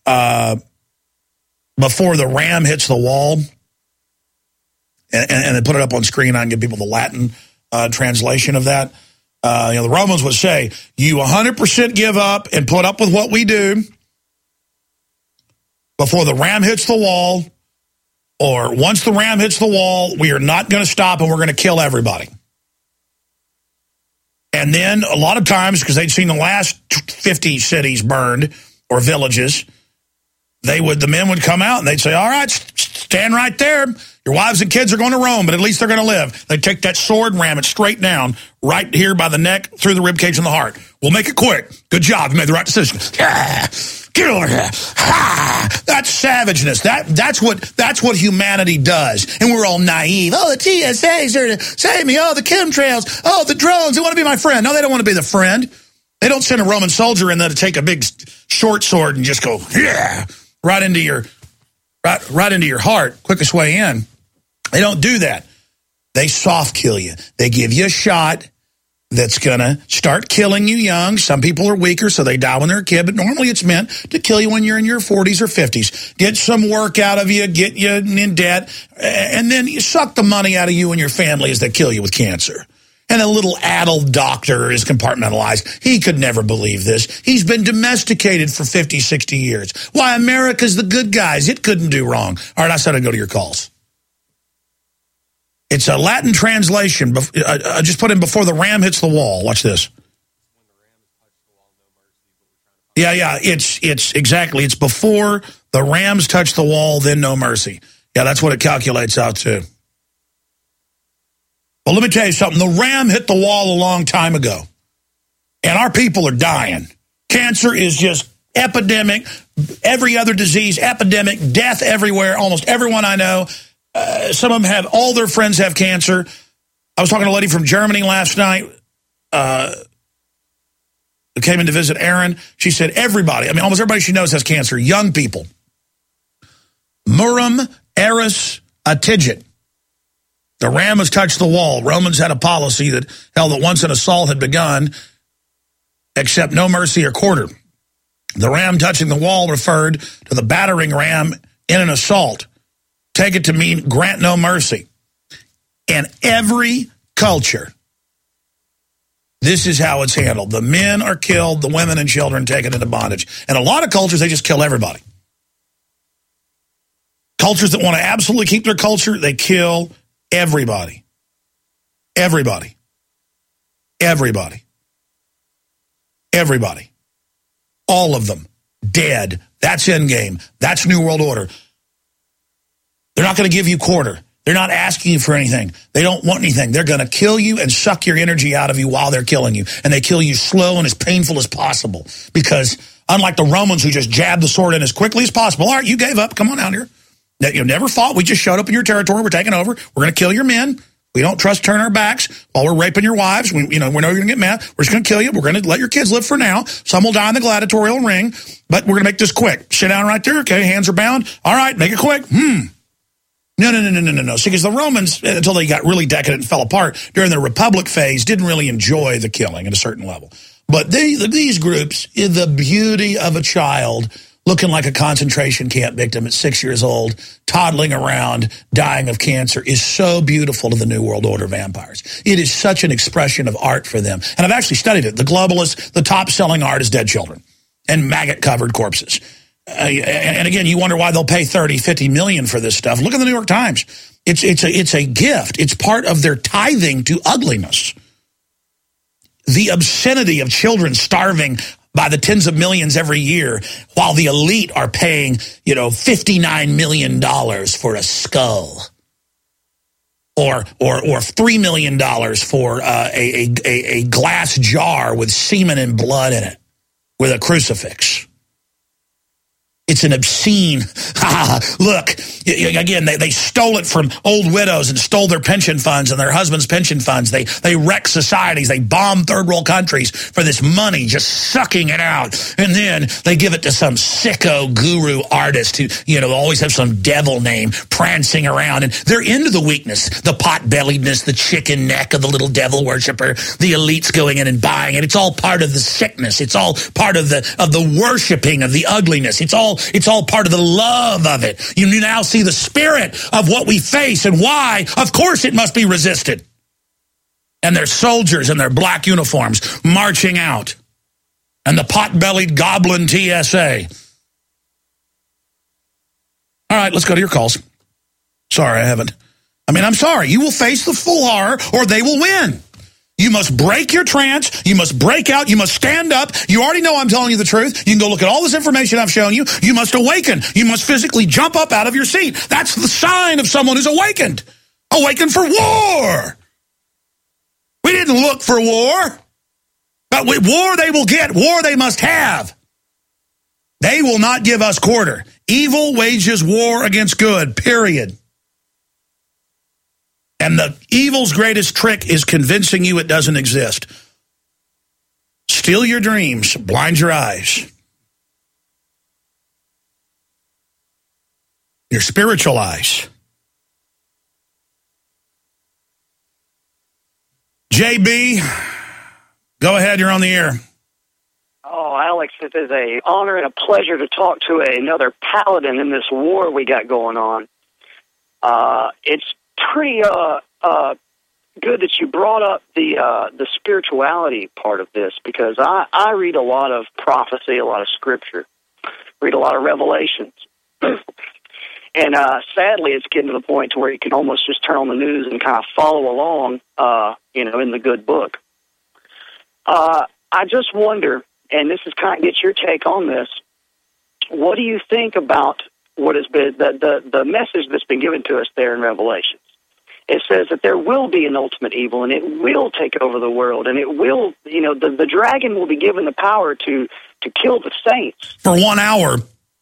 Speaker 2: before the ram hits the wall? And then put it up on screen. I can give people the Latin translation of that. The Romans would say, you 100% give up and put up with what we do before the ram hits the wall, or once the ram hits the wall, we are not going to stop and we're going to kill everybody. And then a lot of times, because they'd seen the last 50 cities burned or villages, the men would come out and they'd say, all right, stand right there. Your wives and kids are going to roam, but at least they're going to live. They'd take that sword and ram it straight down, right here by the neck, through the ribcage and the heart. We'll make it quick. Good job. You made the right decision. Yeah. Get over here. Ha! That's savageness. That's what humanity does. And we're all naive. Oh, the TSA's are to save me. Oh, the chemtrails. Oh, the drones. They want to be my friend. No, they don't want to be the friend. They don't send a Roman soldier in there to take a big short sword and just go, yeah, right into your heart, quickest way in. They don't do that. They soft kill you. They give you a shot that's going to start killing you young. Some people are weaker, so they die when they're a kid, but normally it's meant to kill you when you're in your 40s or 50s. Get some work out of you, get you in debt, and then you suck the money out of you and your family as they kill you with cancer. And a little addled doctor is compartmentalized. He could never believe this. He's been domesticated for 50, 60 years. Why, America's the good guys. It couldn't do wrong. All right, I said I'd go to your calls. It's a Latin translation. I just put in before the ram hits the wall. Watch this. Yeah, it's exactly. It's before the rams touch the wall, then no mercy. Yeah, that's what it calculates out to. Well, let me tell you something. The ram hit the wall a long time ago, and our people are dying. Cancer is just epidemic. Every other disease, epidemic, death everywhere. Almost everyone I know, some of them have, all their friends have cancer. I was talking to a lady from Germany last night who came in to visit Aaron. She said everybody, I mean, almost everybody she knows has cancer. Young people. Murum eris atigit. The ram has touched the wall. Romans had a policy that held that once an assault had begun, except no mercy or quarter. The ram touching the wall referred to the battering ram in an assault. Take it to mean grant no mercy. In every culture, this is how it's handled. The men are killed, the women and children taken into bondage. And a lot of cultures, they just kill everybody. Cultures that want to absolutely keep their culture, they kill everybody. Everybody. Everybody. Everybody. All of them. Dead. That's endgame. That's New World Order. They're not going to give you quarter. They're not asking you for anything. They don't want anything. They're going to kill you and suck your energy out of you while they're killing you. And they kill you slow and as painful as possible. Because unlike the Romans who just jabbed the sword in as quickly as possible, all right, you gave up. Come on out here. You never fought. We just showed up in your territory. We're taking over. We're going to kill your men. We don't trust turn our backs while we're raping your wives. We know you're going to get mad. We're just going to kill you. We're going to let your kids live for now. Some will die in the gladiatorial ring, but we're going to make this quick. Sit down right there. Okay, hands are bound. All right, make it quick. No. See, because the Romans, until they got really decadent and fell apart during their Republic phase, didn't really enjoy the killing at a certain level. But these groups, the beauty of a child looking like a concentration camp victim at 6 years old, toddling around, dying of cancer, is so beautiful to the New World Order vampires. It is such an expression of art for them. And I've actually studied it. The globalists, the top-selling art is dead children and maggot-covered corpses. And again, you wonder why they'll pay 30, 50 million for this stuff. Look at the New York Times. It's a gift. It's part of their tithing to ugliness. The obscenity of children starving by the tens of millions every year, while the elite are paying, $59 million for a skull, or $3 million for a glass jar with semen and blood in it, with a crucifix. It's an obscene, look, again, they stole it from old widows and stole their pension funds and their husbands' pension funds. They wreck societies. They bomb third world countries for this money, just sucking it out. And then they give it to some sicko guru artist who, always have some devil name prancing around. And they're into the weakness, the pot-belliedness, the chicken neck of the little devil worshiper, the elites going in and buying it. It's all part of the sickness. It's all part of the worshiping of the ugliness. It's all part of the love of it. You now see the spirit of what we face and why. Of course it must be resisted. And their soldiers in their black uniforms marching out. And the pot-bellied goblin TSA. All right, let's go to your calls. Sorry, I haven't. I'm sorry. You will face the full horror or they will win. You must break your trance. You must break out. You must stand up. You already know I'm telling you the truth. You can go look at all this information I've shown you. You must awaken. You must physically jump up out of your seat. That's the sign of someone who's awakened. Awakened for war. We didn't look for war. But war they will get. War they must have. They will not give us quarter. Evil wages war against good, period. And the evil's greatest trick is convincing you it doesn't exist. Steal your dreams, blind your eyes. Your spiritual eyes. JB, go ahead, you're on the air.
Speaker 12: Oh, Alex, it is an honor and a pleasure to talk to another paladin in this war we got going on. It's pretty good that you brought up the spirituality part of this, because I read a lot of prophecy, a lot of scripture, read a lot of revelations. And sadly, it's getting to the point to where you can almost just turn on the news and kind of follow along, in the good book. I just wonder, and this is kind of get your take on this, what do you think about what has been the message that's been given to us there in Revelations? it says that there will be an ultimate evil, and it will take over the world, and it will, the dragon will be given the power to kill the saints.
Speaker 2: For 1 hour.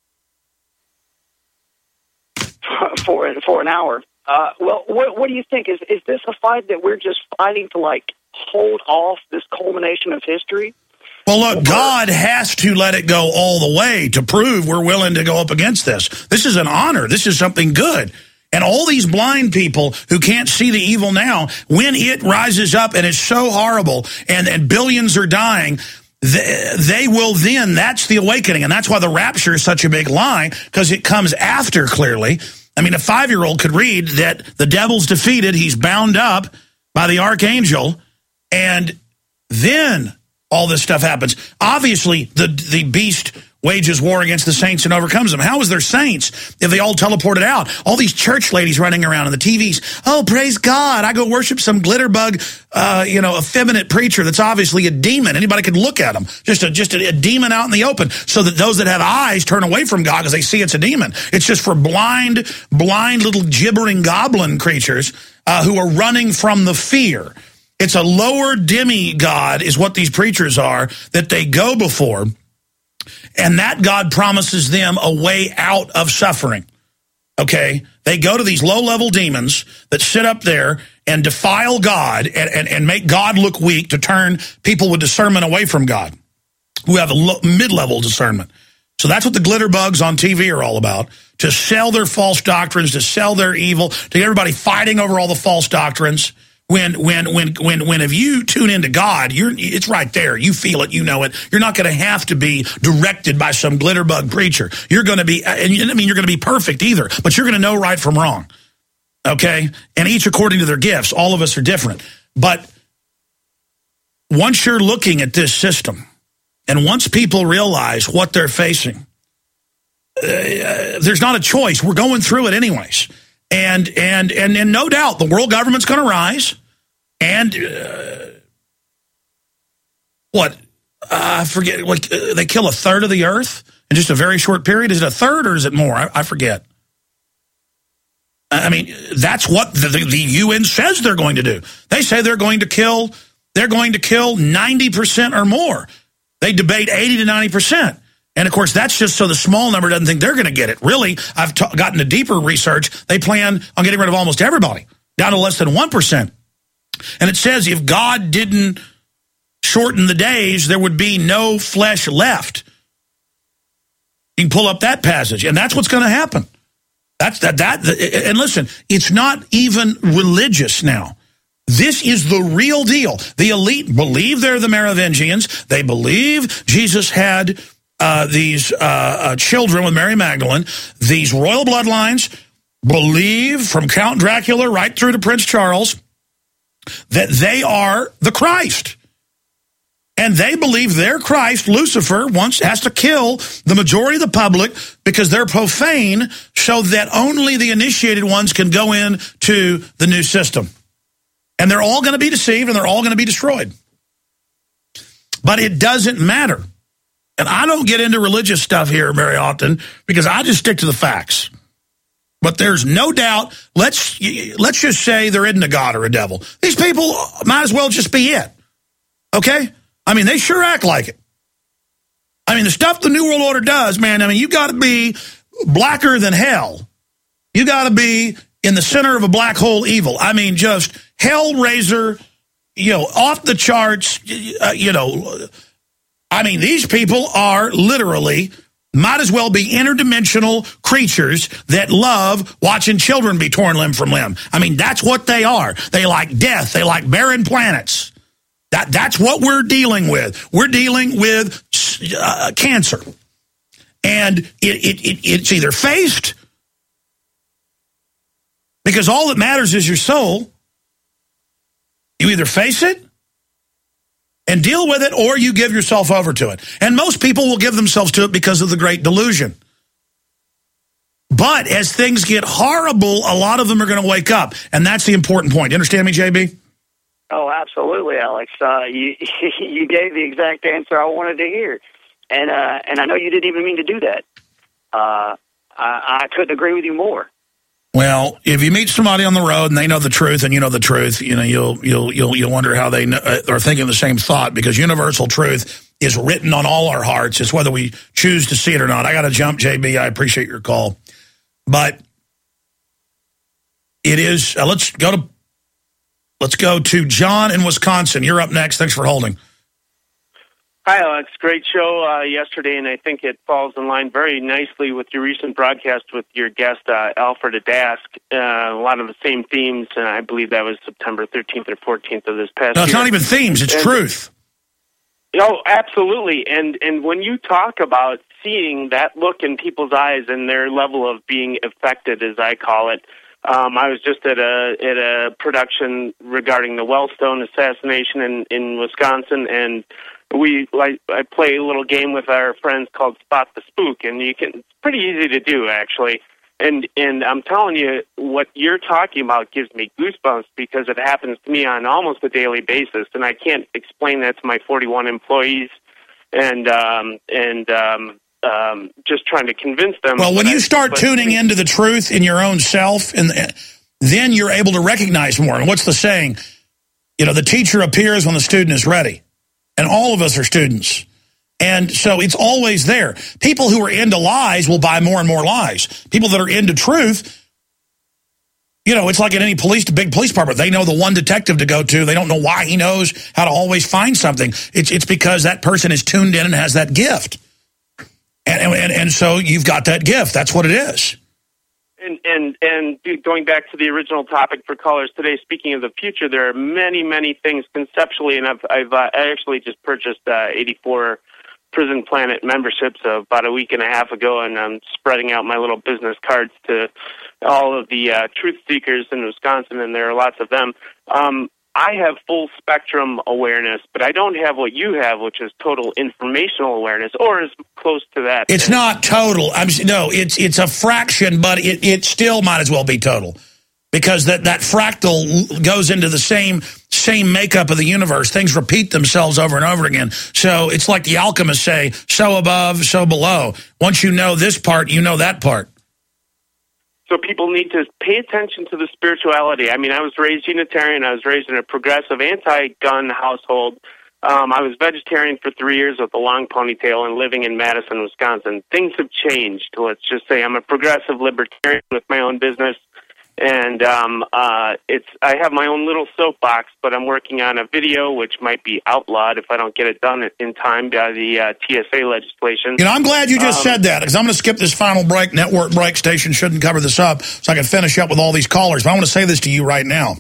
Speaker 12: For an hour. Well, what do you think? Is this a fight that we're just fighting to, like, hold off this culmination of history?
Speaker 2: Well, look, God has to let it go all the way to prove we're willing to go up against this. This is an honor. This is something good. And all these blind people who can't see the evil now, when it rises up and it's so horrible and billions are dying, they will then, that's the awakening. And that's why the rapture is such a big lie, because it comes after, clearly. I mean, a 5-year-old could read that the devil's defeated, he's bound up by the archangel, and then all this stuff happens. Obviously, the beast wages war against the saints and overcomes them. How is there saints if they all teleported out? All these church ladies running around on the TVs. Oh, praise God. I go worship some glitterbug, effeminate preacher that's obviously a demon. Anybody could look at him. Just a demon out in the open, so that those that have eyes turn away from God because they see it's a demon. It's just for blind little gibbering goblin creatures who are running from the fear. It's a lower demigod is what these preachers are that they go before. And that God promises them a way out of suffering, okay? They go to these low-level demons that sit up there and defile God and make God look weak to turn people with discernment away from God who have a mid-level discernment. So that's what the glitter bugs on TV are all about, to sell their false doctrines, to sell their evil, to get everybody fighting over all the false doctrines. When if you tune into God, it's right there. You feel it, you know it. You're not going to have to be directed by some glitterbug preacher. You're going to be, and I mean, you're going to be perfect either, but you're going to know right from wrong. Okay? And each according to their gifts. All of us are different. But once you're looking at this system, and once people realize what they're facing, there's not a choice. We're going through it anyways. And no doubt the world government's going to rise. And I forget, they kill 1/3 of the earth in just a very short period. Is it 1/3 or is it more? I forget. I mean, that's what the UN says they're going to do. They say they're going to kill 90% or more. They debate 80 to 90%. And, of course, that's just so the small number doesn't think they're going to get it. Really, I've gotten to deeper research. They plan on getting rid of almost everybody, down to less than 1%. And it says if God didn't shorten the days, there would be no flesh left. You can pull up that passage, and that's what's going to happen. And listen, it's not even religious now. This is the real deal. The elite believe they're the Merovingians. They believe Jesus had these children with Mary Magdalene. These royal bloodlines believe, from Count Dracula right through to Prince Charles, that they are the Christ. And they believe their Christ, Lucifer, once has to kill the majority of the public because they're profane, so that only the initiated ones can go into the new system. And they're all going to be deceived, and they're all going to be destroyed. But it doesn't matter. And I don't get into religious stuff here very often because I just stick to the facts. But there's no doubt, let's just say there isn't a God or a devil. These people might as well just be it. Okay? I mean, they sure act like it. I mean, the stuff the New World Order does, man, I mean, you got to be blacker than hell. You got to be in the center of a black hole evil. I mean, just hellraiser, off the charts, I mean, these people are literally, might as well be interdimensional creatures that love watching children be torn limb from limb. I mean, that's what they are. They like death. They like barren planets. That's what we're dealing with. We're dealing with cancer. And it's either faced, because all that matters is your soul. You either face it and deal with it, or you give yourself over to it. And most people will give themselves to it because of the great delusion. But as things get horrible, a lot of them are going to wake up. And that's the important point. You understand me, JB?
Speaker 12: Oh, absolutely, Alex. You gave the exact answer I wanted to hear. And I know you didn't even mean to do that. I couldn't agree with you more.
Speaker 2: Well, if you meet somebody on the road and they know the truth and you know the truth, you'll wonder how they are thinking the same thought, because universal truth is written on all our hearts. It's whether we choose to see it or not. I got to jump, JB. I appreciate your call, but it is. Let's go to John in Wisconsin. You're up next. Thanks for holding.
Speaker 13: Hi, Alex. Great show yesterday, and I think it falls in line very nicely with your recent broadcast with your guest, Alfred Adask. A lot of the same themes, and I believe that was September 13th or 14th of this past year.
Speaker 2: No, it's not even themes. It's truth.
Speaker 13: Oh, absolutely. And when you talk about seeing that look in people's eyes and their level of being affected, as I call it, I was just at a production regarding the Wellstone assassination in Wisconsin, and I play a little game with our friends called Spot the Spook, and it's pretty easy to do, actually. And I'm telling you, what you're talking about gives me goosebumps, because it happens to me on almost a daily basis, and I can't explain that to my 41 employees, and just trying to convince them.
Speaker 2: Well, when you start tuning into the truth in your own self, and then you're able to recognize more. And what's the saying? The teacher appears when the student is ready. And all of us are students. And so it's always there. People who are into lies will buy more and more lies. People that are into truth, it's like in any big police department. They know the one detective to go to. They don't know why he knows how to always find something. It's because that person is tuned in and has that gift. And so you've got that gift. That's what it is.
Speaker 13: And going back to the original topic for callers today, speaking of the future, there are many, many things conceptually, and I actually just purchased 84 Prison Planet memberships about a week and a half ago, and I'm spreading out my little business cards to all of the truth seekers in Wisconsin, and there are lots of them. I have full spectrum awareness, but I don't have what you have, which is total informational awareness, or as close to that.
Speaker 2: It's not total. It's a fraction, but it still might as well be total, because that fractal goes into the same makeup of the universe. Things repeat themselves over and over again. So it's like the alchemists say, so above, so below. Once you know this part, you know that part.
Speaker 13: So people need to pay attention to the spirituality. I mean, I was raised Unitarian. I was raised in a progressive anti-gun household. I was vegetarian for 3 years with a long ponytail and living in Madison, Wisconsin. Things have changed. Let's just say I'm a progressive libertarian with my own business. And I have my own little soapbox, but I'm working on a video which might be outlawed if I don't get it done in time by the TSA legislation.
Speaker 2: I'm glad you just said that, because I'm going to skip this final break. Network break station shouldn't cover this up, so I can finish up with all these callers. But I want to say this to you right now.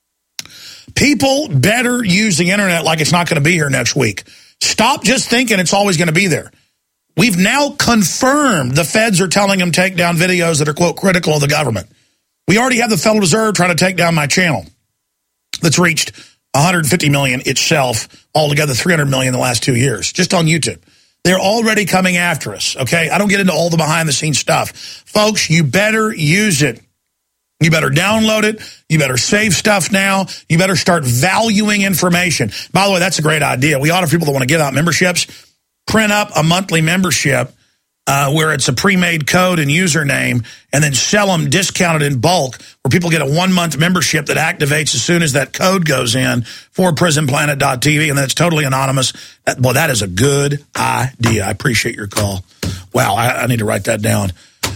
Speaker 2: People better use the internet like it's not going to be here next week. Stop just thinking it's always going to be there. We've now confirmed the feds are telling them take down videos that are, quote, critical of the government. We already have the Federal Reserve trying to take down my channel that's reached 150 million itself, altogether 300 million in the last 2 years, just on YouTube. They're already coming after us, okay? I don't get into all the behind-the-scenes stuff. Folks, you better use it. You better download it. You better save stuff now. You better start valuing information. By the way, that's a great idea. We ought to, people that want to give out memberships, print up a monthly membership where it's a pre-made code and username, and then sell them discounted in bulk, where people get a 1-month membership that activates as soon as that code goes in for prisonplanet.tv, and then it's totally anonymous. That is a good idea. I appreciate your call. Wow, I need to write that down.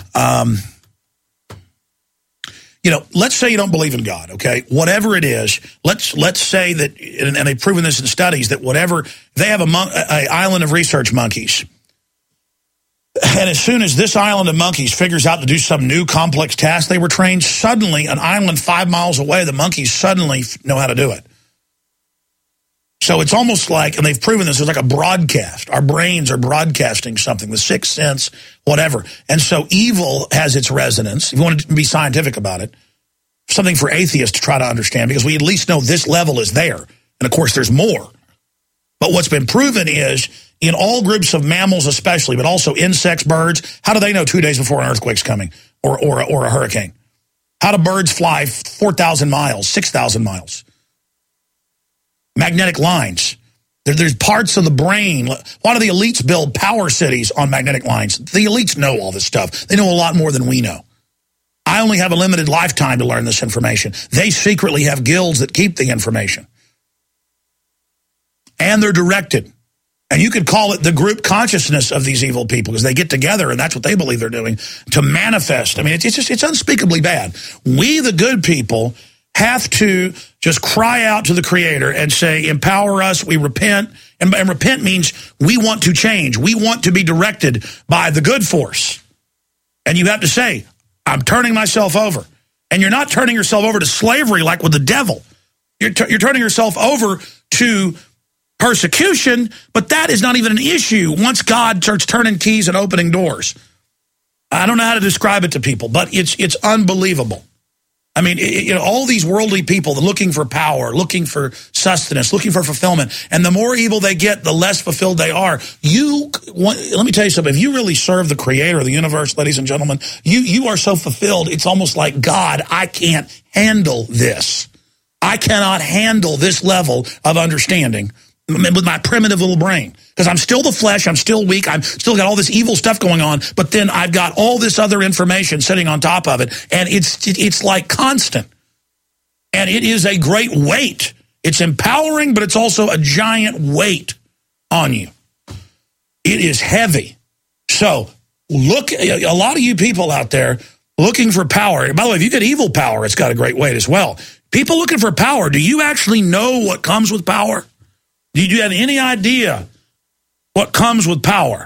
Speaker 2: Let's say you don't believe in God, okay? Whatever it is, let's say that, and they've proven this in studies, that whatever, they have an island of research monkeys. And as soon as this island of monkeys figures out to do some new complex task they were trained, suddenly, an island 5 miles away, the monkeys suddenly know how to do it. So it's almost like, and they've proven this, it's like a broadcast. Our brains are broadcasting something, the sixth sense, whatever. And so evil has its resonance, if you want to be scientific about it, something for atheists to try to understand, because we at least know this level is there. And of course, there's more. But what's been proven is, in all groups of mammals especially, but also insects, birds, how do they know 2 days before an earthquake's coming or a hurricane? How do birds fly 4,000 miles, 6,000 miles? Magnetic lines. There's parts of the brain. Why do the elites build power cities on magnetic lines? The elites know all this stuff. They know a lot more than we know. I only have a limited lifetime to learn this information. They secretly have guilds that keep the information. And they're directed. And you could call it the group consciousness of these evil people, because they get together and that's what they believe they're doing to manifest. I mean, it's unspeakably bad. We, the good people, have to just cry out to the Creator and say, empower us, we repent. And repent means we want to change. We want to be directed by the good force. And you have to say, I'm turning myself over. And you're not turning yourself over to slavery like with the devil. You're turning yourself over to persecution, but that is not even an issue once God starts turning keys and opening doors. I don't know how to describe it to people, but it's unbelievable. I mean, all these worldly people looking for power, looking for sustenance, looking for fulfillment, and the more evil they get, the less fulfilled they are. Let me tell you something. If you really serve the Creator of the universe, ladies and gentlemen, you are so fulfilled, it's almost like, God, I can't handle this. I cannot handle this level of understanding with my primitive little brain, because I'm still the flesh, I'm still weak, I'm still got all this evil stuff going on, but then I've got all this other information sitting on top of it, and it's like constant. And it is a great weight. It's empowering, but it's also a giant weight on you. It is heavy. So look, a lot of you people out there looking for power. By the way, if you get evil power, it's got a great weight as well. People looking for power, do you actually know what comes with power? Do you have any idea what comes with power?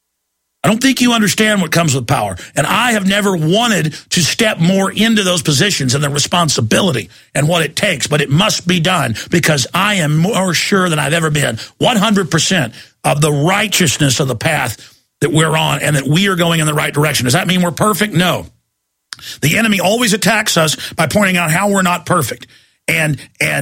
Speaker 2: I don't think you understand what comes with power. And I have never wanted to step more into those positions and the responsibility and what it takes. But it must be done, because I am more sure than I've ever been, 100% of the righteousness of the path that we're on, and that we are going in the right direction. Does that mean we're perfect? No. The enemy always attacks us by pointing out how we're not perfect and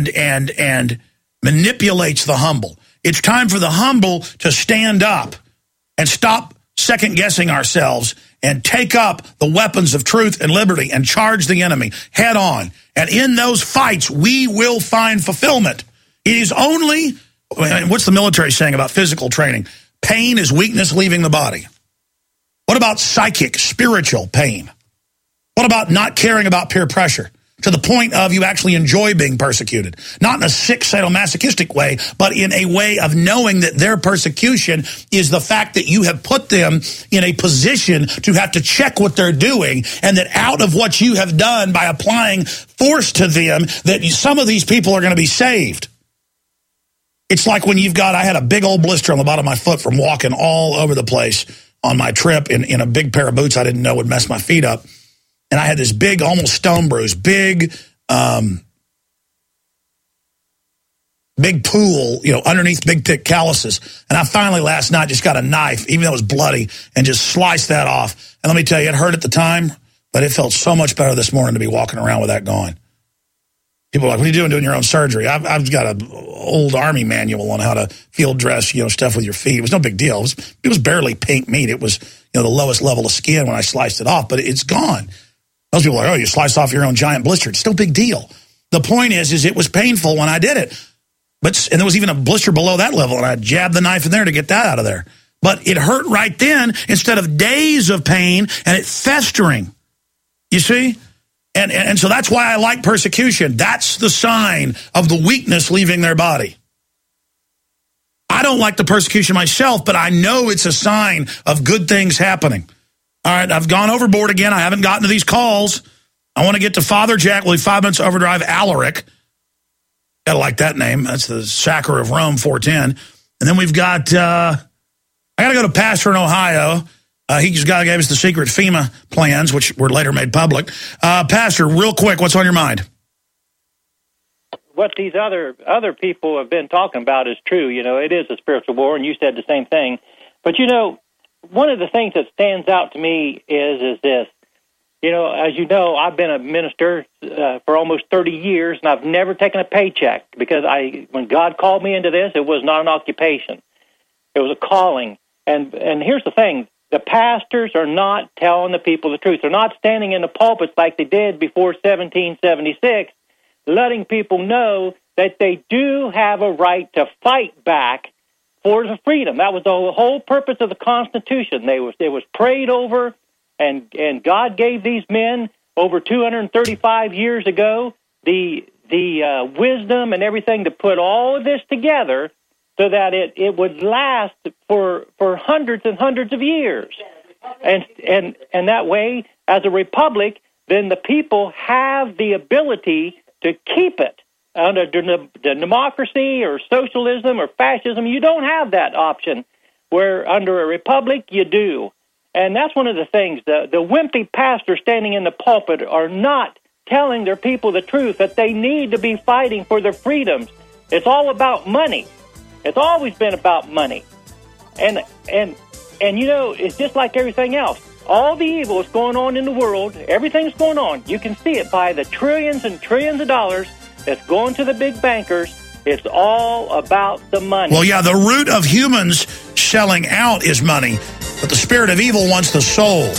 Speaker 2: manipulates the humble. It's time for the humble to stand up and stop second-guessing ourselves and take up the weapons of truth and liberty and charge the enemy head on. And in those fights, we will find fulfillment. It is only, what's the military saying about physical training? Pain is weakness leaving the body. What about psychic, spiritual pain? What about not caring about peer pressure? To the point of you actually enjoy being persecuted. Not in a sick, sadomasochistic way, but in a way of knowing that their persecution is the fact that you have put them in a position to have to check what they're doing, and that out of what you have done by applying force to them, that some of these people are going to be saved. It's like when I had a big old blister on the bottom of my foot from walking all over the place on my trip in a big pair of boots I didn't know would mess my feet up. And I had this big, almost stone bruise, big pool, underneath big, thick calluses. And I finally last night just got a knife, even though it was bloody, and just sliced that off. And let me tell you, it hurt at the time, but it felt so much better this morning to be walking around with that gone. People are like, what are you doing your own surgery? I've got an old Army manual on how to field dress, stuff with your feet. It was no big deal. It was barely pink meat. It was, the lowest level of skin when I sliced it off, but it's gone. Most people are like, oh, you sliced off your own giant blister. It's no big deal. The point is it was painful when I did it. And there was even a blister below that level, and I jabbed the knife in there to get that out of there. But it hurt right then instead of days of pain and it festering. You see? And so that's why I like persecution. That's the sign of the weakness leaving their body. I don't like the persecution myself, but I know it's a sign of good things happening. All right, I've gone overboard again. I haven't gotten to these calls. I want to get to Father Jack. We'll be 5 minutes overdrive. Alaric. Gotta like that name. That's the Sacker of Rome, 410. And then we've got, I got to go to Pastor in Ohio. He just gave us the secret FEMA plans, which were later made public. Pastor, real quick, what's on your mind?
Speaker 14: What these other people have been talking about is true. It is a spiritual war, and you said the same thing. But, one of the things that stands out to me is this. As you know, I've been a minister for almost 30 years, and I've never taken a paycheck because when God called me into this, it was not an occupation. It was a calling. And here's the thing. The pastors are not telling the people the truth. They're not standing in the pulpits like they did before 1776, letting people know that they do have a right to fight back for the freedom. That was the whole purpose of the Constitution. It was prayed over, and God gave these men over 235 years ago, the wisdom and everything to put all of this together so that it would last for hundreds and hundreds of years. And that way, as a republic, then the people have the ability to keep it. Under the democracy or socialism or fascism, you don't have that option, where under a republic, you do. And that's one of the things. The wimpy pastors standing in the pulpit are not telling their people the truth, that they need to be fighting for their freedoms. It's all about money. It's always been about money. And you know, it's just like everything else. All the evil is going on in the world. Everything's going on. You can see it by the trillions and trillions of dollars that's going to the big bankers. It's all about the money.
Speaker 2: Well, yeah, the root of humans selling out is money, but the spirit of evil wants the soul.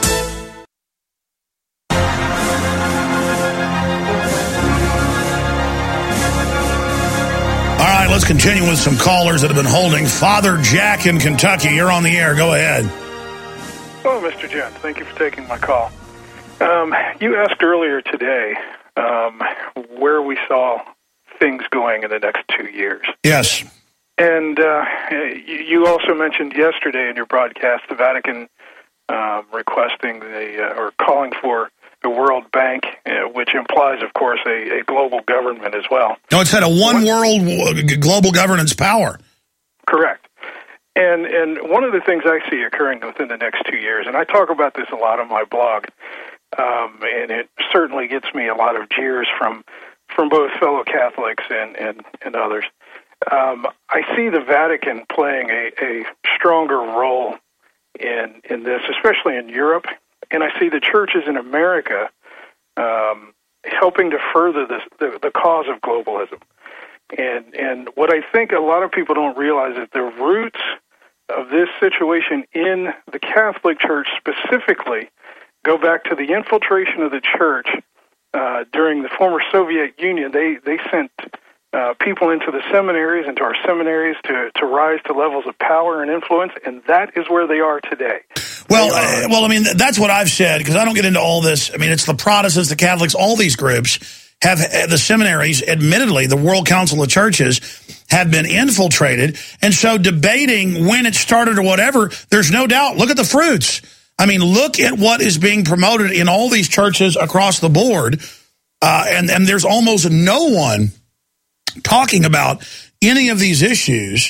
Speaker 2: All right, let's continue with some callers that have been holding. Father Jack in Kentucky, you're on the air. Go ahead.
Speaker 15: Hello, Mr. Gent. Thank you for taking my call. You asked earlier today where we saw things going in the next 2 years.
Speaker 2: Yes.
Speaker 15: And you also mentioned yesterday in your broadcast the Vatican requesting or calling for the World Bank, which implies, of course, a global government as well.
Speaker 2: No, it said a one world global governance power.
Speaker 15: Correct. And one of the things I see occurring within the next 2 years, and I talk about this a lot on my blog, and it certainly gets me a lot of jeers from both fellow Catholics and others. I see the Vatican playing a stronger role in this, especially in Europe, and I see the churches in America helping to further the cause of globalism. And what I think a lot of people don't realize is the roots of this situation in the Catholic Church specifically go back to the infiltration of the church during the former Soviet Union. They sent people into the seminaries, into our seminaries, to rise to levels of power and influence, and that is where they are today.
Speaker 2: Well, I mean, that's what I've said, because I don't get into all this. I mean, it's the Protestants, the Catholics, all these groups have, the seminaries, admittedly, the World Council of Churches, have been infiltrated. And so debating when it started or whatever, there's no doubt. Look at the fruits. I mean, look at what is being promoted in all these churches across the board. And there's almost no one talking about any of these issues.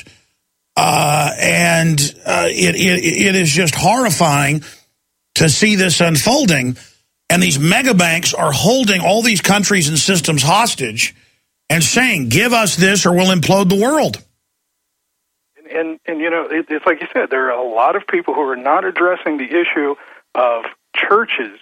Speaker 2: It is just horrifying to see this unfolding. And these mega banks are holding all these countries and systems hostage and saying, give us this or we'll implode the world.
Speaker 15: And you know, it's like you said, there are a lot of people who are not addressing the issue of churches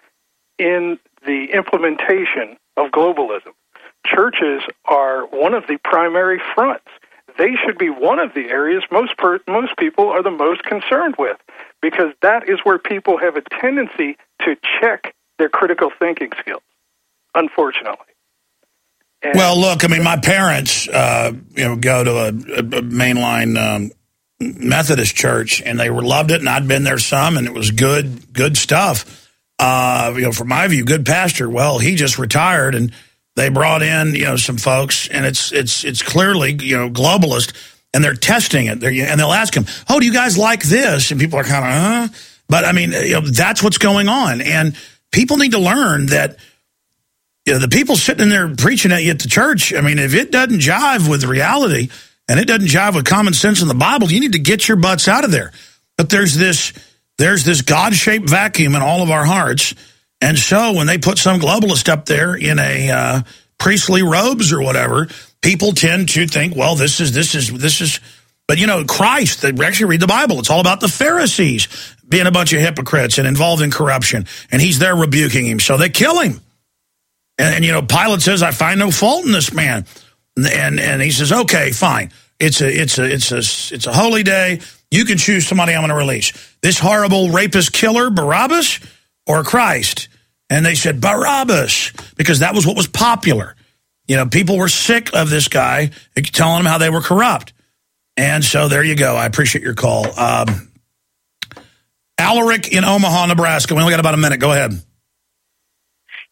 Speaker 15: in the implementation of globalism. Churches are one of the primary fronts. They should be one of the areas most people are the most concerned with, because that is where people have a tendency to check their critical thinking skills, unfortunately. And
Speaker 2: well, look, I mean, my parents, go to a mainline Methodist church, and they loved it, and I'd been there some, and it was good stuff. From my view, good pastor. Well, he just retired, and they brought in, some folks, and it's clearly, globalist, and they're testing it. And they'll ask him, "Oh, do you guys like this?" And people are kind of, "Huh?" But I mean, that's what's going on, and people need to learn that. The people sitting in there preaching at you at the church, I mean, if it doesn't jive with reality and it doesn't jive with common sense in the Bible, you need to get your butts out of there. But there's this God-shaped vacuum in all of our hearts. And so when they put some globalist up there in a priestly robes or whatever, people tend to think, well, this is. But, Christ, they actually read the Bible. It's all about the Pharisees being a bunch of hypocrites and involved in corruption. And he's there rebuking him. So they kill him. And Pilate says, "I find no fault in this man," and he says, "Okay, fine. It's a holy day. You can choose somebody I'm going to release. This horrible rapist killer, Barabbas, or Christ?" And they said Barabbas because that was what was popular. People were sick of this guy telling them how they were corrupt, and so there you go. I appreciate your call, Alaric in Omaha, Nebraska. We only got about a minute. Go ahead.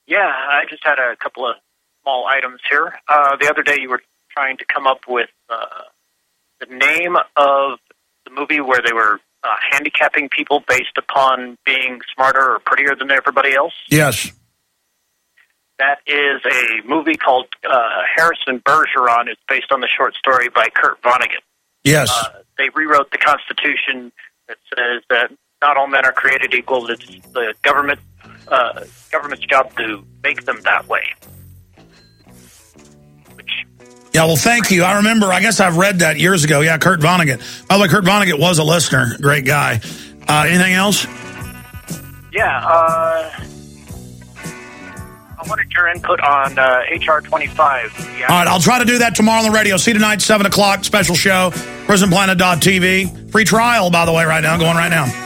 Speaker 16: Yeah, I just had a couple of small items here. The other day you were trying to come up with the name of the movie where they were handicapping people based upon being smarter or prettier than everybody else.
Speaker 2: Yes.
Speaker 16: That is a movie called Harrison Bergeron. It's based on the short story by Kurt Vonnegut.
Speaker 2: Yes.
Speaker 16: They rewrote the Constitution that says that not all men are created equal. It's the government's job to make them that way.
Speaker 2: Yeah, well, thank you. I remember, I guess I've read that years ago. Yeah, Kurt Vonnegut. By the way, Kurt Vonnegut was a listener. Great guy. Anything else?
Speaker 16: Yeah, I wanted your input on HR 25. Yeah.
Speaker 2: All right, I'll try to do that tomorrow on the radio. See you tonight, 7 o'clock, special show, prisonplanet.tv. Free trial, by the way, right now, going right now.